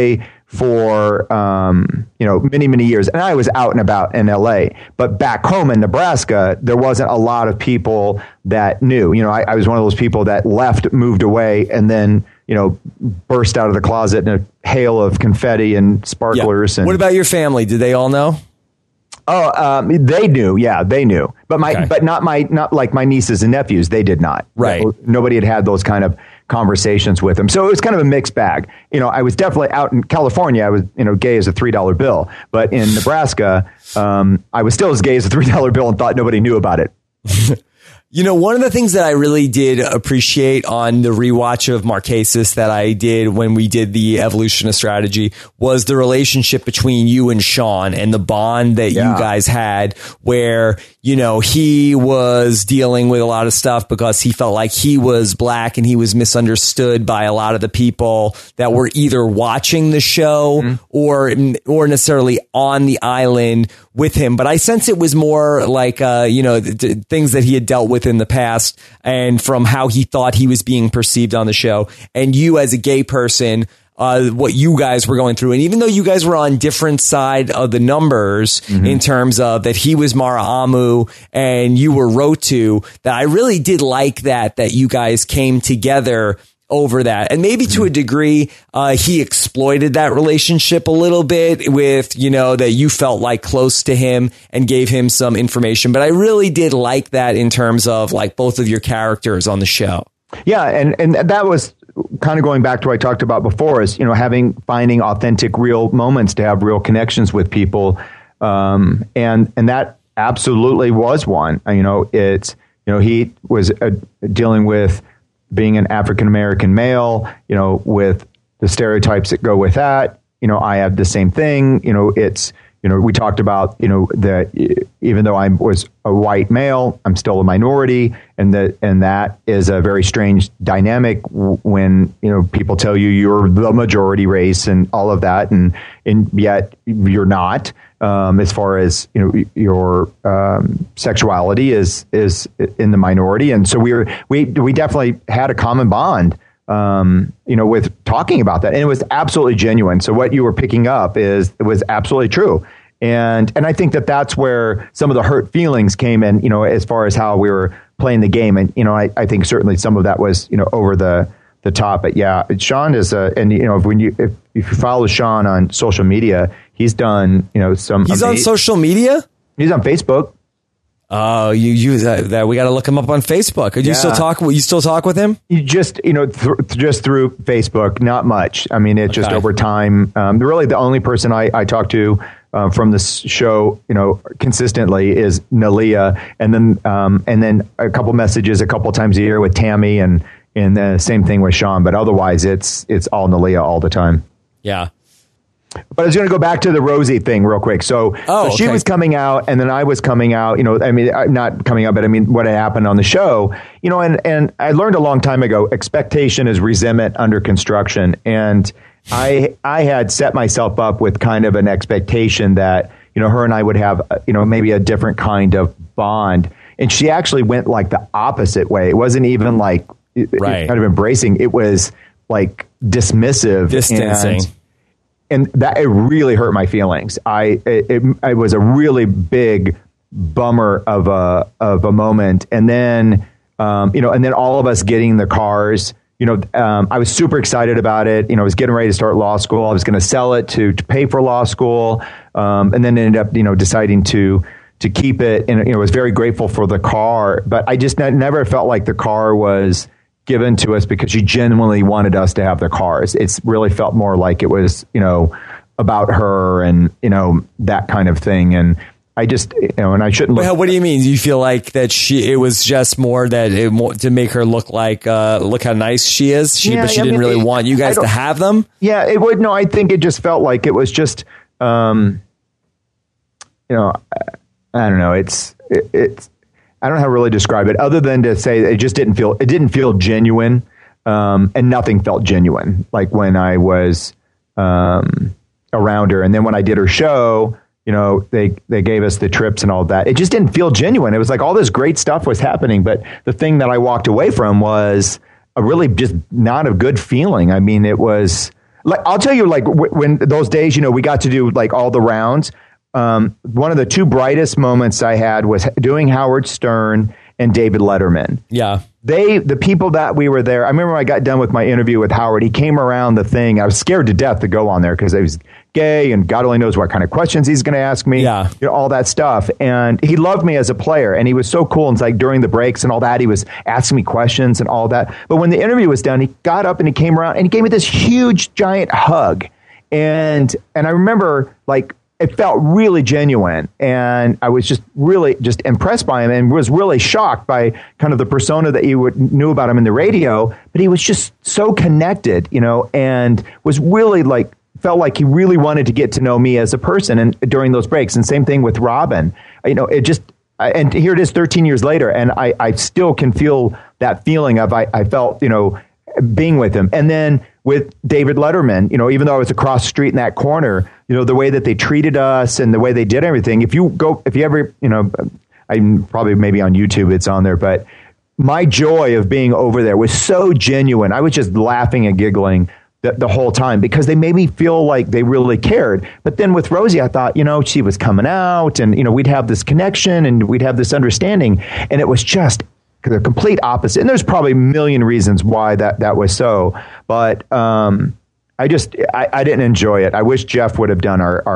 for many, many years. And I was out and about in LA. But back home in Nebraska, there wasn't a lot of people that knew. I was one of those people that left, moved away, and then, burst out of the closet in a hail of confetti and sparklers. Yeah. And what about your family? Did they all know? Oh, they knew. Yeah, they knew. But not like my nieces and nephews. They did not. Right. Nobody had those kind of conversations with them. So it was kind of a mixed bag. I was definitely out in California. I was, gay as a $3 bill. But in Nebraska, I was still as gay as a $3 bill and thought nobody knew about it. One of the things that I really did appreciate on the rewatch of Marquesas that I did when we did the Evolution of Strategy was the relationship between you and Sean and the bond that you guys had where, he was dealing with a lot of stuff because he felt like he was black and he was misunderstood by a lot of the people that were either watching the show or necessarily on the island with him. But I sense it was more like, things that he had dealt with in the past and from how he thought he was being perceived on the show. And you as a gay person, what you guys were going through. And even though you guys were on different side of the numbers in terms of that he was Mara Amu and you were Rotu, that I really did like that you guys came together over that. And maybe to a degree, he exploited that relationship a little bit with, that you felt like close to him and gave him some information. But I really did like that in terms of like both of your characters on the show. Yeah. And that was kind of going back to what I talked about before is, finding authentic, real moments to have real connections with people. And that absolutely was one. He was dealing with being an African-American male, with the stereotypes that go with that. I have the same thing. We talked about, that even though I was a white male, I'm still a minority. And that is a very strange dynamic when, people tell you you're the majority race and all of that. And yet you're not, as far as, your sexuality is in the minority. And so we definitely had a common bond, with talking about that. And it was absolutely genuine. So what you were picking up it was absolutely true. And I think that's where some of the hurt feelings came in, as far as how we were playing the game. And, I think certainly some of that was, over the top. But yeah, Sean is if you follow Sean on social media, he's done, he's on social media. He's on Facebook. Oh, you use that. We got to look him up on Facebook. Could you still talk? You still talk with him? You just, just through Facebook, not much. I mean, it's just over time. Really, the only person I talk to from this show, consistently is Nalia, and then a couple messages a couple times a year with Tammy, and the same thing with Sean. But otherwise, it's all Nalia all the time. Yeah. But I was going to go back to the Rosie thing real quick. So she was coming out, and then I was coming out. Not coming out, but what had happened on the show. And I learned a long time ago, expectation is resentment under construction. And I had set myself up with kind of an expectation that her and I would have maybe a different kind of bond. And she actually went like the opposite way. It wasn't even like kind of embracing. It was like dismissive, distancing. And that it really hurt my feelings. It was a really big bummer of a moment. And then and then all of us getting the cars. I was super excited about it. I was getting ready to start law school. I was going to sell it to pay for law school, and then ended up deciding to keep it. And was very grateful for the car. But I just never felt like the car was given to us because she genuinely wanted us to have the cars. It's really felt more like it was, about her and, that kind of thing. And I just, and I shouldn't look. What do you mean? Do you feel like that it was just more that to make her look like, look how nice she is? But she didn't really want you guys to have them? Yeah, it would. No, I think it just felt like it was just, I don't know. It's, I don't know how to really describe it other than to say it didn't feel genuine. And nothing felt genuine. Like when I was, around her. And then when I did her show, they gave us the trips and all that. It just didn't feel genuine. It was like all this great stuff was happening. But the thing that I walked away from was a really just not a good feeling. I mean, it was, like, I'll tell you, like, when those days, you know, we got to do like all the rounds. One of the two brightest moments I had was doing Howard Stern and David Letterman. Yeah. The people that we were there, I remember when I got done with my interview with Howard, he came around the thing. I was scared to death to go on there because I was gay and God only knows what kind of questions he's going to ask me, you know, all that stuff. And he loved me as a player and he was so cool. And it's like during the breaks and all that, he was asking me questions and all that. But when the interview was done, he got up and he came around and he gave me this huge, giant hug. And I remember, like, it felt really genuine, and I was just really just impressed by him and was really shocked by kind of the persona that you knew about him in the radio, but he was just so connected, you know, and was really like, felt like he really wanted to get to know me as a person and during those breaks. And same thing with Robin, you know, it just, and here it is 13 years later, and I still can feel that feeling of, I felt, you know, being with him. And then with David Letterman, you know, even though I was across the street in that corner, you know, the way that they treated us and the way they did everything. If you ever, you know, I'm probably maybe on YouTube, it's on there, but my joy of being over there was so genuine. I was just laughing and giggling the whole time because they made me feel like they really cared. But then with Rosie, I thought, you know, she was coming out and, you know, we'd have this connection and we'd have this understanding. And it was just the complete opposite. And there's probably a million reasons why that was so. But I didn't enjoy it. I wish Jeff would have done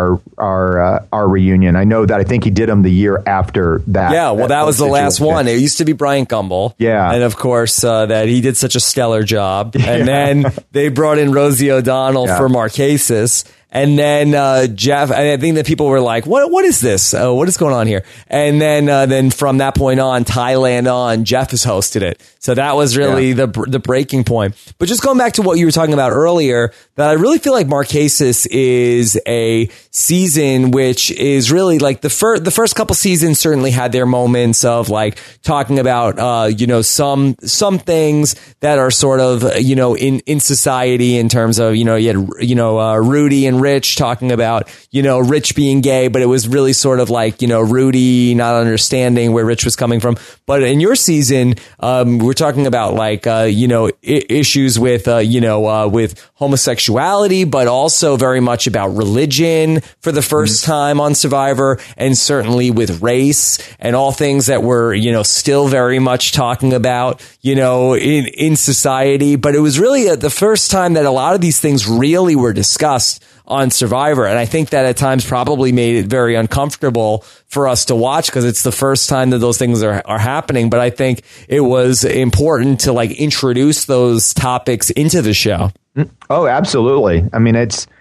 our reunion. I know that I think he did them the year after that. Yeah, well, that was the last one. It used to be Bryant Gumbel. Yeah. And of course, that he did such a stellar job. And then they brought in Rosie O'Donnell for Marquesas. And then Jeff, I think that people were like, "What is this? What is going on here?" And then from that point on, Thailand on, Jeff has hosted it. So that was really the breaking point. But just going back to what you were talking about earlier, that I really feel like Marquesas is a season which is really like the first couple seasons certainly had their moments of like talking about you know, some things that are sort of, you know, in society in terms of, you know, you had, you know, Rudy and Rich talking about, you know, Rich being gay, but it was really sort of like, you know, Rudy not understanding where Rich was coming from. But in your season, we're talking about like, you know, issues with, you know, with homosexuality, but also very much about religion for the first time on Survivor, and certainly with race and all things that we're, you know, still very much talking about, you know, in society. But it was really the first time that a lot of these things really were discussed on Survivor. And I think that at times probably made it very uncomfortable for us to watch because it's the first time that those things are happening. But I think it was important to like introduce those topics into the show. Oh, absolutely. I mean,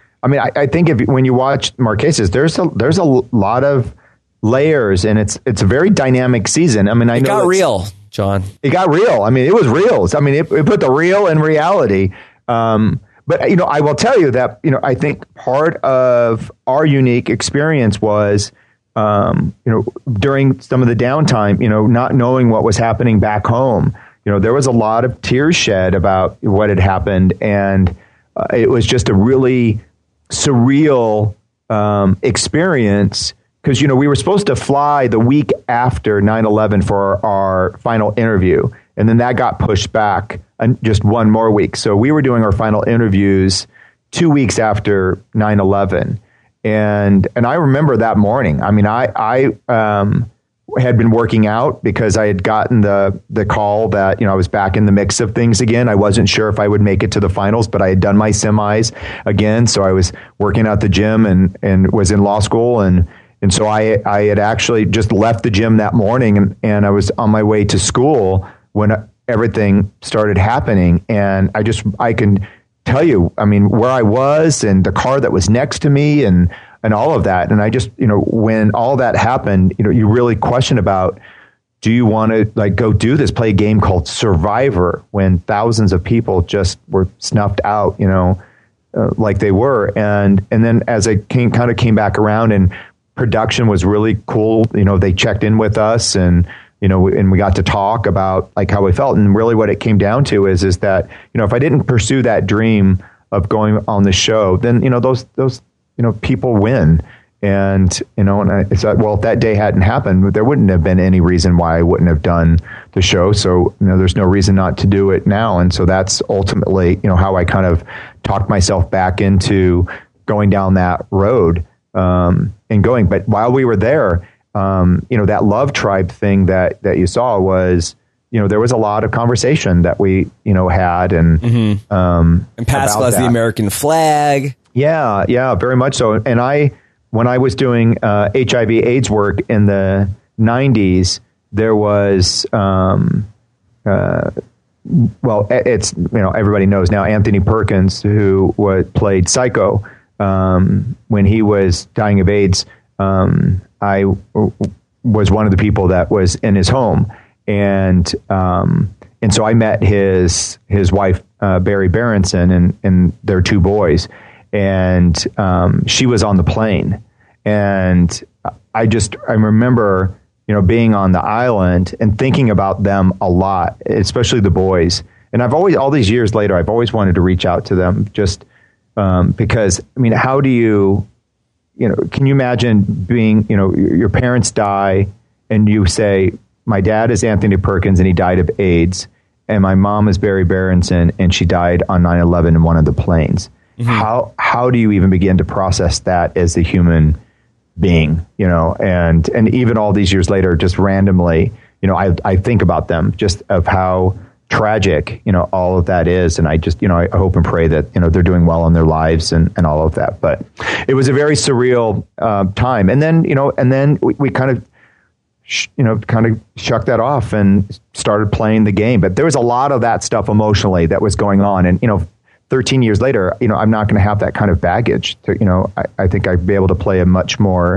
I think when you watch Marquesas, there's a lot of layers and it's a very dynamic season. I mean, I know it got real, John. It got real. I mean, it was real. I mean, it put the real in reality. But, you know, I will tell you that, you know, I think part of our unique experience was, you know, during some of the downtime, you know, not knowing what was happening back home. You know, there was a lot of tears shed about what had happened. And it was just a really surreal experience because, you know, we were supposed to fly the week after 9/11 for our final interview. And then that got pushed back just one more week. So we were doing our final interviews 2 weeks after 9/11. And I remember that morning. I mean, I had been working out because I had gotten the call that, you know, I was back in the mix of things again. I wasn't sure if I would make it to the finals, but I had done my semis again. So I was working at the gym and was in law school. And so I had actually just left the gym that morning and I was on my way to school when everything started happening. And I can tell you, I mean, where I was and the car that was next to me and all of that. And I just, you know, when all that happened, you know, you really question about, do you want to like go do this, play a game called Survivor when thousands of people just were snuffed out, you know, like they were. And then as I came back around and production was really cool, you know, they checked in with us and, you know, and we got to talk about like how we felt. And really what it came down to is that, you know, if I didn't pursue that dream of going on the show, then, you know, those, you know, people win. And, you know, and it's like, well, if that day hadn't happened, there wouldn't have been any reason why I wouldn't have done the show. So, there's no reason not to do it now. And so that's ultimately, how I kind of talked myself back into going down that road, and going. But while we were there, that Love Tribe thing that you saw was, there was a lot of conversation that we, had and Pascal has the American flag. Yeah, very much so. And when I was doing HIV AIDS work in the 90s, there was, it's, everybody knows now, Anthony Perkins, who played Psycho, when he was dying of AIDS. I was one of the people that was in his home. And so I met his wife, Barry Berenson, and their two boys. And she was on the plane. And I remember, being on the island and thinking about them a lot, especially the boys. And all these years later, I've always wanted to reach out to them just because, how do you, can you imagine being, your parents die and you say, my dad is Anthony Perkins and he died of AIDS, and my mom is Barry Berenson and she died on 9/11 in one of the planes. Mm-hmm. How do you even begin to process that as a human being, and even all these years later, just randomly, I think about them, just of how tragic, all of that is. And I just, I hope and pray that, they're doing well in their lives and all of that. But it was a very surreal time. And then, we kind of, shucked that off and started playing the game. But there was a lot of that stuff emotionally that was going on. And, 13 years later, I'm not going to have that kind of baggage. I think I'd be able to play a much more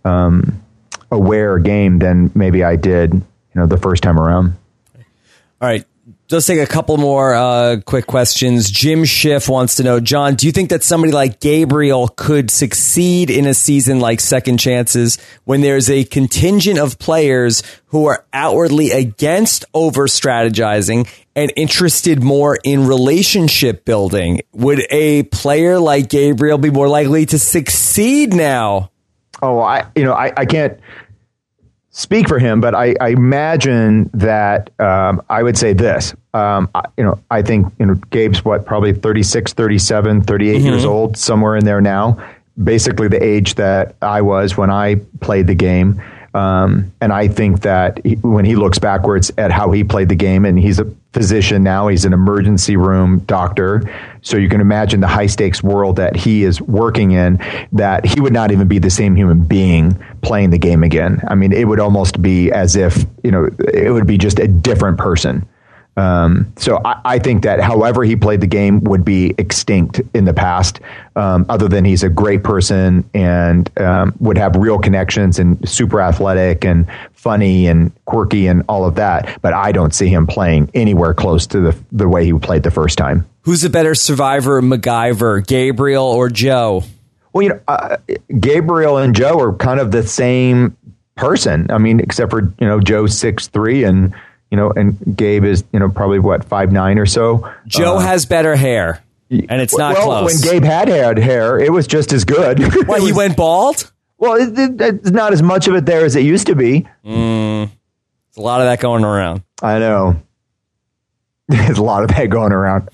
aware game than maybe I did, the first time around. All right. Let's take a couple more quick questions. Jim Schiff wants to know, John, do you think that somebody like Gabriel could succeed in a season like Second Chances when there's a contingent of players who are outwardly against over-strategizing and interested more in relationship building? Would a player like Gabriel be more likely to succeed now? Oh, I can't speak for him, but I imagine that I would say this. I think, Gabe's probably 36, 37, 38 years old, somewhere in there now, basically the age that I was when I played the game. And I think that when he looks backwards at how he played the game, and he's a physician now, he's an emergency room doctor. So you can imagine the high stakes world that he is working in, that he would not even be the same human being playing the game again. It would almost be as if, it would be just a different person. So I think that however he played the game would be extinct in the past, other than he's a great person and would have real connections and super athletic and funny and quirky and all of that. But I don't see him playing anywhere close to the way he played the first time. Who's a better survivor, MacGyver, Gabriel or Joe? Well, Gabriel and Joe are kind of the same person. Except for, Joe's 6'3" and Gabe is, probably 5'9" or so. Joe has better hair, and it's not close. When Gabe had hair, it was just as good. What, he went bald? Well, it's not as much of it there as it used to be. There's a lot of that going around. I know. There's a lot of that going around.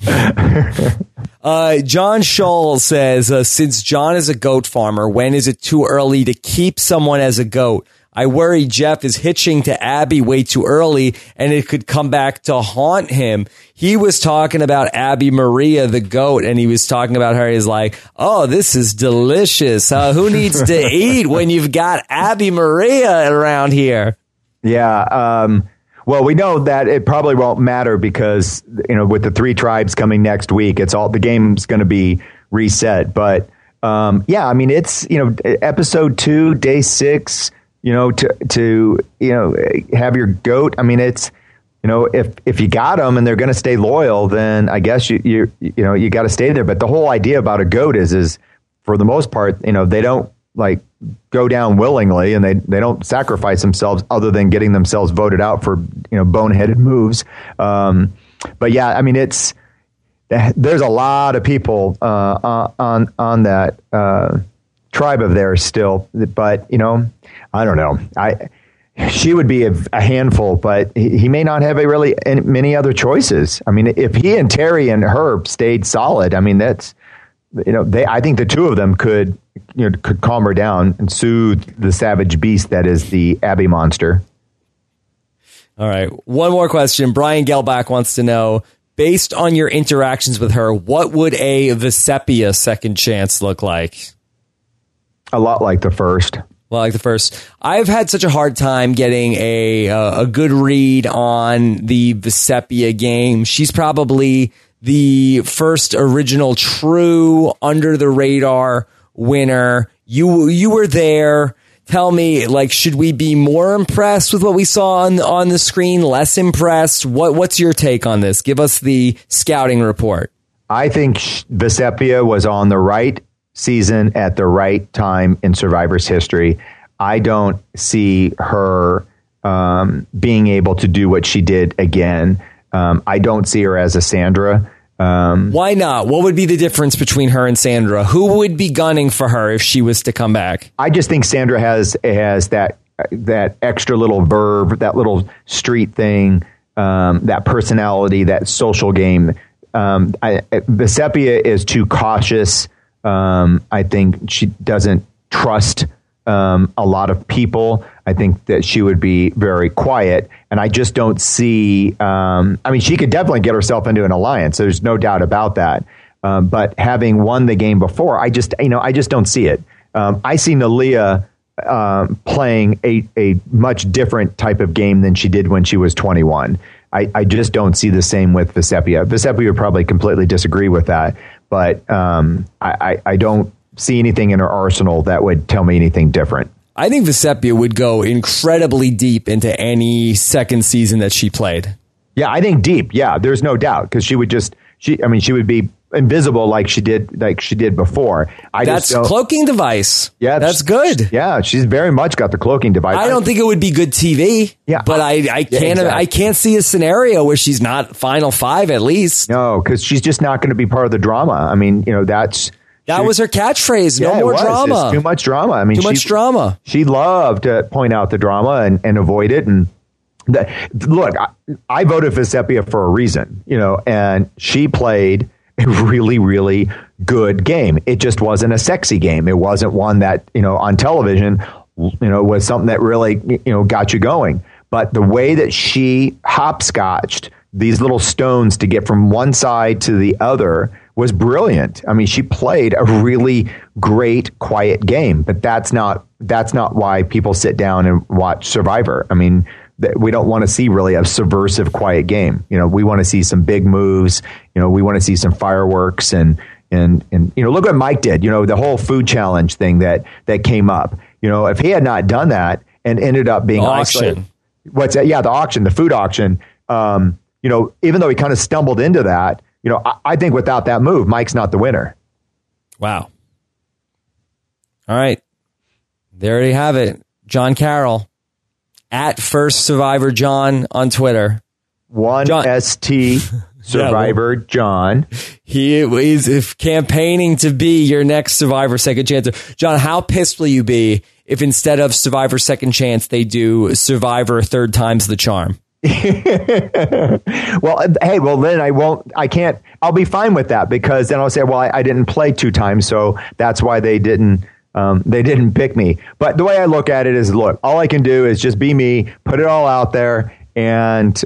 John Scholl says, since John is a goat farmer, when is it too early to keep someone as a goat? I worry Jeff is hitching to Abby way too early and it could come back to haunt him. He was talking about Abby Maria, the goat, and he was talking about her. He's like, oh, this is delicious. Who needs to eat when you've got Abby Maria around here? Yeah. Well, we know that it probably won't matter because, with the 3 tribes coming next week, the game's going to be reset. But, it's, episode 2, day 6, to have your goat. It's, if you got them and they're going to stay loyal, then I guess you got to stay there. But the whole idea about a goat is for the most part, they don't go down willingly and they don't sacrifice themselves other than getting themselves voted out for, boneheaded moves. But yeah, there's a lot of people on that tribe of theirs still, but I don't know. she would be a handful, but he may not have many other choices. I mean, if he and Terry and Herb stayed solid, I mean, that's, I think the two of them could calm her down and soothe the savage beast that is the Abby monster. All right. One more question. Brian Gelbach wants to know, based on your interactions with her, what would a Vecepia second chance look like? A lot like the first. Well, like the first. I've had such a hard time getting a good read on the Vecepia game. She's probably the first original true under the radar winner. You were there. Tell me, should we be more impressed with what we saw on the screen? Less impressed? What's your take on this? Give us the scouting report. I think Vecepia was on the right season at the right time in Survivor's history. I don't see her being able to do what she did again. I don't see her as a Sandra. Why not? What would be the difference between her and Sandra? Who would be gunning for her if she was to come back? I just think Sandra has that extra little verve, that little street thing, that personality, that social game. Vecepia is too cautious. I think she doesn't trust a lot of people. I think that she would be very quiet, and I just don't see. She could definitely get herself into an alliance. There's no doubt about that. But having won the game before, I just don't see it. I see Nalia playing a much different type of game than she did when she was 21. I just don't see the same with Vecepia. Vecepia would probably completely disagree with that, but I don't see anything in her arsenal that would tell me anything different. I think Vecepia would go incredibly deep into any second season that she played. Yeah, I think deep. Yeah, there's no doubt, because she would be invisible like she did before. That's cloaking device. Yeah, that's good. Yeah, she's very much got the cloaking device. I don't think it would be good TV. Yeah, but I can't see a scenario where she's not Final Five at least. No, because she's just not going to be part of the drama. I mean, that was her catchprise. No more drama. It's too much drama. Too much drama. She loved to point out the drama and avoid it. And look, I voted for Vecepia for a reason, and she played a really, really good game. It just wasn't a sexy game. It wasn't one that, on television, was something that really, got you going. But the way that she hopscotched these little stones to get from one side to the other was brilliant. I mean, she played a really great, quiet game, but that's not why people sit down and watch Survivor. I mean, we don't want to see really a subversive, quiet game. We want to see some big moves. We want to see some fireworks and look what Mike did. The whole food challenge thing that came up. If he had not done that and ended up being auction. What's that? Yeah, the auction, the food auction. Even though he kind of stumbled into that, I think without that move, Mike's not the winner. Wow. All right. There you have it. John Carroll at First Survivor John on Twitter. ST Survivor John. He is campaigning to be your next Survivor Second Chance. John, how pissed will you be if instead of Survivor Second Chance, they do Survivor Third Time's the Charm? Then I'll be fine with that, because then I'll say, well, I didn't play 2 times, so that's why they didn't pick me. But the way I look at it is, look, all I can do is just be me, put it all out there, and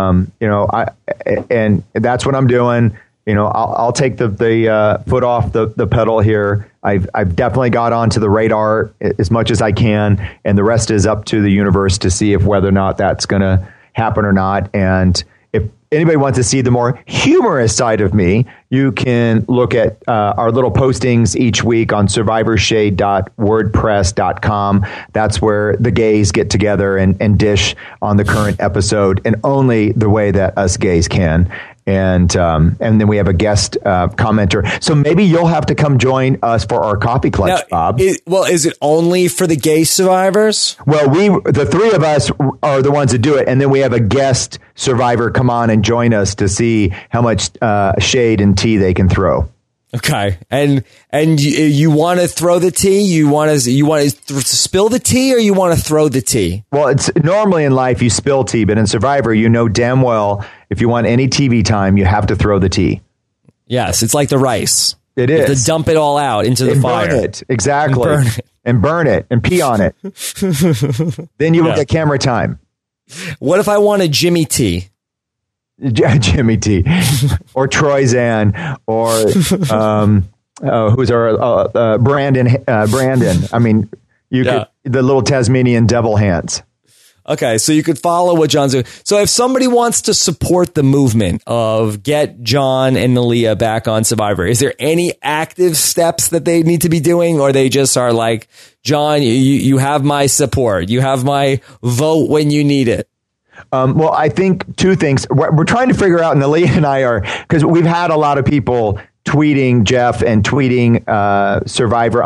and that's what I'm doing. I'll take the foot off the pedal here. I've definitely got onto the radar as much as I can, and the rest is up to the universe to see if whether or not that's going to happen or not. And if anybody wants to see the more humorous side of me, you can look at our little postings each week on survivorshade.wordpress.com. That's where the gays get together and dish on the current episode in only the way that us gays can. And then we have a guest commenter. So maybe you'll have to come join us for our coffee clutch, Bob. Is it only for the gay survivors? Well, the 3 of us are the ones that do it. And then we have a guest survivor come on and join us to see how much shade and tea they can throw. Okay, and you want to throw the tea? You want to spill the tea, or you want to throw the tea? Well, it's normally in life you spill tea, but in Survivor, you know damn well if you want any TV time, you have to throw the tea. Yes, it's like the rice. It you is. have to dump it all out into the fire. Burn it. Exactly. And burn it and pee on it. Then you will get camera time. What if I want a Jimmy T? Jimmy T, or Troy Zan, or who's our Brandon? Brandon. I mean, you could the little Tasmanian devil hands. Okay, so you could follow what John's doing. So if somebody wants to support the movement of get John and Nalia back on Survivor, is there any active steps that they need to be doing, or they just are like, John, you have my support, you have my vote when you need it? Well, I think two things. We're trying to figure out, Nalia and I are, because we've had a lot of people tweeting Jeff and tweeting Survivor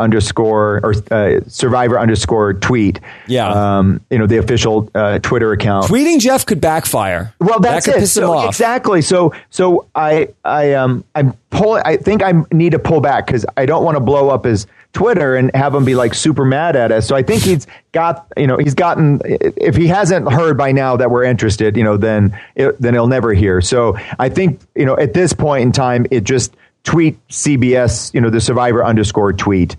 _ tweet. Yeah. The official Twitter account. Tweeting Jeff could backfire. Well, that's that could it. Piss him off. Exactly. So I think I need to pull back because I don't want to blow up his Twitter and have him be like super mad at us. So I think he's gotten, if he hasn't heard by now that we're interested, then he'll never hear. So I think, at this point in time, it just tweet CBS, the Survivor _ tweet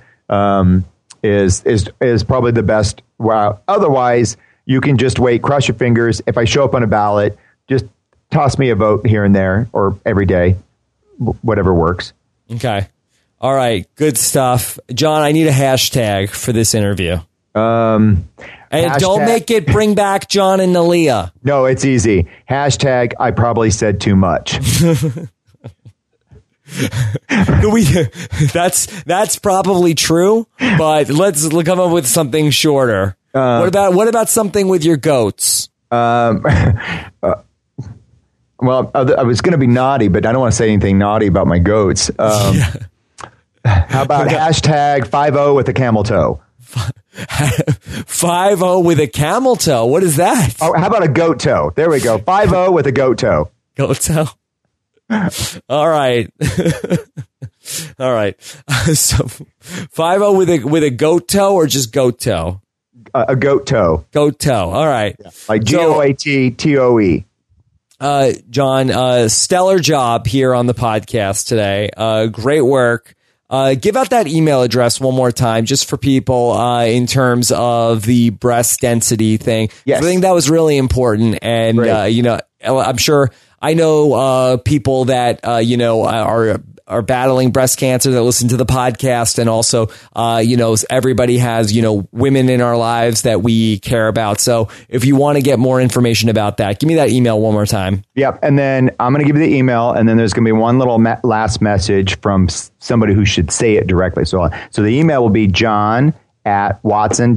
is probably the best. Wow. Otherwise, you can just wait, cross your fingers. If I show up on a ballot, just toss me a vote here and there or every day, whatever works. Okay. All right. Good stuff. John, I need a hashtag for this interview. And don't make it bring back John and Nalia. No, it's easy. Hashtag I probably said too much. That's probably true, but let's come up with something shorter. What about something with your goats? Well, I was going to be naughty, but I don't want to say anything naughty about my goats. How about hashtag 5-0 with a camel toe? 5-0 with a camel toe. What is that? Oh, how about a goat toe? There we go. 5-0 with a goat toe. Goat toe. All right. All right. So 5-0 with a goat toe or just goat toe? A goat toe. Goat toe. All right. Yeah. Like GOATTOE. John, stellar job here on the podcast today. Great work. Give out that email address one more time just for people in terms of the breast density thing. Yes. I think that was really important. And, I'm sure I know people that, are battling breast cancer that listen to the podcast. And also, everybody has, women in our lives that we care about. So if you want to get more information about that, give me that email one more time. Yep. And then I'm going to give you the email, and then there's going to be one little last message from somebody who should say it directly. So the email will be John@Watson,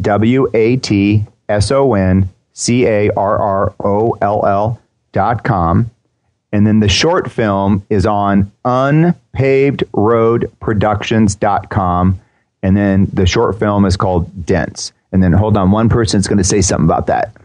WATSONCARROLL.com. And then the short film is on unpavedroadproductions.com. And then the short film is called Dense. And then hold on, one person's going to say something about that.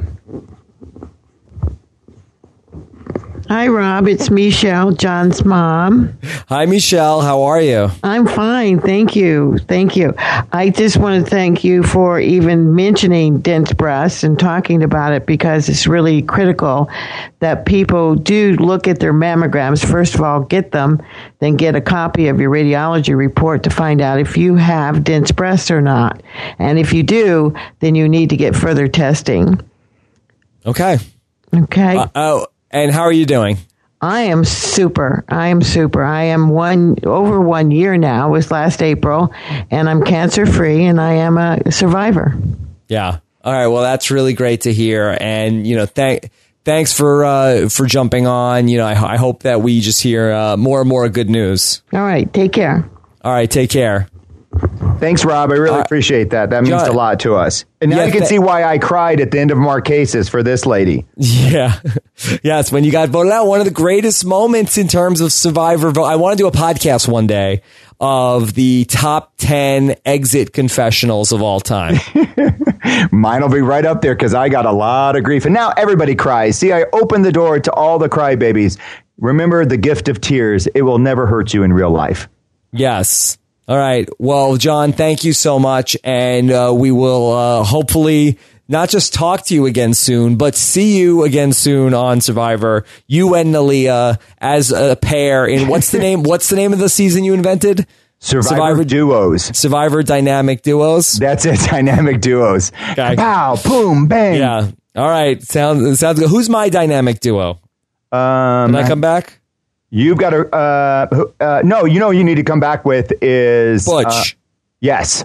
Hi, Rob. It's Michelle, John's mom. Hi, Michelle. How are you? I'm fine. Thank you. Thank you. I just want to thank you for even mentioning dense breasts and talking about it, because it's really critical that people do look at their mammograms. First of all, get them, then get a copy of your radiology report to find out if you have dense breasts or not. And if you do, then you need to get further testing. Okay. Okay. And how are you doing? I am super. I am over 1 year now. It was last April, and I'm cancer free, and I am a survivor. Yeah. All right. Well, that's really great to hear. And, thanks for jumping on. I hope that we just hear more and more good news. All right. Take care. All right. Take care. Thanks, Rob. I really appreciate that. That means a lot to us. And now you can see why I cried at the end of Marquesas for this lady. Yeah. Yes, when you got voted out, one of the greatest moments in terms of Survivor vote. I want to do a podcast one day of the top 10 exit confessionals of all time. Mine will be right up there because I got a lot of grief. And now everybody cries. See, I opened the door to all the crybabies. Remember the gift of tears. It will never hurt you in real life. Yes. All right. Well, John, thank you so much. And we will hopefully not just talk to you again soon, but see you again soon on Survivor. You and Nalia as a pair in what's the name? What's the name of the season you invented? Survivor Duos. Survivor Dynamic Duos. That's it. Dynamic Duos. Okay. Pow, boom, bang. Yeah. All right. Sounds good. Who's my dynamic duo? Can I come back? You've got to. No, you need to come back with is Butch. Yes.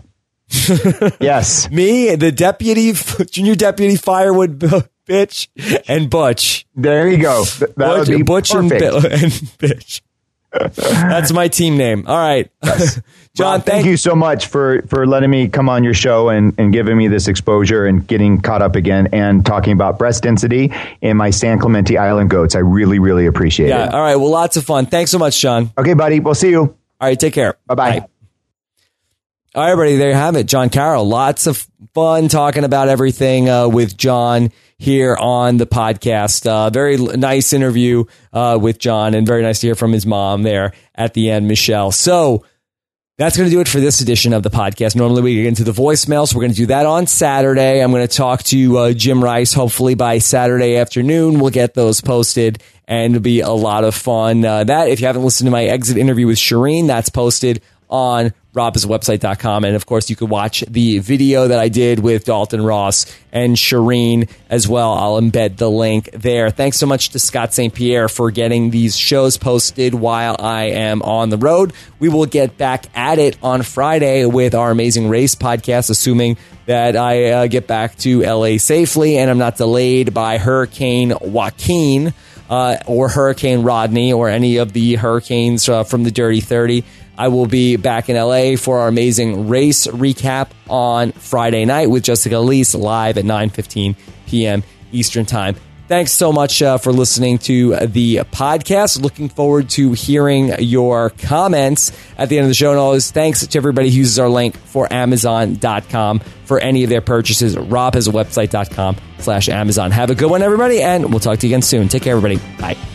Yes. Me, the junior deputy firewood bitch, and Butch. There you go. That would be Butch perfect. and bitch. That's my team name. All right. Yes. John, Rob, thank you so much for letting me come on your show and giving me this exposure and getting caught up again and talking about breast density and my San Clemente Island goats. I really, really appreciate it. All right. Well, lots of fun. Thanks so much, John. Okay, buddy. We'll see you. All right. Take care. Bye-bye. Bye. All right, everybody. There you have it. John Carroll. Lots of fun talking about everything with John here on the podcast. Very nice interview with John, and very nice to hear from his mom there at the end, Michelle. So that's going to do it for this edition of the podcast. Normally we get into the voicemail, so we're going to do that on Saturday. I'm going to talk to Jim Rice. Hopefully by Saturday afternoon, we'll get those posted, and it'll be a lot of fun. That, if you haven't listened to my exit interview with Shireen, that's posted on robhasawebsite.com. And of course, you could watch the video that I did with Dalton Ross and Shireen as well. I'll embed the link there. Thanks so much to Scott St. Pierre for getting these shows posted while I am on the road. We will get back at it on Friday with our Amazing Race podcast, assuming that I get back to LA safely and I'm not delayed by Hurricane Joaquin or Hurricane Rodney or any of the hurricanes from the Dirty 30. I will be back in LA for our Amazing Race recap on Friday night with Jessica Elise live at 9:15 p.m. Eastern Time. Thanks so much for listening to the podcast. Looking forward to hearing your comments at the end of the show. And always thanks to everybody who uses our link for Amazon.com for any of their purchases. robhasawebsite.com/Amazon. Have a good one, everybody, and we'll talk to you again soon. Take care, everybody. Bye.